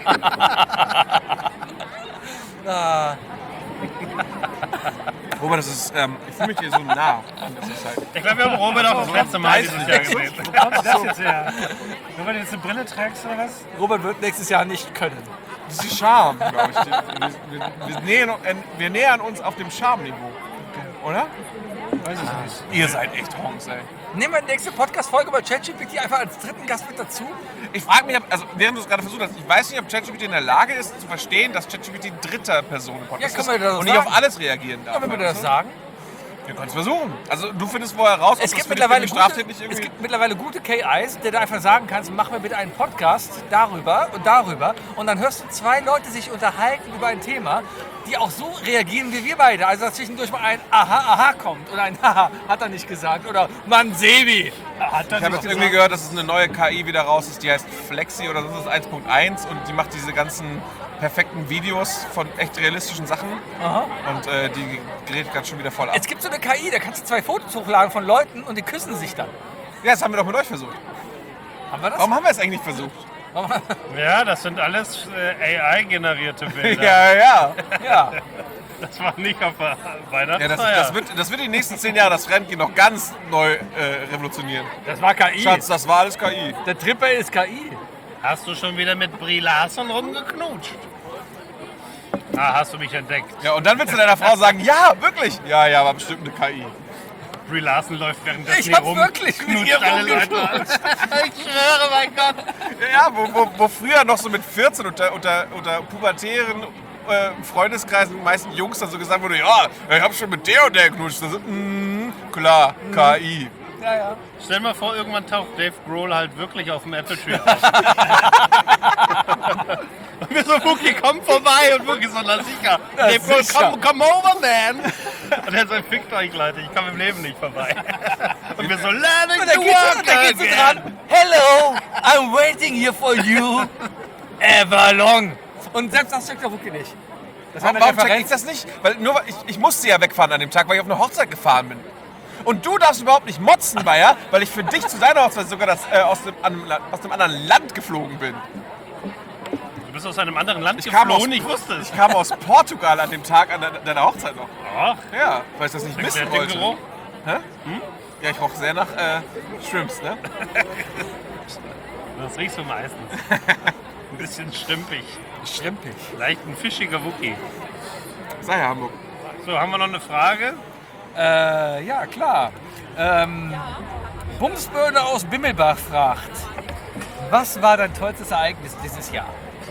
Robert, das ist, ich fühle mich hier so nah. Das ist halt, Ich glaube, wir haben Robert auch das letzte Mal dieses Jahr gesehen. Wo kommt das jetzt her? Nur weil du jetzt eine Brille trägst oder was? Robert wird nächstes Jahr nicht können. das ist die Charme, glaube ich. Wir nähern uns auf dem Charme-Niveau. Oder? Weiß ich nicht. Ihr seid echt Honks, ey. Nehmen wir die nächste Podcast-Folge über ChatGPT einfach als dritten Gast mit dazu. Ich frage mich, also während du es gerade versucht hast, ich weiß nicht, ob ChatGPT in der Lage ist, zu verstehen, dass ChatGPT dritter Person im Podcast Ja, können wir ist das und nicht sagen? auf alles reagieren darf. Können wir das sagen? Wir können es versuchen. Also du findest vorher raus, ob Es das gibt, für mittlerweile dich gute, straftätig es irgendwie... gibt mittlerweile gute KIs, der du einfach sagen kannst, mach mir bitte einen Podcast darüber und darüber. Und dann hörst du 2 Leute sich unterhalten über ein Thema, die auch so reagieren wie wir beide. Also dass zwischendurch mal ein Aha, Aha kommt oder ein Haha, hat er nicht gesagt. Oder Mann, Sebi. Hat er Ich habe nicht jetzt irgendwie gehört, dass es eine neue KI wieder raus ist, die heißt Flexi oder so, das ist 1.1 und die macht diese ganzen perfekten Videos von echt realistischen Sachen. Aha. Und die gerät ganz schon wieder voll ab. Es gibt so eine KI, da kannst du 2 Fotos hochladen von Leuten und die küssen sich dann. Ja, das haben wir doch mit euch versucht. Haben wir das? Warum haben wir es eigentlich nicht versucht? Ja, das sind alles AI-generierte Bilder. Ja. Ja. Das war nicht auf der Ja, Weihnachtsfeier. das wird die nächsten 10 Jahre das Fremdgehen noch ganz neu revolutionieren. Das war KI. Schatz, das war alles KI. Der Tripper ist KI. Hast du schon wieder mit Brie Larson rumgeknutscht? Ah, hast du mich entdeckt. Ja, und dann willst du deiner Frau sagen, ja, wirklich. Ja, war bestimmt eine KI. Brie Larson läuft währenddessen Ich hier hab rum. wirklich mit knutscht ihr alle Leute rumgeknutscht. an. Ich schwöre, mein Gott. Ja, wo früher noch so mit 14 unter pubertären Freundeskreisen, die meisten Jungs dann so gesagt wurde, ja, ich hab schon mit der und der geknutscht. So, klar, KI. Ja, ja. Stell dir mal vor, irgendwann taucht Dave Grohl halt wirklich auf dem Apple Tree auf. Und wir so, Wookie, komm vorbei. Und Wookie so, na sicher. Dave Grohl, sicher. come over, man. Und er so, fickt euch, Leute, ich komme im Leben nicht vorbei. Und wir so, learning Und da to geht's, work da geht's so again. dran. Hello, I'm waiting here for you. Ever long. Und selbst das checkt der Wookie nicht. Das war eine Warum check ich Referenz. das nicht? Weil ich musste ja wegfahren an dem Tag, weil ich auf eine Hochzeit gefahren bin. Und du darfst überhaupt nicht motzen, Bayer, weil ich für dich zu deiner Hochzeit sogar aus einem anderen Land geflogen bin. Du bist aus einem anderen Land kam geflogen, aus- ich wusste es. Ich kam aus Portugal an dem Tag an deiner Hochzeit noch. Ach, Ja, weil ich das nicht schmeckt missen der wollte. Geruch? Hä? Ja, ich roch sehr nach Shrimps, ne? Das riechst du meistens. Ein bisschen stümpig. Schrimpig. Leicht ein fischiger Wookie. Sei ja Hamburg. So, haben wir noch eine Frage? Ja, klar. Bumsbirne aus Bimmelbach fragt, was war dein tollstes Ereignis dieses Jahr?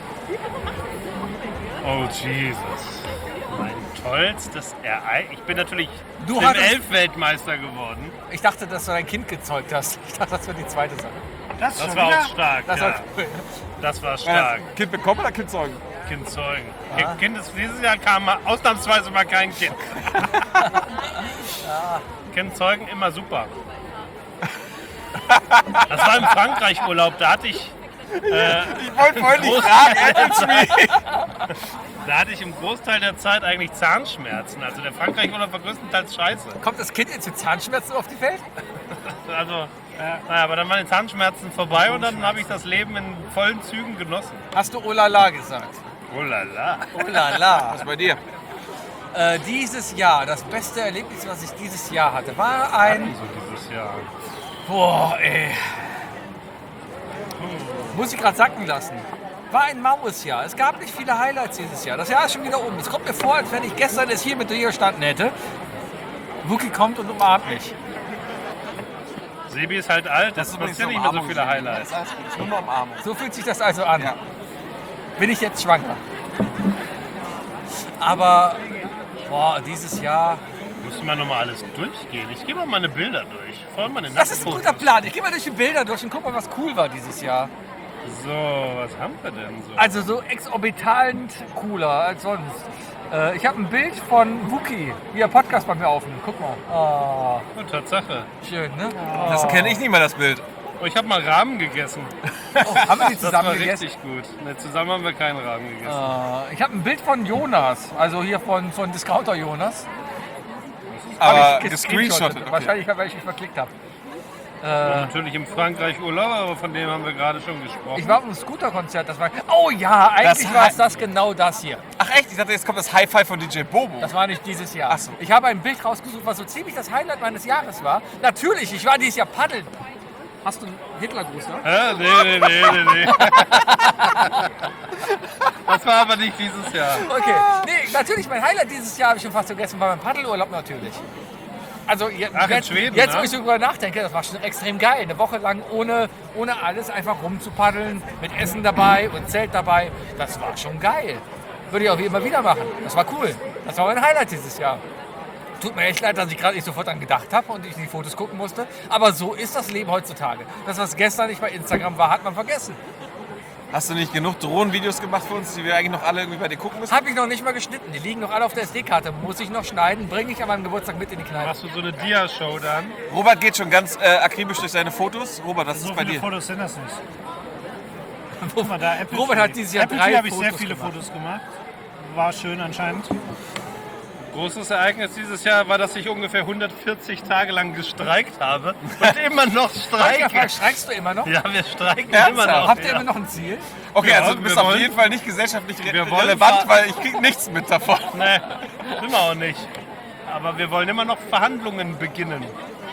Oh, Jesus. Mein tollstes Ereignis. Ich bin natürlich Du im hattest- Elf-Weltmeister geworden. Ich dachte, dass du dein Kind gezeugt hast. Ich dachte, das wäre die zweite Sache. Das Das schon war wieder? auch stark. Das ja. war cool. Das war stark. Kind bekommen oder Kind zeugen? Kind zeugen. Dieses Jahr kam mal ausnahmsweise mal kein Kind. Kind zeugen immer super. Das war im Frankreich-Urlaub, da hatte ich Ich wollte vorhin nicht fragen, Da hatte ich im Großteil der Zeit eigentlich Zahnschmerzen. Also der Frankreich-Urlaub war größtenteils scheiße. Kommt das Kind jetzt mit Zahnschmerzen auf die Welt? Also, naja, aber dann waren die Zahnschmerzen vorbei und dann habe ich das Leben in vollen Zügen genossen. Hast du oh la la gesagt? Oh la la. Oh la la. Was ist bei dir? Dieses Jahr, das beste Erlebnis, was ich dieses Jahr hatte, war ein... So dieses Jahr. Boah, ey. Muss ich gerade sacken lassen. War ein maues Jahr. Es gab nicht viele Highlights dieses Jahr. Das Jahr ist schon wieder um. Es kommt mir vor, als wenn ich gestern es hier mit dir gestanden hätte. Wookie kommt und umarmt mich. Sebi ist halt alt, das passiert nicht mehr so viele Highlights. Das ist nur eine Umarmung. So fühlt sich das also an. Ja. Bin ich jetzt schwanger? Aber, boah, dieses Jahr... Müssen wir nochmal alles durchgehen. Ich gehe mal meine Bilder durch. Vor allem meine Das ist ein Nacktfotos. guter Plan. Ich gehe mal durch die Bilder durch und guck mal, was cool war dieses Jahr. So, was haben wir denn so? Also so exorbitant cooler als sonst. Ich habe ein Bild von Wookie, wie er Podcast bei mir aufnimmt. Guck mal. Oh, Oh, Tatsache. schön, ne? Das kenne ich nicht mal, das Bild. Oh, ich habe mal Rahmen gegessen. Oh, haben wir die Das war zusammen gegessen? richtig gut. Ne, zusammen haben wir keinen Rahmen gegessen. Ich habe ein Bild von Jonas, also hier von Discounter Jonas. Aber Hab ich gescreenshottet. Okay. Wahrscheinlich, weil ich mich verklickt habe. Natürlich im Frankreich-Urlaub, aber von dem haben wir gerade schon gesprochen. Ich war auf einem Scooter-Konzert, das war... Oh ja, eigentlich Das war es das genau das hier. Ach echt? Ich dachte, jetzt kommt das High-Five von DJ Bobo. Das war nicht dieses Jahr. Ach so. Ich habe ein Bild rausgesucht, was so ziemlich das Highlight meines Jahres war. Natürlich, ich war dieses Jahr paddeln. Hast du einen Hitlergruß, ne? Nee. Das war aber nicht dieses Jahr. Okay. Nee, natürlich, mein Highlight dieses Jahr habe ich schon fast vergessen, war mein Paddelurlaub natürlich. Also Ach, in Schweden, jetzt, ne? wo ich darüber nachdenke, das war schon extrem geil. Eine Woche lang ohne alles einfach rumzupaddeln, mit Essen dabei und Zelt dabei. Das war schon geil. Würde ich auch immer wieder machen. Das war cool. Das war mein Highlight dieses Jahr. Tut mir echt leid, dass ich gerade nicht sofort an gedacht habe und ich die Fotos gucken musste. Aber so ist das Leben heutzutage. Das, was gestern nicht bei Instagram war, hat man vergessen. Hast du nicht genug Drohnenvideos gemacht für uns, die wir eigentlich noch alle irgendwie bei dir gucken müssen? Habe ich noch nicht mal geschnitten. Die liegen noch alle auf der SD-Karte. Muss ich noch schneiden. Bringe ich an meinem Geburtstag mit in die Kneipe. Machst du so eine Dia-Show dann? Robert geht schon ganz akribisch durch seine Fotos. Robert, was So ist bei viele dir? Fotos sind das nicht. Guck mal da, Apple Robert TV. hat dieses Jahr Apple 3 TV habe ich sehr Fotos viele gemacht. Fotos gemacht. War schön anscheinend. Großes Ereignis dieses Jahr war, dass ich ungefähr 140 Tage lang gestreikt habe und immer noch streike. Streikst du immer noch? Ja, wir streiken Ernsthaft? immer noch. Habt ihr ja. immer noch ein Ziel? Okay, Ja, also du bist wir auf wollen- jeden Fall nicht gesellschaftlich wir wollen relevant, zwar- weil ich krieg nichts mit davon. Nee, sind wir auch nicht. Aber wir wollen immer noch Verhandlungen beginnen.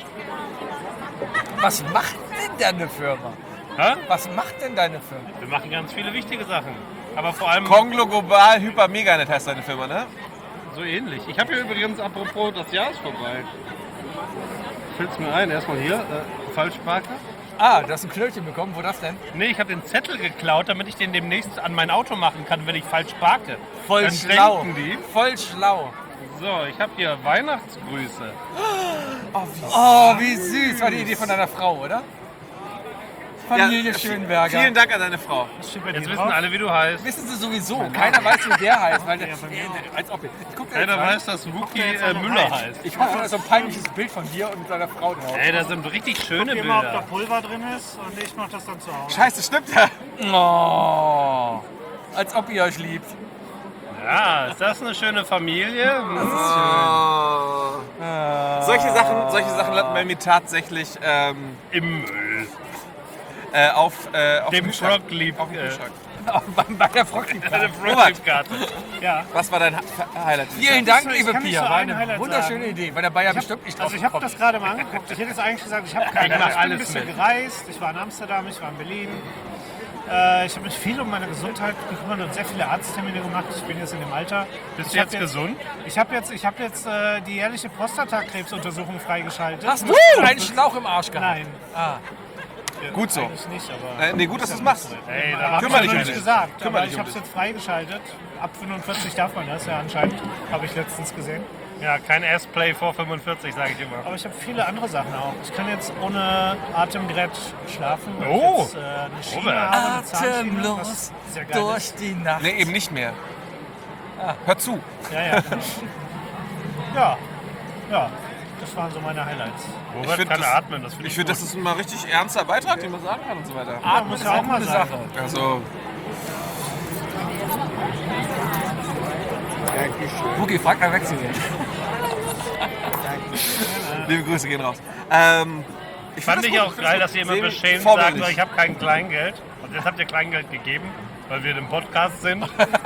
Was macht denn deine Firma? Ha? Was macht denn deine Firma? Wir machen ganz viele wichtige Sachen. Aber vor allem Konglo Global Hyper Meganet heißt deine Firma, ne? so ähnlich. Ich habe hier übrigens, apropos, das Jahr ist vorbei. Fällt's mir ein, erstmal hier, Falschparker. Ah, du hast ein Knöllchen bekommen. Wo das denn? Nee, ich habe den Zettel geklaut, damit ich den demnächst an mein Auto machen kann, wenn ich falsch parke. Voll Dann schlau. denken die. Voll schlau. So, ich habe hier Weihnachtsgrüße. Oh, wie süß. War die Idee von deiner Frau, oder? Familie Schönberger. Vielen Dank an deine Frau. Was steht bei Jetzt dir wissen drauf? alle, wie du heißt. Wissen Sie sowieso. Keiner weiß, wie der heißt. Weil der, als ob ich guck da jetzt Keiner rein. weiß, dass Wookie jetzt auch noch Müller rein. heißt. Ich hoffe, da ist so ein peinliches Bild von dir und deiner Frau drauf. Ey, da sind richtig schöne Guck immer, ob da Bilder. Pulver drin ist und ich mache das dann zu Hause. Scheiße, stimmt ja. Oh, als ob ihr euch liebt. Ja, ist das eine schöne Familie? Solche Sachen landen bei mir tatsächlich Im Müll. auf Dem dem Kühlschrank. Frog-Lieb. Auf dem Kühlschrank. Bei der Froggy-Karte. Frog-Lieb-Karte. Ja. Was war dein Highlight? Vielen Dank, Ich liebe kann nicht Pia. so War ein eine Highlight wunderschöne sagen. Idee. Weil der Bayer bestimmt nicht drauf Also ich habe das gerade mal angeguckt. Ich hätte jetzt eigentlich gesagt, ich habe keine mach Ich bin ein alles bisschen mit. gereist. Ich war in Amsterdam, ich war in Berlin. Ich habe mich viel um meine Gesundheit gekümmert und sehr viele Arzttermine gemacht. Ich bin jetzt in dem Alter. Bist du Ich hab jetzt gesund? Ich habe jetzt die jährliche Prostatakrebsuntersuchung freigeschaltet. Hast du einen Schlauch im Arsch gehabt? Nein. Gut so. Eigentlich nicht, aber... Nee, gut, dass du es machst. Ey, da Hab hab ich Kümmer ja dich noch um nicht dich. gesagt, Kümmer aber dich ich um habe es dich. jetzt freigeschaltet. Ab 45 darf man das ja anscheinend. Habe ich letztens gesehen. Ja, kein S-Play vor 45, sage ich immer. Aber ich habe viele andere Sachen auch. Ich kann jetzt ohne Atemgerät schlafen. weil Oh. ich jetzt, eine Schiene Robert. habe, eine Zahnschiene, Atemlos was sehr geil durch ist. die Nacht. Nee, eben nicht mehr. Hör zu. Ja, genau. ja, ja, das waren so meine Highlights. Robert find kann das- atmen, das finde Ich ich finde, gut. das ist ein mal richtig ernster Beitrag, den man sagen kann und so weiter. Atmen muss ist ja auch auch mal eine sein. Sache. Also, Wookie, frag mal wechseln. liebe Grüße gehen raus. Ich Fand find ich das auch gut. geil, dass ihr immer Sebi, beschämt sagt, vorbildlich. so, ich habe kein Kleingeld. Und jetzt habt ihr Kleingeld gegeben, weil wir im Podcast sind.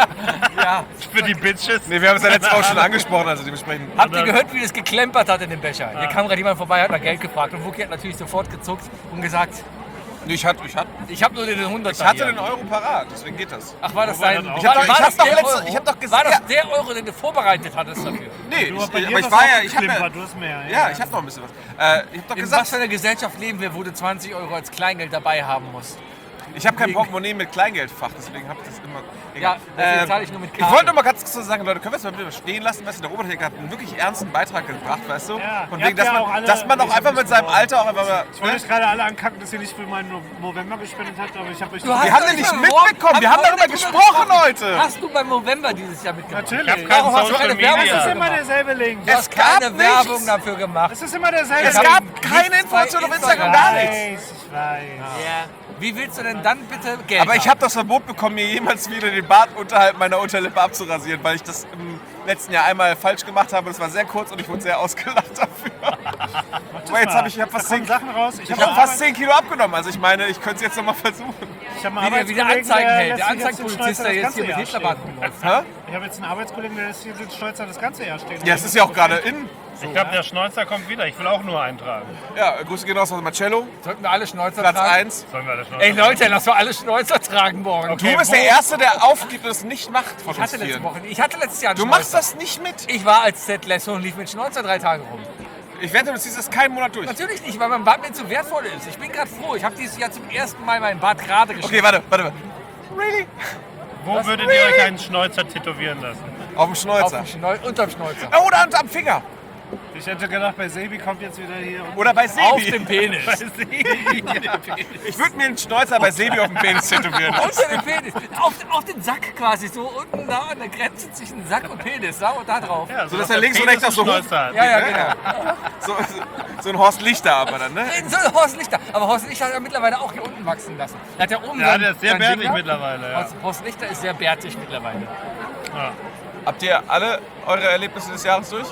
Ja. Für die Bitches. Nee, wir haben es ja letztes Mal auch schon angesprochen, also dementsprechend. Habt ihr gehört, wie das geklempert hat in dem Becher? Hier kam gerade jemand vorbei, hat nach Geld gefragt. Und Wookie hat natürlich sofort gezuckt und gesagt, Nee, ich hatte ich habe nur den 100 den Euro parat, deswegen geht das. Ach, war das Robert dein... hat auch- Ich hab doch- war ich das hab doch der letzte- Euro? ich hab doch gesagt- War das ja. der Euro, den du vorbereitet hattest dafür? Nee, Du, bei dir aber ich das war auch ja, ich habe geklimpert, du hast mehr. ja, ich habe noch ein bisschen was. Ich habe doch In gesagt, was für einer Gesellschaft leben wir, wo du 20 Euro als Kleingeld dabei haben musst? ich habe kein Portemonnaie mit Kleingeldfach, deswegen habe ich das immer. Ja, deswegen zahle ich nur mit Ich Karte. wollte noch mal ganz kurz sagen, Leute, können wir es mal bitte stehen lassen? Weißt du, der Robert hat hier gerade einen wirklich ernsten Beitrag gebracht, weißt du? Ja, Von ihr wegen, habt ja auch alle dass man doch nicht einfach so mit seinem geworden. Alter auch einfach mal. Ich wollte euch gerade alle ankacken, dass ihr nicht für meinen November gespendet habt, aber ich habe euch... Du hast Wir haben doch den nicht beworben. mitbekommen, wir haben wir darüber nicht gesprochen heute. Hast du beim November dieses Jahr mitgemacht? Natürlich. Ich habe Warum kein hast du Social keine Werbung? Es ist Media. immer derselbe Link. Du hast keine gab Werbung nichts. dafür gemacht. Es ist immer derselbe Es Link. gab keine Information auf Instagram, Instagram. gar nichts. Ich weiß. Wie willst du denn dann bitte Geld Aber ich haben? habe das Verbot bekommen, mir jemals wieder den Bart unterhalb meiner Unterlippe abzurasieren, weil ich das im letzten Jahr einmal falsch gemacht habe. Das war sehr kurz und ich wurde sehr ausgelacht dafür. Aber jetzt habe ich hab fast, Da kommen 10, Sachen raus. Ich ich hab fast 10 Kilo abgenommen. Also ich meine, ich könnte es jetzt noch mal versuchen. Ich habe einen Wie der Arbeitskollegen, Anzeigen hält. Der lässt sich jetzt den Anzeigenpolizist, Schnäuzer der das jetzt hier ganze mit Jahr Hitlerbart stehen. rumläuft. Hä? Ich habe jetzt einen Arbeitskollegen, der lässt hier den Schnäuzer das ganze Jahr stehen. Ja, es ist ja auch gerade in. Ich glaube, der Schnäuzer kommt wieder. Ich will auch nur eintragen. Ja, Grüße gehen raus aus Marcello, Sollten wir alle Schnäuzer Platz tragen? 1. Sollen wir das Schnäuzer Ey Leute, lass wir alle Schnäuzer tragen morgen. Okay. Du bist der Erste, der aufgibt und es nicht macht von Ich uns hatte vieren. letztes Jahr einen Du machst Schnäuzer. das nicht mit. Ich war als Z-Lesso und lief mit Schnäuzer 3 Tage rum. Ich wette, du ziehst das keinen Monat durch. Natürlich nicht, weil mein Bart mir zu wertvoll ist. Ich bin gerade froh. Ich habe dieses Jahr zum ersten Mal meinen Bart gerade geschnitten. Okay, warte. Really? Wo würdet ihr euch einen Schnäuzer tätowieren lassen? Auf dem Auf Schnäuzer. dem unterm Schnäuzer. Oder am Finger. Ich hätte gedacht, bei Sebi kommt jetzt wieder hier... Oder bei Auf Sebi. dem Penis. Ich würde mir einen Schnäuzer bei Sebi auf dem Penis tätowieren. Unter dem Penis. Auf den Sack quasi. So unten da an der Grenze zwischen Sack und Penis. Da und da drauf. Ja, So, dass er links und rechts auch so hoch- Schnäuzer hat. Ja, ja, genau. So ein Horst Lichter aber dann, ne? So Horst Lichter. Aber Horst Lichter hat er mittlerweile auch hier unten wachsen lassen. Er hat ja oben Ja, sein- der ist sehr sein bärtig Ding da. mittlerweile. Ja. Horst Lichter ist sehr bärtig mittlerweile. Habt ihr alle eure Erlebnisse des Jahres durch?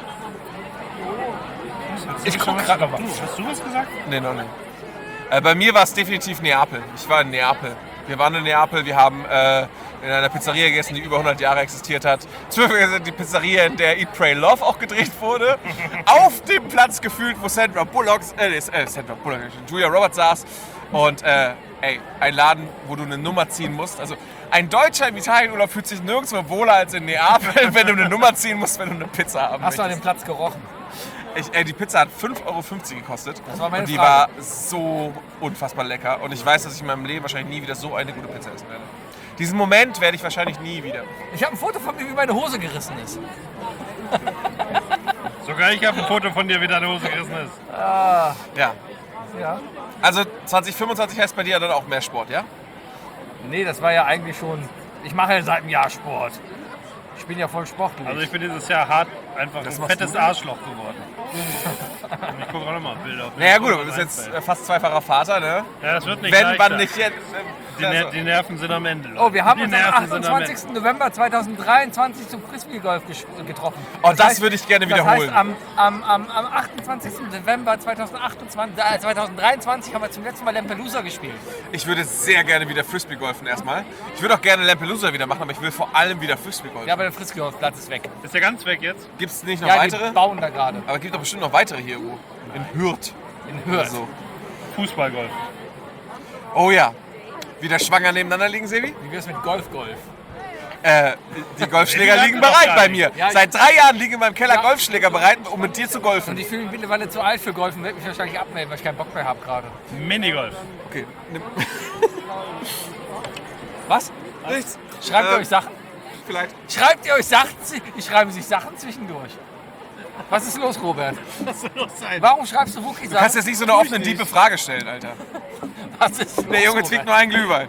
Ich guck gerade noch mal. Hast du was gesagt? Nee, noch nicht. Bei mir war es definitiv Neapel. Ich war in Neapel. Wir waren in Neapel, wir haben in einer Pizzeria gegessen, die über 100 Jahre existiert hat. Zufällig die Pizzeria, in der Eat, Pray, Love auch gedreht wurde. Auf dem Platz gefühlt, wo Sandra Bullock, Julia Roberts saß. Und ein Laden, wo du eine Nummer ziehen musst. Also ein Deutscher im Italienurlaub fühlt sich nirgendwo wohler als in Neapel, wenn du eine Nummer ziehen musst, wenn du eine Pizza haben Hast du an möchtest. dem Platz gerochen? Die Pizza hat 5,50 Euro gekostet. Das war meine und die Frage. war so unfassbar lecker. Und ich weiß, dass ich in meinem Leben wahrscheinlich nie wieder so eine gute Pizza essen werde. Diesen Moment werde ich wahrscheinlich nie wieder. Ich habe ein Foto von mir, wie meine Hose gerissen ist. Sogar ich habe ein Foto von dir, wie deine Hose gerissen ist. Ja. Ja. Also 2025 heißt bei dir dann auch mehr Sport, ja? Nee, das war ja eigentlich schon... Ich mache ja seit einem Jahr Sport. Ich bin ja voll sportlich. Also ich bin dieses Jahr hart einfach ein machst fettes du? Arschloch geworden. Ich gucke auch nochmal Bilder auf. Naja gut, aber du bist jetzt fast zweifacher Vater, ne? Ja, das wird nicht Wenn leichter. man nicht jetzt... Die Nerven sind am Ende. Leute. Oh, wir haben Die uns am Nerven sind am 28. November 2023 zum Frisbee-Golf getroffen. Oh, das würde ich gerne wiederholen. Das heißt, am 28. November 2023 haben wir zum letzten Mal Lampelusa gespielt. Ich würde sehr gerne wieder Frisbee golfen erstmal. Ich würde auch gerne Lampelusa wieder machen, aber ich will vor allem wieder Frisbee golfen. Ja, aber der Frisbee-Golfplatz ist weg. Ist der ganz weg jetzt? Gibt es nicht noch Ja, weitere? die bauen da gerade. Aber es gibt doch bestimmt noch weitere hier irgendwo. In Hürth. In Oder Hürth. so. Fußballgolf. Oh ja. Wieder schwanger nebeneinander liegen, Sebi? Wie wär's mit Golf-Golf? Die Golfschläger Nee, die liegen hatten wir bereit doch bei gar mir. nicht. Ja, Seit 3 Jahren liegen in meinem Keller Ja. Golfschläger bereit, um mit dir zu Und golfen. ich fühle mich mittlerweile zu alt für Golfen, werde mich wahrscheinlich abmelden, weil ich keinen Bock mehr habe gerade. Minigolf. Okay. Was? Nichts. Schreibt ihr euch Sachen? Vielleicht. Schreibt ihr euch Sachen? Schreiben sich Sachen zwischendurch. Was ist los, Robert? Was soll los sein? Warum schreibst du Wookie Du kannst Sachen? jetzt nicht so eine offene, tiefe Frage stellen, Alter. Was ist los, Der Junge trinkt nur einen Glühwein.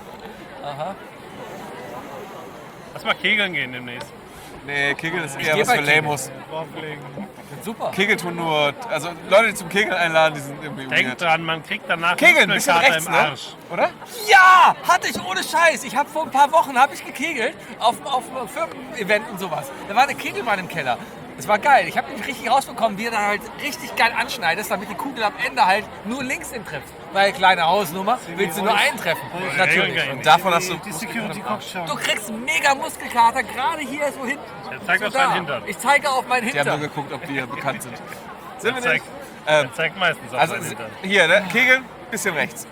Lass mal kegeln gehen demnächst. Nee, Kegeln ist geh eher was bei für Kegeln. Lamos. Super. Kegel tun nur, also Leute, die zum Kegeln einladen, die sind irgendwie Denk weird. dran, man kriegt danach Kegeln, ein bisschen Muskelkater rechts, im ne? Arsch. Oder? Ja, hatte ich ohne Scheiß. Ich habe vor ein paar Wochen gekegelt auf einem Firmen-Event und sowas. Da war eine Kegelbahn im Keller. Das war geil. Ich habe nicht richtig rausbekommen, wie du dann halt richtig geil anschneidest, damit die Kugel am Ende halt nur links den trifft. Weil kleine Hausnummer, willst du nur einen treffen. Natürlich. Regeln Und davon hast du... Die Security guckt schon. Du kriegst mega Muskelkater, gerade hier so hinten. Er zeigt so auf seinen da. Hintern. Ich zeige auf meinen Die haben nur Hintern. geguckt, ob wir bekannt sind. Sind wir Zeigt, nicht? er zeigt meistens auf Also seinen Hintern. hier, ne? Kegeln, bisschen rechts.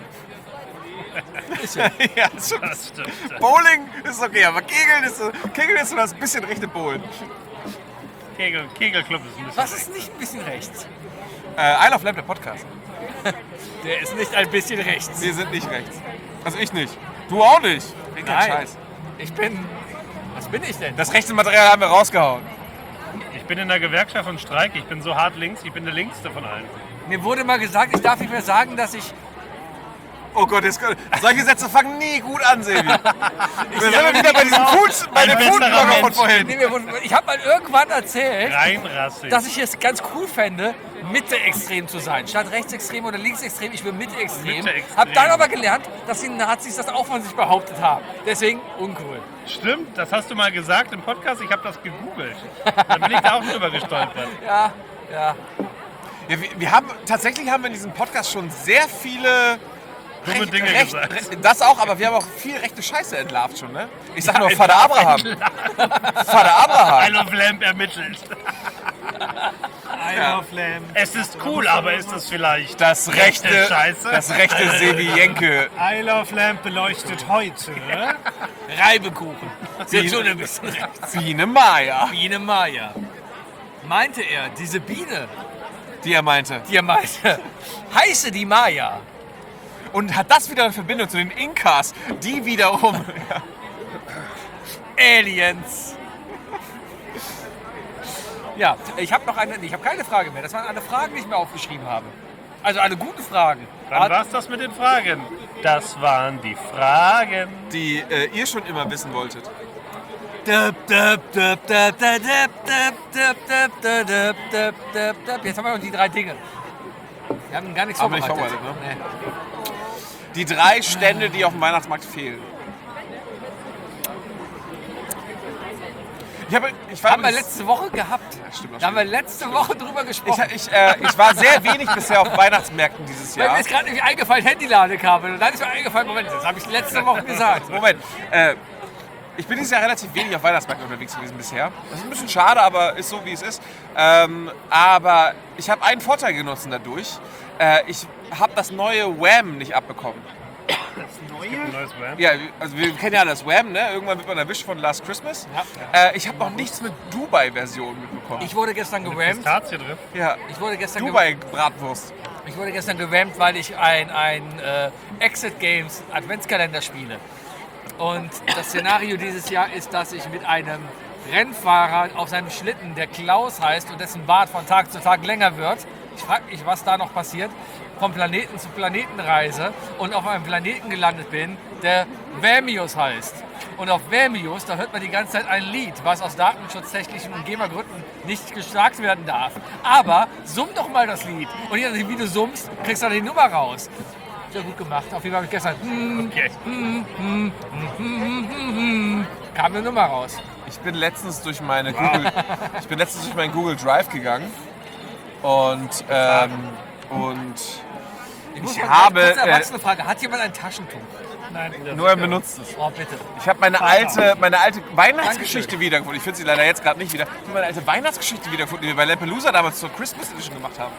ja, ist schon, Das stimmt. Bowling ist okay, aber Kegeln ist so das bisschen rechte Bowlen. Kegelclub ist ein bisschen Was ist nicht ein bisschen rechts? Isle of Lamp, der Podcast. Der ist nicht ein bisschen rechts. Wir sind nicht rechts. Also ich nicht. Du auch nicht. Kein Nein. Scheiß. Ich bin... Was bin ich denn? Das rechte Material haben wir rausgehauen. Ich bin in der Gewerkschaft und streike. Ich bin so hart links. Ich bin der linkste von allen. Mir wurde mal gesagt, ich darf nicht mehr sagen, dass ich... Oh Gott, solche Sätze fangen nie gut an, Sebi. Wir sind wieder bei diesem bei dem besserer Foodblogger von Mensch. vorhin. Nee, ich habe mal irgendwann erzählt, Rein rassisch. dass ich es ganz cool fände, Mitte-extrem zu sein. Statt rechtsextrem oder linksextrem, ich will Mitte-extrem. Mitte-extrem. Hab dann aber gelernt, dass die Nazis das auch von sich behauptet haben. Deswegen uncool. Stimmt, das hast du mal gesagt im Podcast. Ich habe das gegoogelt. Da bin ich da auch drüber gestolpert. Ja. Ja, tatsächlich haben wir in diesem Podcast schon sehr viele Dumme Dinge gesagt. Das auch, aber wir haben auch viel rechte Scheiße entlarvt schon, ne? Ich sag nur Vater Abraham. Vater Abraham. Isle of Lamp ermittelt. Isle of Lamp. Es ist cool, aber ist es vielleicht Das rechte Scheiße? Sebi Jenke. Isle of Lamp beleuchtet heute Reibekuchen. Sind schon ein bisschen rechts. Biene Maya, Biene Maya. Meinte er, diese Biene, die er meinte. die er meinte, heiße die Maya. Und hat das wieder eine Verbindung zu den Inkas, die wiederum... Aliens. Ja, ich habe keine Frage mehr. Das waren alle Fragen, die ich mir aufgeschrieben habe. Also alle guten Fragen. Dann war's das mit den Fragen. Das waren die Fragen. die ihr schon immer wissen wolltet. Jetzt haben wir noch die 3 Dinge. Wir haben gar nichts Haben wir nicht vorbereitet. vorbereitet, Die 3 Stände, die auf dem Weihnachtsmarkt fehlen. Ich war Haben wir letzte Woche gehabt. stimmt, das Da haben wir letzte Woche drüber gesprochen. ich war sehr wenig bisher auf Weihnachtsmärkten dieses Weil Jahr. mir ist gerade nämlich eingefallen, Handyladekabel. Und dann ist mir eingefallen, Moment, das habe ich letzte Woche gesagt. Moment, ich bin dieses Jahr relativ wenig auf Weihnachtsmärkten unterwegs gewesen bisher. Das ist ein bisschen schade, aber ist so, wie es ist. Aber ich habe einen Vorteil genossen dadurch. Ich habe das neue Wham nicht abbekommen. Ein neues Wham. Ja, also wir kennen ja das Wham, ne? Irgendwann wird man erwischt von Last Christmas. Ich habe noch nichts mit Dubai-Version mitbekommen. Ich wurde gestern gewammt. Pistazie drin. Ja, Ich wurde gestern Dubai-Bratwurst. Ich wurde gestern gewammt, weil ich ein Exit Games Adventskalender spiele. Und das Szenario dieses Jahr ist, dass ich mit einem Rennfahrer auf seinem Schlitten, der Klaus heißt und dessen Bart von Tag zu Tag länger wird. Ich frage mich, was da noch passiert. Vom Planeten zu Planeten reise und auf einem Planeten gelandet bin, der Vermius heißt. Und auf Vermius, da hört man die ganze Zeit ein Lied, was aus datenschutztechnischen und GEMA-Gründen nicht gesagt werden darf. Aber summ doch mal das Lied. Und je nachdem, wie du summst, kriegst du dann die Nummer raus. Sehr gut gemacht. Auf jeden Fall habe ich gestern Okay. kam eine Nummer raus. Ich bin letztens durch meinen Google Drive gegangen und Ich muss Ich mal habe, kurz eine erwachsene Frage. Hat jemand ein Taschentuch? Nein, nur er benutzt es. Oh, bitte. Ich habe meine alte Weihnachtsgeschichte wiedergefunden. Ich finde sie leider jetzt gerade nicht wieder. Ich habe meine alte Weihnachtsgeschichte wiedergefunden, die wir bei Lampelusa damals zur Christmas Edition gemacht haben.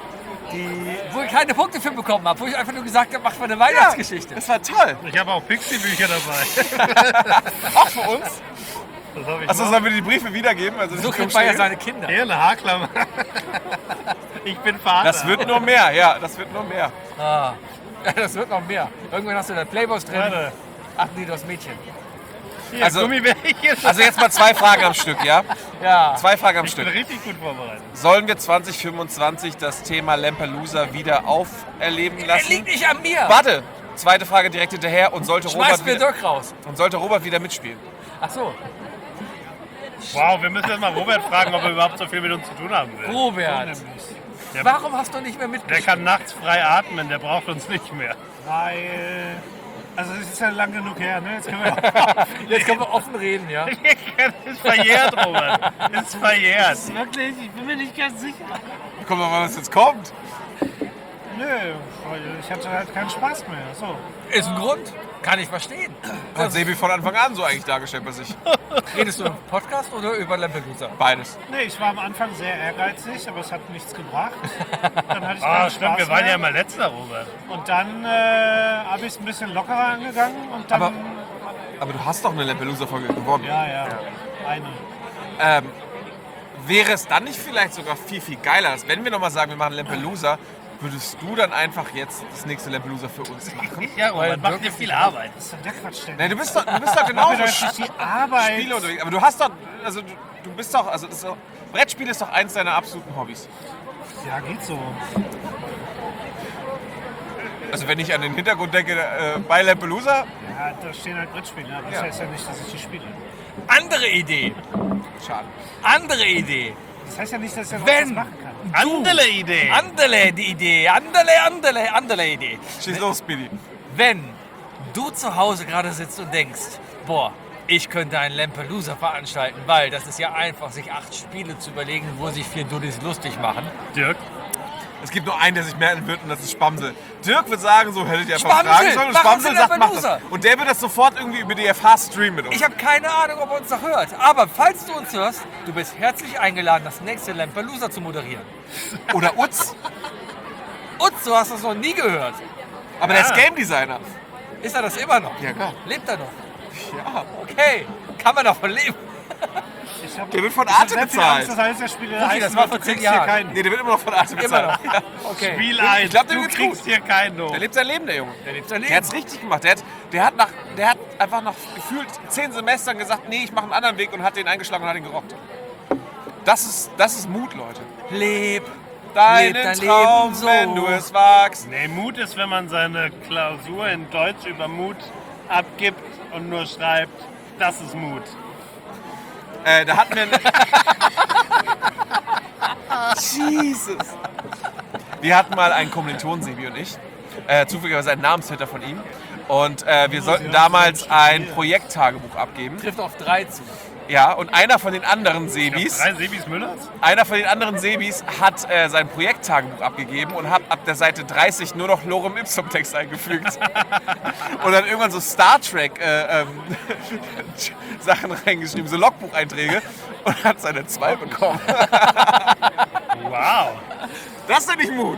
Wo ich keine Punkte für bekommen habe, wo ich einfach nur gesagt habe, mach mal eine Weihnachtsgeschichte. Das war toll. Ich habe auch Pixie-Bücher dabei. Auch für uns. Das habe ich Achso, noch. sollen wir die Briefe wiedergeben? Also So nicht kriegt man ja umstehen? seine Kinder. Hier, eine Haarklammer. Ich bin Vater. Das wird nur mehr, ja, das wird nur mehr. Ah. Ja, das wird noch mehr. Irgendwann hast du da Playboys drin. Warte. Ach nee, du hast Mädchen. Hier, Also- Gummibärchen. Also jetzt mal 2 Fragen am Stück, ja? Ja. 2 Fragen am Ich bin Stück. richtig gut vorbereitet. Sollen wir 2025 das Thema Lampelusa wieder auferleben Er lassen? liegt nicht an mir. Warte, zweite Frage direkt hinterher und sollte Schmeiß mir Robert Dirk raus. wieder mitspielen. Ach so. Wow, wir müssen jetzt mal Robert fragen, ob er überhaupt so viel mit uns zu tun haben will. Robert. Warum hast du nicht mehr Der mitgespielt? kann nachts frei atmen, der braucht uns nicht mehr. Weil. Also, es ist ja lang genug her, ne? Jetzt können wir. Jetzt können wir offen reden, ja? Ist verjährt, Robert. Ist verjährt. Wirklich? Ich bin mir nicht ganz sicher. Guck mal, was jetzt kommt. Nö, weil ich hatte halt keinen Spaß mehr. So. Ist ein Grund. Kann ich verstehen. Hat Sebi von Anfang an so eigentlich dargestellt bei sich. Redest du im Podcast oder über Lampelusa? Beides. Nee, ich war am Anfang sehr ehrgeizig, aber es hat nichts gebracht. Dann hatte ich Ah, keinen stimmt, Spaß wir waren mehr. ja mal letzter, Robert. Und dann habe ich es ein bisschen lockerer angegangen und dann. Aber du hast doch eine Lampelusa-Folge gewonnen. Ja, eine. Wäre es dann nicht vielleicht sogar viel, viel geiler, dass wenn wir nochmal sagen, wir machen Lampelusa, würdest du dann einfach jetzt das nächste Lampelusa für uns machen? Ja, Robert, macht dir viel Arbeit. Das ist doch der Quatsch, denn. Nee, du bist doch Mach genauso mir doch jetzt nicht die Arbeit. Spiele unterwegs. Aber du hast doch, also du bist doch, also das ist doch, Brettspiel ist doch eins deiner absoluten Hobbys. Ja, geht so. Also wenn ich an den Hintergrund denke, bei Lampelusa, Ja, da stehen halt Brettspiele, aber das heißt ja nicht, dass ich die spiele. Andere Idee. schade. Andere Idee. Das heißt ja nicht, dass ich das Wenn machen kann. Andere Idee. Andere die Idee. Andere Idee. Schieß los, Speedy. Wenn du zu Hause gerade sitzt und denkst, boah, ich könnte einen Lampelusa veranstalten, weil das ist ja einfach, sich 8 Spiele zu überlegen, wo sich 4 Dullis lustig machen. Dirk. Es gibt nur einen, der sich merken wird und das ist Spamsel. Dirk wird sagen, so hättet ihr einfach Spamsel, fragen sollen und machen Spamsel Sie sagt, mach Lampelusa. das. Und der wird das sofort irgendwie über die FH streamen mit uns. Ich habe keine Ahnung, ob er uns noch hört. Aber falls du uns hörst, du bist herzlich eingeladen, das nächste Lampelusa zu moderieren. Oder Utz, Und du hast das noch nie gehört. aber der ist Game Designer. Ist er das immer noch? Ja, klar. Lebt er noch? Ja. Okay, kann man davon leben. Ich hab, Der wird von ich hab Arte sehr viel Angst, bezahlt. dass eines der Spiele Okay, heißen das war wird, vor du 10 kriegst hier Jahren. keinen. Nee, der wird immer noch von Arte Immer bezahlt. noch. Okay. Spiel ein. Ich glaub, dem du geht's kriegst gut. hier keinen Doof. Der lebt sein Leben, der Junge. Der lebt sein Der Leben. hat's richtig gemacht. Der hat einfach nach gefühlt 10 Semestern gesagt, nee, ich mache einen anderen Weg und hat den eingeschlagen und hat ihn gerockt. Das ist Mut, Leute. Leb Deinen dein Traum, Leben so. wenn du es wagst. Nee, Mut ist, wenn man seine Klausur in Deutsch über Mut abgibt und nur schreibt, das ist Mut. Da hatten wir... Jesus. Wir hatten mal einen Kommilitonen, Sebi und ich. Zufälligerweise ein Namensvetter von ihm. Und wir sollten damals ein Projekttagebuch abgeben. Trifft auf 3 zu. Ja, und einer von den anderen Sebis... 3 Sebis Müllers? Einer von den anderen Sebis hat sein Projekttagebuch abgegeben und hat ab der Seite 30 nur noch Lorem Ipsum Text eingefügt. Und dann irgendwann so Star Trek Sachen reingeschrieben, so Logbucheinträge und hat seine 2 bekommen. Wow. Das ist doch nicht Mut.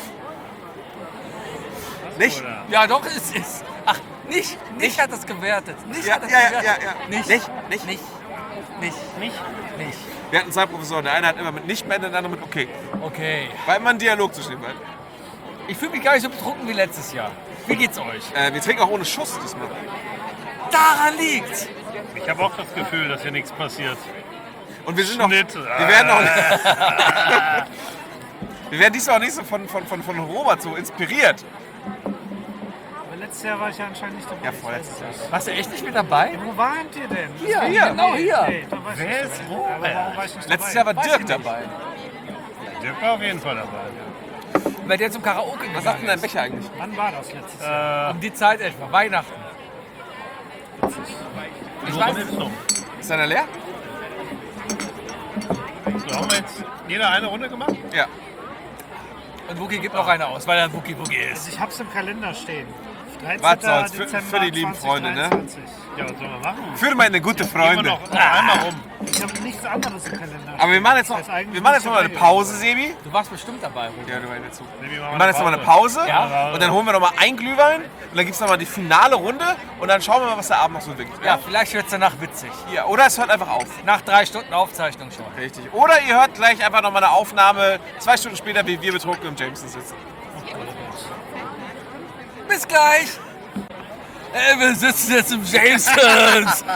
Nicht? Oder? Ja, doch, es ist. Ach, nicht hat das gewertet. Nicht Ja, hat das ja, gewertet. ja, ja. Nicht. Nicht. Nicht. Nicht. Wir hatten 2 Professoren. Der eine hat immer mit nicht beendet, der andere mit okay. Okay. War immer ein Dialog zwischen den beiden. Ich fühle mich gar nicht so betrunken wie letztes Jahr. Wie geht's euch? Wir trinken auch ohne Schuss diesmal. Daran liegt's. Ich habe auch das Gefühl, dass hier nichts passiert. Und wir sind noch... Schnitt. Wir werden auch wir werden diesmal auch nicht so von Robert so inspiriert. Aber letztes Jahr war ich ja anscheinend nicht dabei. Ja, Ich vorletztes weiß Jahr. es nicht. Warst du echt nicht mit dabei? Wo wart ihr denn? Hier, Hier. genau hier. Nee, da war ich Wer nicht ist dabei. Robert? Aber warum war ich nicht Letztes dabei? Jahr war Weiß Dirk ich nicht. dabei. Dirk war auf jeden Fall dabei. weil der zum Karaoke Was sagt denn gegangen dein ist. Becher eigentlich? Wann war das letztes Jahr? Um die Zeit etwa, Weihnachten. Ich weiß Jetzt noch. Ist deiner leer? So, haben wir jetzt jeder eine Runde gemacht? Ja. Und Wookie gibt noch eine aus, weil er ein Wookie ist. Also ich hab's im Kalender stehen. 13. Was soll's, für Dezember die lieben Freunde, ne? 2023. Ja, was soll man machen? Für meine guten Gehen wir Freunde. noch einmal rum. Ich habe nichts anderes im Kalender. Aber wir machen jetzt noch, Das heißt, eigentlich wir machen jetzt noch mal eine müsste ich Pause, Sebi. Du warst bestimmt dabei, Wookie. Ja, du warst dazu. Nee, Wir machen jetzt noch mal eine Pause Ja. und dann holen wir noch mal ein Glühwein und dann gibt es noch mal die finale Runde und dann schauen wir mal, was der Abend noch so wirkt. Ja, vielleicht wird es danach witzig. Ja, oder es hört einfach auf. Nach 3 Stunden Aufzeichnung schon. Richtig. Oder ihr hört gleich einfach noch mal eine Aufnahme 2 Stunden später, wie wir betrunken im Jameson sitzen. Bis gleich. Wir sitzen jetzt im Jamesons.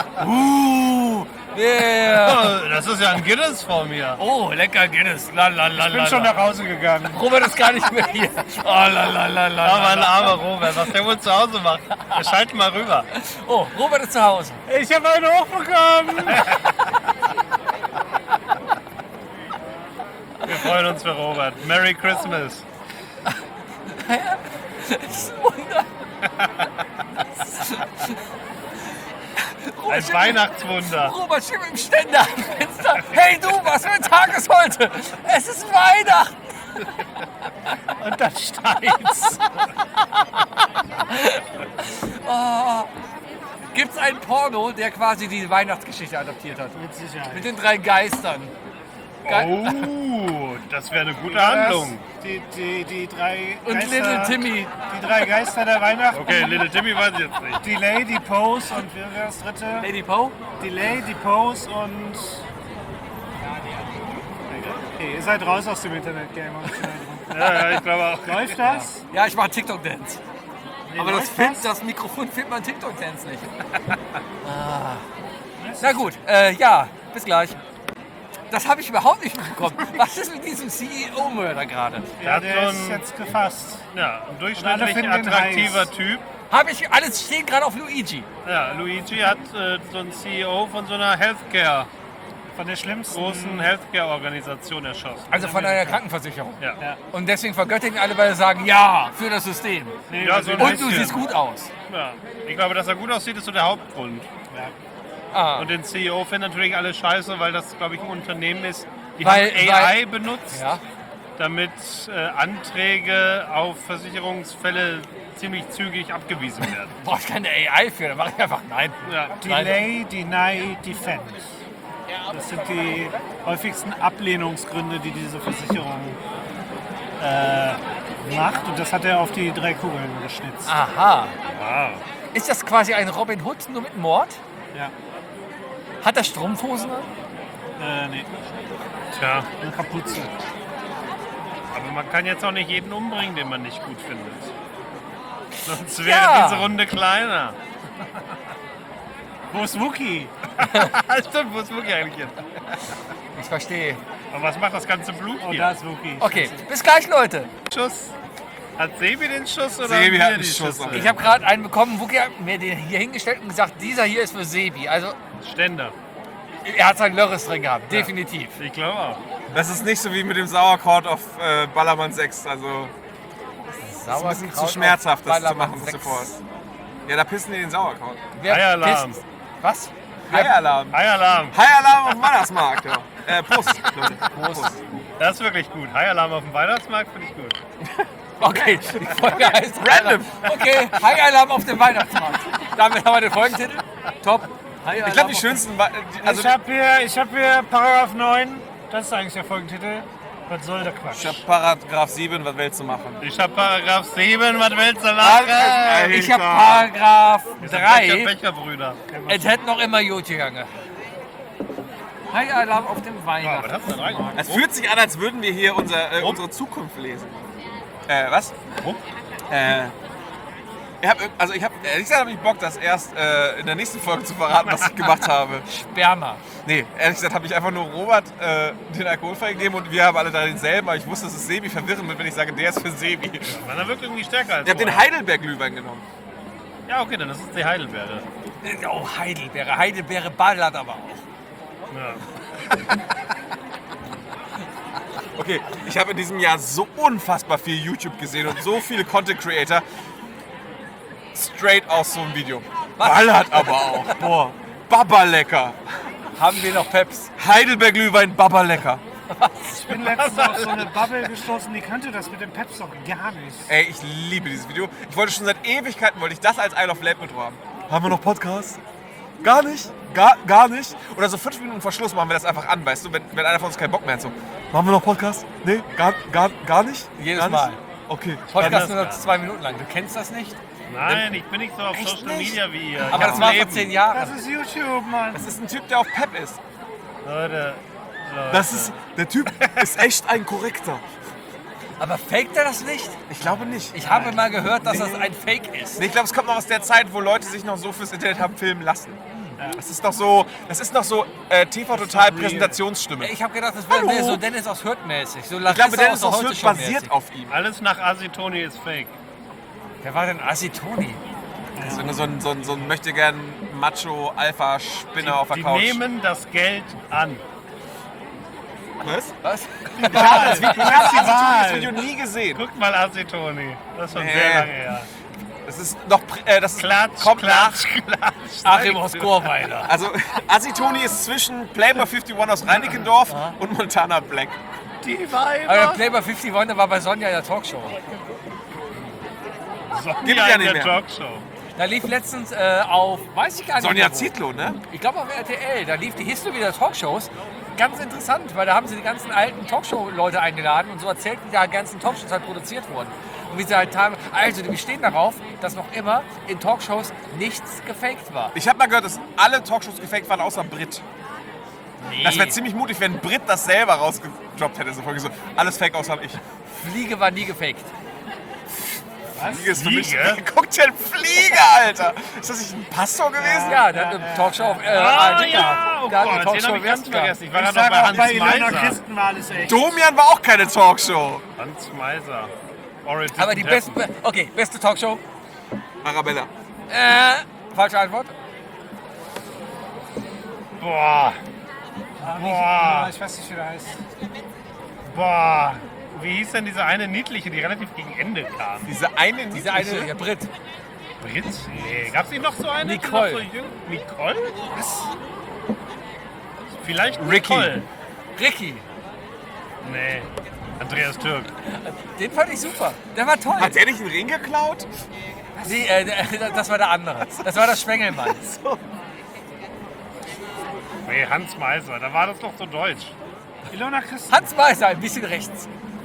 Yeah. Oh, das ist ja ein Guinness vor mir. Oh, lecker Guinness. La, la, la, Ich bin schon nach Hause gegangen. Robert ist gar nicht mehr hier. Oh, la, la, la, la, Aber ein la. armer Robert, was der wohl zu Hause macht. Wir schalten mal rüber. Oh, Robert ist zu Hause. Ich habe einen hochbekommen. Wir freuen uns für Robert. Merry Christmas. Ein Weihnachtswunder. Robert steht mit dem Ständer am Fenster. Hey du, was für ein Tag ist heute? Es ist Weihnachten. Und dann steigt's. Gibt es einen Porno, der quasi die Weihnachtsgeschichte adaptiert hat? Mit Sicherheit. Mit den 3 Geistern. Oh, das wäre eine gute Handlung. Die drei Und Geister, Little Timmy. Die 3 Geister der Weihnachten. Okay, Little Timmy weiß ich jetzt nicht. Delay, die Pose und wie war das dritte? Lady Poe? Delay, die Pose und... Okay, ihr seid raus aus dem Internet-Game. Ja, ich glaube auch. Läuft das? Ja, ich mache TikTok-Dance. Aber läuft das Mikrofon findet man TikTok-Dance nicht. Na gut, ja, bis gleich. Das habe ich überhaupt nicht mitbekommen. Was ist mit diesem CEO-Mörder gerade? Ja, Der der hat ist so ein- jetzt gefasst. Ja, ein alle durchschnittlich finden den attraktiver heiß. Typ. Habe ich alles stehen gerade auf Luigi. Ja, Luigi hat so einen CEO von so einer Healthcare, Von der schlimmsten... großen Healthcare-Organisation erschossen. Also von einer Krankenversicherung. Ja. Ja. Und deswegen vergöttigen alle, weil sie sagen, ja, für das System. Nee, Ja, also so ein Und bisschen. du siehst gut aus. Ja. Ich glaube, dass er gut aussieht, ist so der Hauptgrund. ja. Ah, Und den CEO finden natürlich alle scheiße, weil das, glaube ich, ein Unternehmen ist, die Weil- haben AI benutzt, ja. damit Anträge auf Versicherungsfälle ziemlich zügig abgewiesen werden. Brauche ich keine AI für, dann mache ich einfach nein. Ja. Delay, Deny, Defend. Das sind die häufigsten Ablehnungsgründe, die diese Versicherung macht. Und das hat er auf die 3 Kugeln geschnitzt. Aha. Wow. Ist das quasi ein Robin Hood nur mit Mord? Ja. Hat er Strumpfhosen an? Nee, Tja, eine Kapuze. aber man kann jetzt auch nicht jeden umbringen, den man nicht gut findet. Sonst wäre Ja. diese Runde kleiner. Wo ist Wookie? Stimmt, wo ist Wookie eigentlich jetzt? Ich verstehe. Aber was macht das ganze Blut Oh, hier? da ist Wookie. Okay, bis gleich, Leute. Schuss. Hat Sebi den Schuss oder Sebi haben hat wir einen die Schuss Schüsse? auf Ich habe gerade einen bekommen, Wookie hat mir den hier hingestellt und gesagt, dieser hier ist für Sebi. Also, Ständer. er hat seinen Lörres drin gehabt, definitiv. Ich glaube auch. Das ist nicht so wie mit dem Sauerkraut auf Ballermann 6. Also das ist ein bisschen zu schmerzhaft, das zu machen sofort. Ja, da pissen die den Sauerkraut. High-Alarm. Was? High-Alarm. High-Alarm. High-Alarm auf dem Weihnachtsmarkt. Ja. Prost, Leute. Prost. Das ist wirklich gut. High-Alarm auf dem Weihnachtsmarkt finde ich gut. Okay, die Folge heißt Random. Okay, High-Alarm auf dem Weihnachtsmarkt. Damit haben wir den Folgentitel. Top. High-Alarm Ich glaube, die auf- schönsten... Also, ich hab hier Paragraph 9. Das ist eigentlich der Folgentitel. Was soll der Quatsch? ich habe Paragraph 7, was willst du machen? Ich habe Paragraph 7, was willst du machen? Ich habe Paragraph Wir sind 3. Becherbrüder. Es hätte noch immer gut gegangen. High-Alarm auf dem Was Weihnachten. hast du denn reingemacht? Es fühlt sich an, als würden wir hier unsere Zukunft lesen. Was? Warum? Ich habe ehrlich gesagt hab ich Bock, das erst in der nächsten Folge zu verraten, was ich gemacht habe. Sperma. Nee, ehrlich gesagt habe ich einfach nur Robert den Alkoholfrei gegeben und wir haben alle da denselben, aber ich wusste, dass es Sebi verwirren wird, wenn ich sage, der ist für Sebi. Ich Man wirkt irgendwie stärker als habe den vorher. Heidelberg-Glühwein genommen. Ja, okay, dann ist es die Heidelbeere. Oh, Heidelbeere. Heidelbeere ballert aber auch. Ja. Okay, ich habe in diesem Jahr so unfassbar viel YouTube gesehen und so viele Content Creator. Straight aus so einem Video. Ballert aber auch. Boah, Baba lecker. Haben wir noch Peps? Heidelberg Glühwein, Baba lecker. Ich bin letztens auf so eine Bubble gestoßen, die kannte das mit dem Peps doch gar nicht. Ey, ich liebe dieses Video. Ich wollte schon seit Ewigkeiten, das als Isle of Lamp mit haben. Haben wir noch Podcast? Gar nicht? Gar nicht? Oder so 5 Minuten vor Schluss machen wir das einfach an, weißt du, wenn einer von uns keinen Bock mehr hat. So, machen wir noch Podcast? Nee, gar nicht? Jedes gar Mal. Nicht? Okay. Podcast nur noch 2 Minuten lang. Du kennst das nicht? Nein, ich bin nicht so auf Echt Social nicht? Media wie ihr. Aber das war vor 10 Jahren. Das ist YouTube, Mann. Das ist ein Typ, der auf Pep ist. Leute. Der Typ ist echt ein Korrekter. Aber faked er das nicht? Ich glaube nicht. Ich habe mal gehört, dass das ein Fake ist. Nee, ich glaube, es kommt noch aus der Zeit, wo Leute sich noch so fürs Internet haben filmen lassen. Das ist noch so TV Total Präsentationsstimme. Ich habe gedacht, das wäre mehr so Dennis aus Hürth mäßig. So Ich glaube, Dennis aus Hürth basiert auf ihm. Alles nach Asitoni ist fake. Wer war denn Asitoni? So ein möchte gern Macho Alpha Spinner auf der Die Couch. nehmen das Geld an. Was? Was? Ich habe das Video nie gesehen. Guck mal Asitoni. Das ist schon Nee. sehr lange her. Das ist noch Klatsch, kommt klatsch, klatsch. Achim aus Gorweiler. nach. Also Asitoni ist zwischen Playboy 51 aus Reinickendorf und Montana Black. Die Aber der Weiber. Playboy 51 der war bei Sonja in der Talkshow. Gibt Sonja ja in nicht der mehr. Talkshow. Da lief letztens auf, weiß ich gar nicht Sonja mehr wo. Zietlow, ne? Ich glaube auf RTL, da lief die History der Talkshows. Ganz interessant, weil da haben sie die ganzen alten Talkshow-Leute eingeladen und so erzählt, wie da ganzen Talkshows halt produziert wurden. Und wie sie halt haben, also die bestehen darauf, dass noch immer in Talkshows nichts gefaked war. Ich habe mal gehört, dass alle Talkshows gefaked waren, außer Brit. Das wäre ziemlich mutig, wenn Brit das selber rausgedroppt hätte. So Folge so, alles fake außer ich. Fliege war nie gefaked. Fliege ist für mich. Fliege? Guck dir den Flieger, Alter! Ist das nicht ein Pastor gewesen? Ja, der hat eine Talkshow auf Ah, ARD ja, gehabt. oh Der hat eine Gott, den Talkshow habe im ich ganz Ersten vergessen. Ich war Ich gerade noch sag bei auch, Hans bei Ilona Meiser. Christen war alles echt. Domian war auch keine Talkshow. Hans Meiser. Origin Aber die beste, okay, beste Talkshow. Arabella. Falsche Antwort. Boah. Boah. Ich weiß nicht, wie der heißt. Boah. Wie hieß denn diese eine niedliche, die relativ gegen Ende kam? Diese eine, Diese eine, der Brit. Brit? Nee, gab's nicht noch so eine? die Nicole. noch so jung- Nicole? Was? Vielleicht Ricky. Nicole. Ricky. Nee. Andreas Türk. Den fand ich super. Der war toll. Hat der nicht einen Ring geklaut? Nee, das war der andere. Das war das Schwengelmann. Nee, Hans Meiser. Da war das doch so deutsch. Ilona Christen. Hans Meiser, ein bisschen rechts.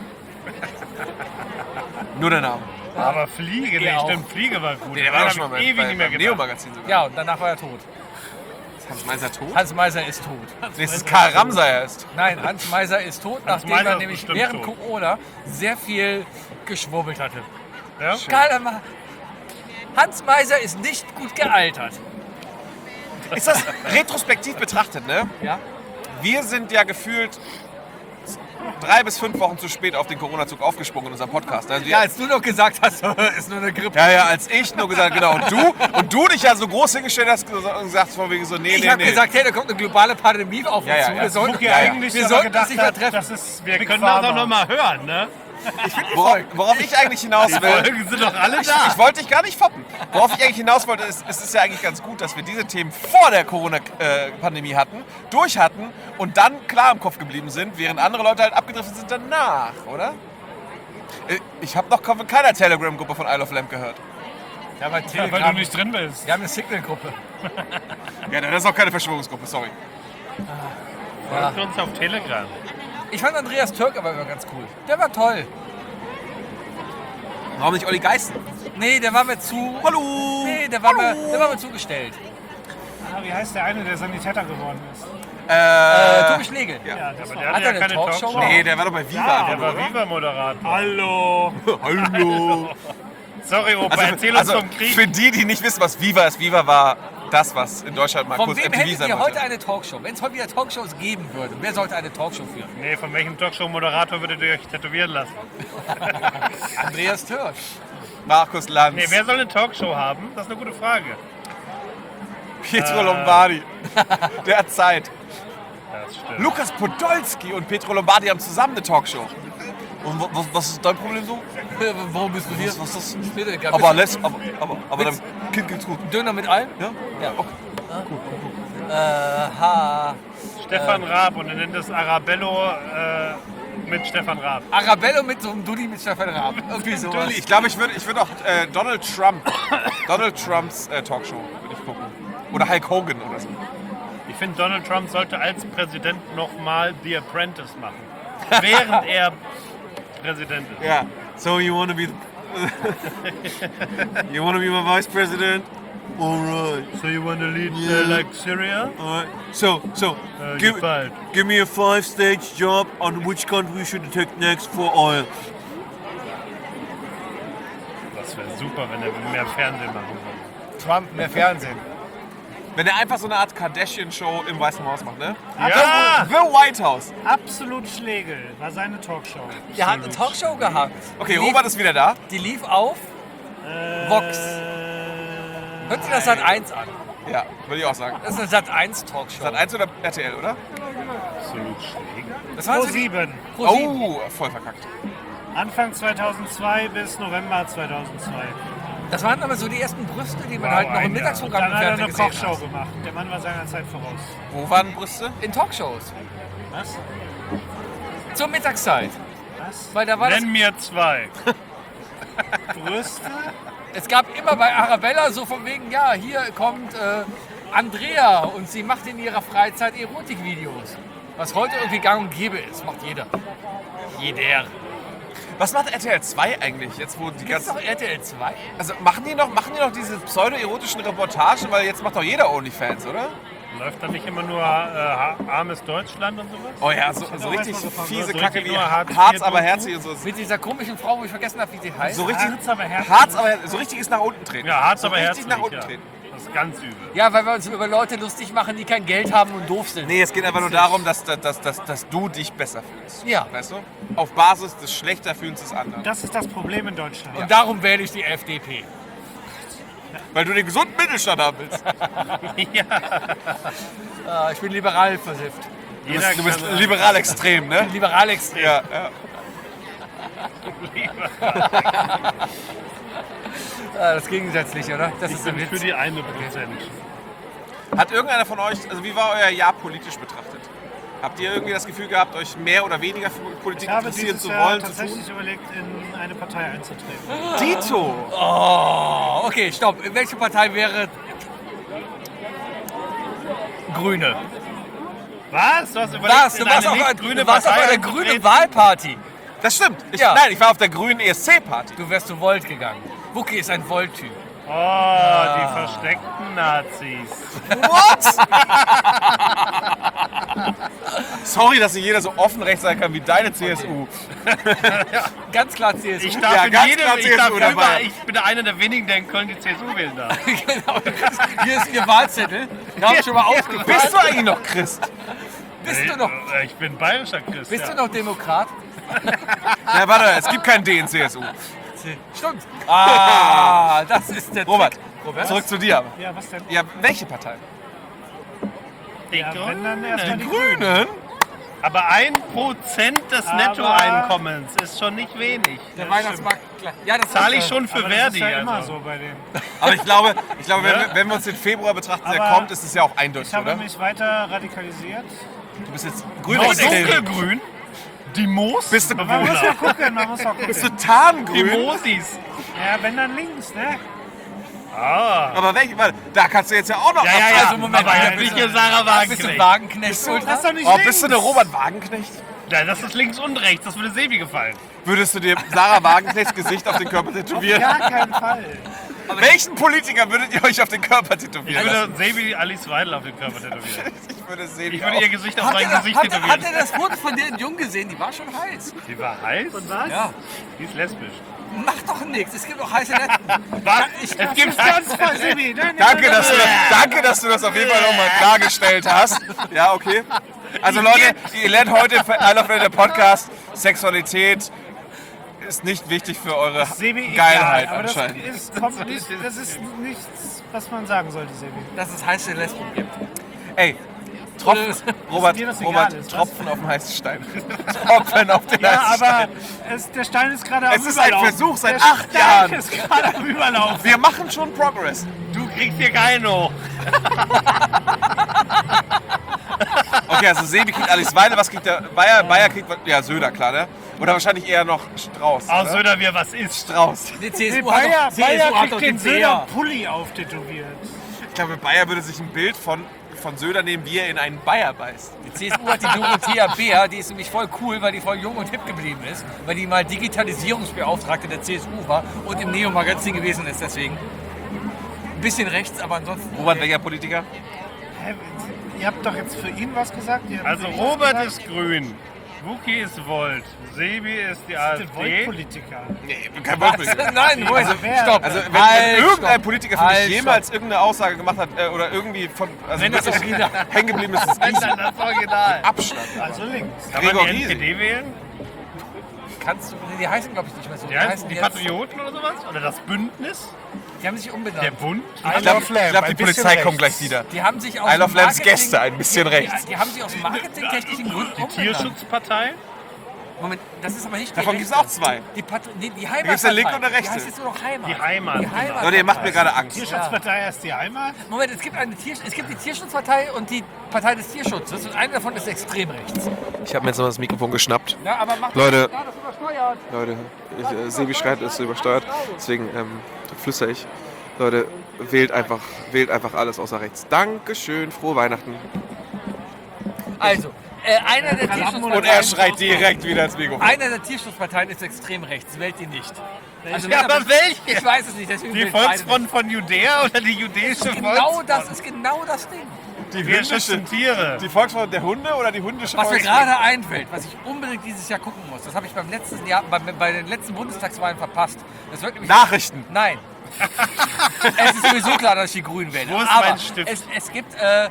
Nur der Name. Aber Fliege, nee, Der auch. stimmt, Fliege war gut. Der Daran war hab doch schon mal ich ewig nicht mehr beim gedacht. Neo-Magazin sogar. Ja, und danach war er tot. Ist Hans Meiser tot? Hans Meiser ist tot. Nee, es ist Karl Ramsayer ist. Nein, Hans Meiser ist tot, nachdem Meiser er ist nämlich bestimmt während tot. Corona sehr viel geschwurbelt hatte. Ja? Karl, Hans Meiser ist nicht gut gealtert. Ist das retrospektiv betrachtet, ne? Ja? Wir sind ja gefühlt 3 bis 5 Wochen zu spät auf den Corona-Zug aufgesprungen in unserem Podcast. Also Ja, als du noch gesagt hast, ist nur eine Grippe. ja, als ich nur gesagt, genau. Und du dich ja so groß hingestellt hast und gesagt von wegen so, nee, Ich habe gesagt, hey, da kommt eine globale Pandemie auf uns Ja, ja, zu. ja. Wir sollten, Wookie Ja, ja. eigentlich Wir aber sollten gedacht sich mal hat, treffen. das ist Wir Big können das Pharma. auch noch mal hören, ne? worauf ich eigentlich hinaus Die will. Folgen sind doch alle Ich da. wollte dich gar nicht foppen. Worauf ich eigentlich hinaus wollte, ist, es ist ja eigentlich ganz gut, dass wir diese Themen vor der Corona-Pandemie hatten, durch hatten und dann klar im Kopf geblieben sind, während andere Leute halt abgedriftet sind danach, oder? Ich habe noch von keiner Telegram-Gruppe von Isle of Lamp gehört. Ja, bei Ja, weil Telegram. du nicht drin bist. Wir haben eine Signal-Gruppe. Ja, das ist auch keine Verschwörungsgruppe, sorry. Folgt uns auf Telegram. Ich fand Andreas Türk aber immer ganz cool. Der war toll. Warum nicht Olli Geißen? Nee, der war mir zu... Hallo! Nee, der war mir zugestellt. Ah, wie heißt der eine, der Sanitäter geworden ist? Tobi Schlegel. Ja, das Aber war... der Hat hatte er ja eine keine Talkshow? Talkshow. Nee, der war doch bei Viva. Ja, Der war oder? Viva-Moderator. Hallo! Hallo! Sorry, Opa, erzähl uns Also vom Krieg. für die nicht wissen, was Viva ist, Viva war das, was in Deutschland mal Von kurz wem MTV hättet sein ihr heute wollte. eine Talkshow? Wenn es heute wieder Talkshows geben würde, wer sollte eine Talkshow führen? Nee, von welchem Talkshow-Moderator würdet ihr euch tätowieren lassen? Andreas Türk. Markus Lanz, Nee, wer soll eine Talkshow haben? Das ist eine gute Frage. Pietro Lombardi. Der hat Zeit. Das stimmt. Lukas Podolski und Pietro Lombardi haben zusammen eine Talkshow. Und was ist dein Problem so? Warum bist du hier? Was ist das? Mir egal. Aber Bist deinem Kind geht's gut. du Döner mit allem? Ja? Ja. Okay. Stefan Raab und er nennt es Arabello mit Stefan Raab. Arabello mit so einem Dulli mit Stefan Raab. Irgendwie sowas. Ich glaube, ich würd auch Donald Trumps Talkshow würde ich gucken. Oder Hulk Hogan oder so. Ich finde, Donald Trump sollte als Präsident nochmal The Apprentice machen. Während er Präsident ist. Ja. So you wanna be my vice president? Alright. So you want to lead like Syria? Alright. So You're fired. give me a 5-stage job on which country should I take next for oil. Das wäre super, wenn er mehr Fernsehen machen würde. Trump mehr Fernsehen. Wenn er einfach so eine Art Kardashian-Show im Weißen Haus macht, ne? Ja! The White House. Absolut Schlegel war seine Talkshow. Der hat eine Talkshow gehabt. Okay, Robert ist wieder da. Die lief auf Vox. Hört sich das Sat.1 an? Ja, würde ich auch sagen. Das ist eine Sat.1 Talkshow. Sat.1 oder RTL, oder? Absolut Schlegel. Das war Pro so die 7. Pro7. Oh, voll verkackt. Anfang 2002 bis November 2002. Das waren aber so die ersten Brüste, die man halt noch im Mittagsprogramm Dann im hat er Fernsehen eine gesehen Kochshow hat. gemacht. Der Mann war seiner Zeit voraus. Wo waren Brüste? In Talkshows. Was? Zur Mittagszeit. Was? Weil da war das, Nenn mir 2. Brüste? es gab immer bei Arabella so von wegen, ja, hier kommt Andrea und sie macht in ihrer Freizeit Erotikvideos. Was heute irgendwie gang und gäbe ist, macht jeder. Jeder. Was macht RTL 2 eigentlich? Jetzt wo die Gibt's ganzen. noch RTL 2? Also machen die noch diese pseudo-erotischen Reportagen, weil jetzt macht doch jeder OnlyFans, oder? Läuft da nicht immer nur armes Deutschland und sowas? Oh ja, so auch richtig erst mal gefunden, fiese so Kacke richtig wie nur Hartz Harz IV aber Doku. herzig und so. Mit dieser komischen Frau, wo ich vergessen habe, wie sie heißt. So richtig Harz aber herzlich. Harz aber so richtiges nach unten treten. Ja, Harz so aber richtig herzlich. nach unten Ja. treten. Das ist ganz übel. Ja, weil wir uns über Leute lustig machen, die kein Geld haben und doof sind. Nee, es geht einfach nur darum, dass du dich besser fühlst. Ja. Weißt du? Auf Basis des Schlechtterfühlens des anderen. Das ist das Problem in Deutschland. Und darum wähle ich die FDP. Weil du den gesunden Mittelstand haben willst. Ich bin liberal versifft. Du bist liberal extrem, ne? Liberal extrem. Ja, ja. Das ist gegensätzlich, oder? Das Ich ist der bin für Witz. die 1%. Hat irgendeiner von euch, also wie war euer Jahr politisch betrachtet? Habt ihr irgendwie das Gefühl gehabt, euch mehr oder weniger für Politik Ich habe interessieren dieses zu Jahr wollen, zu tun? tatsächlich überlegt, in eine Partei einzutreten. Dito! Oh, okay, stopp. Welche Partei wäre Grüne? Was? Du hast überlegt, Was? Du in warst eine auch nicht grüne du warst auf Partei einer grünen einzutreten? Wahlparty. Das stimmt. Ja. Nein, ich war auf der grünen ESC-Party. Du wärst zu Volt gegangen. Wookie ist ein Volt-Typ. Oh, die versteckten Nazis. What? Sorry, dass nicht jeder so offen rechts sein kann wie deine CSU. Ganz klar CSU. Ich darf Ja, in ganz jedem, klar ich darf CSU dabei. überall, ich bin einer der wenigen, der in Köln die CSU wählen darf. Genau. Hier ist Ihr Wahlzettel. Da habe ich schon mal aufgefallen. Bist du eigentlich noch Christ? Bist du noch, Ich bin bayerischer Christ. bist ja. du noch Demokrat? Ja, warte, es gibt keinen D in CSU. Stimmt. Ah, das ist der Robert, Trick. Robert? zurück zu dir. Ja, was denn? Ja, welche Partei? Die Ja, Grünen. wenn dann erstmal die Grünen? Aber 1% des Aber- Nettoeinkommens ist schon nicht wenig. Der Weihnachtsmarkt. Ja, das Zahle ich ist, schon für Aber Verdi. das ist ja immer also. so bei denen. Aber ich glaube wenn wir uns den Februar betrachten, der Aber kommt, ist es ja auch eindeutig, Ich habe oder? mich weiter radikalisiert. Du bist jetzt Oh, grün-extrem. dunkelgrün? Die Moos? Bist du, Man muss mal gucken, man muss mal bist du gucken. Die tarngrün? Mosis. Ja, wenn dann links, ne? Ah. Aber welche? Warte, da kannst du jetzt ja auch noch Ja, ja, ja. Also, Moment, aber ja, jetzt nicht bist hier Sarah Bist du Wagenknecht. Wagenknecht? Das ist doch nicht Oh, links. bist du eine Robert Wagenknecht? Ja, das ist links und rechts. Das würde Sebi gefallen. Würdest du dir Sarah Wagenknechts Gesicht auf den Körper tätowieren? Gar keinen Fall. Welchen Politiker würdet ihr euch auf den Körper Ich tätowieren lassen? würde Sebi Alice Weidel auf den Körper tätowieren. Ich würde sehen, Ich würde ihr Gesicht auf mein Gesicht Hat tätowieren. er das Foto von der Jung gesehen? Die war schon heiß. Die war heiß? Und was? Ja. Die ist lesbisch. Mach doch nichts. Es gibt auch heiße Letten. Was? Es gibt Ganz voll, Sibi. Nein, Danke, dass du das auf jeden Fall nochmal klargestellt hast. Ja, okay. Also Leute, ihr lernt heute im I Love Later Podcast, Sexualität ist nicht wichtig für eure Sebi, Geilheit egal, aber das anscheinend. ist nichts, was man sagen sollte, Sebi. Dass es heiße Lesben gibt. Ey, Robert, dir das egal ist, was? Tropfen auf den heißen Stein. Tropfen auf den Ja, heißen aber Stein. der Stein ist gerade am Es ist ein Überlaufen. Versuch seit der 8 Jahren. Stein ist gerade am Überlaufen. Wir machen schon Progress. Du kriegst hier keinen hoch. Okay, also Sebi kriegt Alice Weidel, was kriegt der Bayer? Bayer kriegt, ja, Söder, klar, ne? Oder wahrscheinlich eher noch Strauß. Aus oder? Söder, wie er was ist. Strauß. Die Nee, CSU Bayer, CSU Bayer hat kriegt doch den Bär. Söder Pulli auftätowiert. Ich glaube, Bayer würde sich ein Bild von Söder nehmen, wie er in einen Bayer beißt. Die CSU hat die Dorothea Bär, die ist nämlich voll cool, weil die voll jung und hip geblieben ist, weil die mal Digitalisierungsbeauftragte der CSU war und im Neo-Magazin gewesen ist deswegen. Ein bisschen rechts, aber ansonsten... Robert, welcher Politiker? Hä, ihr habt doch jetzt für ihn was gesagt? Ihr habt Also für ihn Robert was ist grün, Wookie ist Volt, Sebi ist die gesagt? Der AfD. Volt-Politiker. Nee, kein Politiker. Nein, Also wer? stopp. Also wenn Halt, irgendein stopp. Politiker für mich Halt, jemals irgendeine Aussage gemacht hat oder irgendwie von Wenn das wirklich Original- hängen geblieben ist, ist Wenn dies dann das Original. Abstand. Also links. Kann man Gregor die Gysi. NPD wählen? Kannst du, die heißen glaube ich nicht mehr so. Die heißen die jetzt- Patrioten oder sowas? Oder das Bündnis? Die haben sich umbenannt. Der Bund? Ich glaube, die ein bisschen Polizei kommt rechts. gleich wieder. Die haben sich aus Isle of dem Lambs Marketing- Gäste ein bisschen rechts. Die haben sich aus marketingtechnischen Gründen Die umbenannt. Tierschutzpartei? Moment, das ist aber nicht die Davon gibt es auch zwei. Die gibt's Heimatpartei. eine linke und eine Die rechte. heißt jetzt nur noch Heimat. Die Heimat. Die Heimat. Leute, ihr macht mir gerade Angst. Tierschutzpartei ist die Heimat. Moment, es gibt die Tierschutzpartei und die Partei des Tierschutzes und eine davon ist extrem rechts. Ich habe mir jetzt noch das Mikrofon geschnappt. Ja, aber macht Leute. das übersteuert. Leute, Sebi schreit, ist übersteuert. Deswegen flüstere ich. Leute, wählt einfach alles außer rechts. Dankeschön, frohe Weihnachten. Also, einer der Tierschutzparteien... Und er schreit direkt wieder ins Mikrofon. Einer der Tierschutzparteien ist extrem rechts, wählt ihn nicht. Also, Ja, aber welche? Ich weiß es nicht, deswegen Die wählt beide Volksfront von Judäa oder die jüdische nicht. Genau Volksfront? das ist genau das Ding. Die Wir schützen Tiere. Die Volksfront der Hunde oder die hundische Was mir Volksfront? gerade einfällt, was ich unbedingt dieses Jahr gucken muss, das habe ich beim letzten Jahr, bei den letzten Bundestagswahlen verpasst. Das wird nämlich Nachrichten. Nein. Es ist sowieso klar, dass ich die Grünen wähle. Wo ist Aber mein Stift? es gibt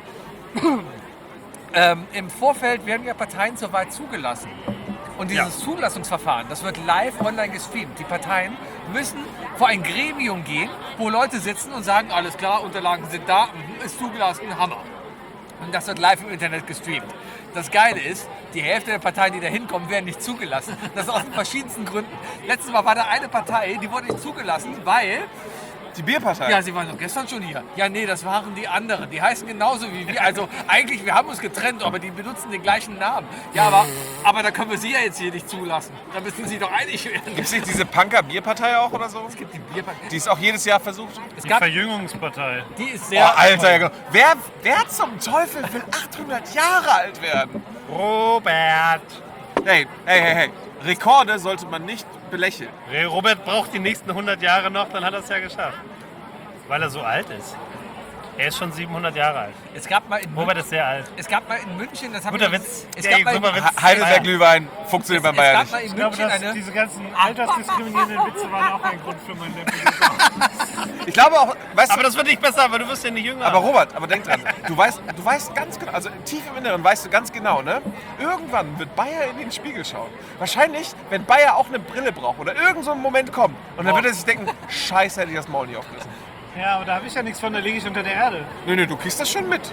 im Vorfeld werden ja Parteien zur Wahl zugelassen. Und dieses Zulassungsverfahren, das wird live online gestreamt. Die Parteien müssen vor ein Gremium gehen, wo Leute sitzen und sagen, alles klar, Unterlagen sind da, ist zugelassen, Hammer. Und das wird live im Internet gestreamt. Das Geile ist, die Hälfte der Parteien, die da hinkommen, werden nicht zugelassen. Das ist aus den verschiedensten Gründen. Letztes Mal war da eine Partei, die wurde nicht zugelassen, weil... Die Bierpartei. Ja, sie waren doch gestern schon hier. Ja, nee, das waren die anderen. Die heißen genauso wie wir. Also eigentlich, wir haben uns getrennt, aber die benutzen den gleichen Namen. Ja, aber da können wir sie ja jetzt hier nicht zulassen. Da müssen sie doch einig werden. Gibt es nicht diese Punker-Bierpartei auch oder so? Es gibt die Bierpartei. Die ist auch jedes Jahr versucht. Es Die gab, Verjüngungspartei. die ist Oh, sehr... Alter, ja, genau. Wer zum Teufel will 800 Jahre alt werden? Robert. Hey. Rekorde sollte man nicht belächeln. Robert braucht die nächsten 100 Jahre noch, dann hat er es ja geschafft. Weil er so alt ist. Er ist schon 700 Jahre alt. Es gab mal in Robert ist sehr alt. Es gab mal in München, das haben Guter wir... Witz. Es Ey, gab mal in, super Witz. Heidelberg-Glühwein funktioniert beim es Bayern gab nicht. mal in Ich glaube, München dass eine... diese ganzen altersdiskriminierenden Witze waren auch ein Grund für mein Depression. Ich glaube auch, weißt Aber du, das wird nicht besser, weil du wirst ja nicht jünger. aber Robert, aber denk dran, du weißt ganz genau, also tief im Inneren weißt du ganz genau, ne? Irgendwann wird Bayer in den Spiegel schauen. Wahrscheinlich, wenn Bayer auch eine Brille braucht oder irgend so ein Moment kommt. Und dann wird er sich denken, scheiße, hätte ich das Maul nicht aufgerissen. Ja, aber da habe ich ja nichts von, da liege ich unter der Erde. Nee, du kriegst das schon mit.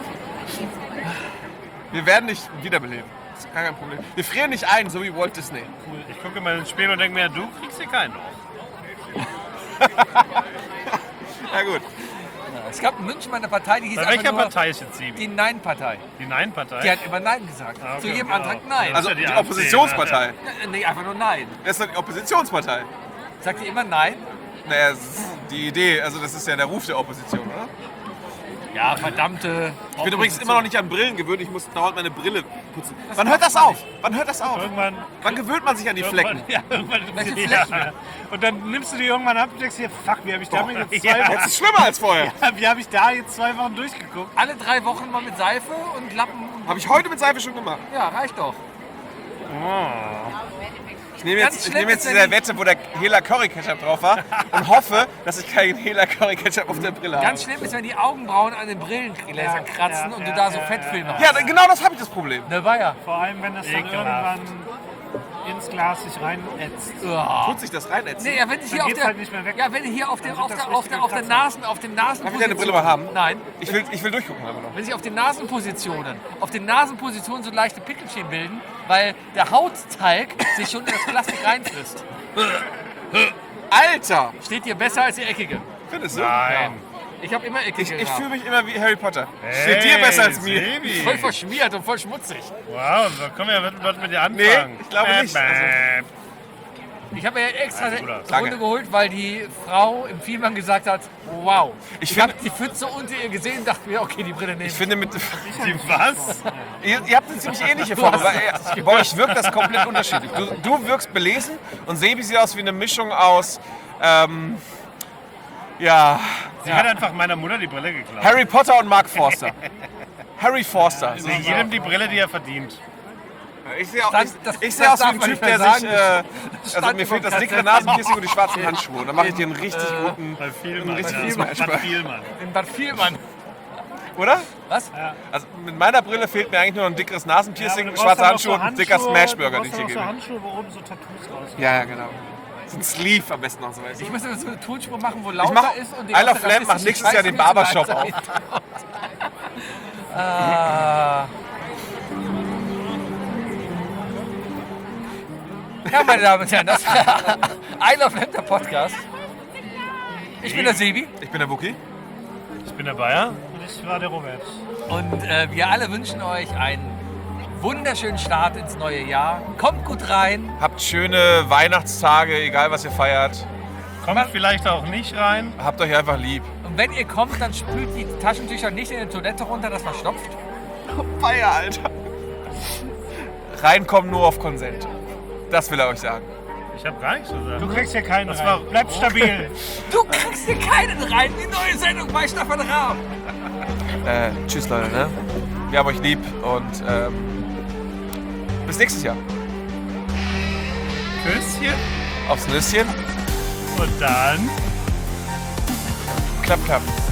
Wir werden dich wiederbeleben. Das ist gar kein Problem. Wir frieren nicht ein, so wie Walt Disney. Ich gucke mal ins Spiel und denke mir, du kriegst hier keinen. Ja gut. Es gab in München mal eine Partei, die hieß Bei einfach welcher nur Partei ist jetzt Sebi? die Nein-Partei. Die Nein-Partei? Die hat immer Nein gesagt. Ah, okay, Zu jedem genau. Antrag Nein. Also ja die die AfD, Oppositionspartei. Nee, einfach nur Nein. Das ist doch die Oppositionspartei. Sagt ihr immer Nein? Naja, das ist die Idee, also das ist ja der Ruf der Opposition, oder? Ja, verdammte... Ich bin übrigens immer noch nicht an Brillen gewöhnt, ich muss dauernd meine Brille putzen. Wann hört das auf? Wann hört das auf? Irgendwann. Wann gewöhnt man sich an die Flecken? Ja, irgendwann. Welche Ja. Flecken? Und dann nimmst du die irgendwann ab und denkst dir, fuck, wie habe ich damit jetzt zwei Jetzt Wochen, ist es schlimmer als vorher. wie habe ich da jetzt 2 Wochen durchgeguckt? Alle 3 Wochen mal mit Seife und Lappen. Und Habe ich heute mit Seife schon gemacht. ja, reicht doch. Ich nehme Ganz jetzt, ich schlimm nehme jetzt ist, diese wenn Wette, wo der Hela Curry Ketchup drauf war und hoffe, dass ich keinen Hela Curry Ketchup auf der Brille habe. Ganz schlimm ist, wenn die Augenbrauen an den Brillengläsern kratzen und du da so Fettfilme hast. Ja, genau das habe ich das Problem. Ne, war ja. Vor allem, wenn das dann Ekelhaft. irgendwann ins Glas sich reinätzt. Tut sich das rein jetzt? Nee, ja, wenn ich hier auf geht's der, halt nicht mehr weg. ja, wenn ich hier auf dem Das richtige auf den Platz. Nasen Darf ich deine Brille mal haben? Nein. Ich will durchgucken aber noch. Wenn sich auf den Nasenpositionen so leichte Pickelchen bilden, weil der Hautteig sich schon in das Plastik reinfrisst. Alter! Steht dir besser als die eckige. Findest du? Nein. Ich habe immer eckige. Ich fühle mich immer wie Harry Potter. Hey, Steht dir besser als mir. Sebi. voll verschmiert und voll schmutzig. Wow, so können wir wird mit dir anfangen. Nee, ich glaube nicht. Ich habe mir extra Bruder. eine Danke. Runde geholt, weil die Frau im Vielmann gesagt hat, wow. Ich Ich habe finde- die Pfütze unter ihr gesehen und dachte mir, okay, die Brille nehmen. Ich finde mit... Die was? Ihr habt eine ziemlich ähnliche Form, aber bei euch wirkt das komplett unterschiedlich. Du wirkst belesen und Sebi sieht aus wie eine Mischung aus... ja... Sie hat einfach meiner Mutter die Brille geklaut. Harry Potter und Mark Forster. Harry Forster. So. Jedem die Brille, die er verdient. Ich sehe Das ich sehe aus wie darf ein man Typ, nicht mehr der sich... sagen. also mir fehlt das dickere Nasenpiercing und die schwarzen Handschuhe. Und dann mache ich dir einen richtig guten... Bei Vielmann. Richtig Ja, Vielmann. Bad Vielmann. In Bad Vielmann. Oder? Was? Also mit meiner Brille fehlt mir eigentlich nur ein dickeres Nasenpiercing, aber du brauchst schwarze dann auch Handschuhe und ein dicker Handschuhe, Smashburger, du den ich brauchst hier dann auch so gebe. Handschuhe, wo oben so Tattoos rauskommen. Ja, genau. So ein Sleeve am besten noch so. Weißt du? Ich muss jetzt so eine Tonspur machen, wo Ich lauter mach, ist. Und die Isle of ganze Lamp macht rassistische nächstes Jahr den Scheiße Barbershop auf. gleichzeitig. Ah. Ja, meine Damen und Herren, das war Isle of Lamp, der Podcast. Ich bin der Sebi Ich bin der Wookie. Ich bin der Bayer. Und ich war der Robert. und wir alle wünschen euch einen wunderschönen Start ins neue Jahr. Kommt gut rein. Habt schöne Weihnachtstage, egal was ihr feiert. Kommt vielleicht auch nicht rein. Habt euch einfach lieb. Und wenn ihr kommt, dann spült die Taschentücher nicht in die Toilette runter, das verstopft. Feier, Alter. Reinkommen nur auf Konsent. Das will er euch sagen. Ich habe gar nichts gesagt. Du kriegst hier keinen Das rein. war- Bleib stabil. Du kriegst hier keinen rein. Die neue Sendung bei Stefan Raab. Tschüss, Leute. Ne? Wir haben euch lieb und bis nächstes Jahr. Küsschen. Aufs Nüsschen. Und dann... Klapp, klapp.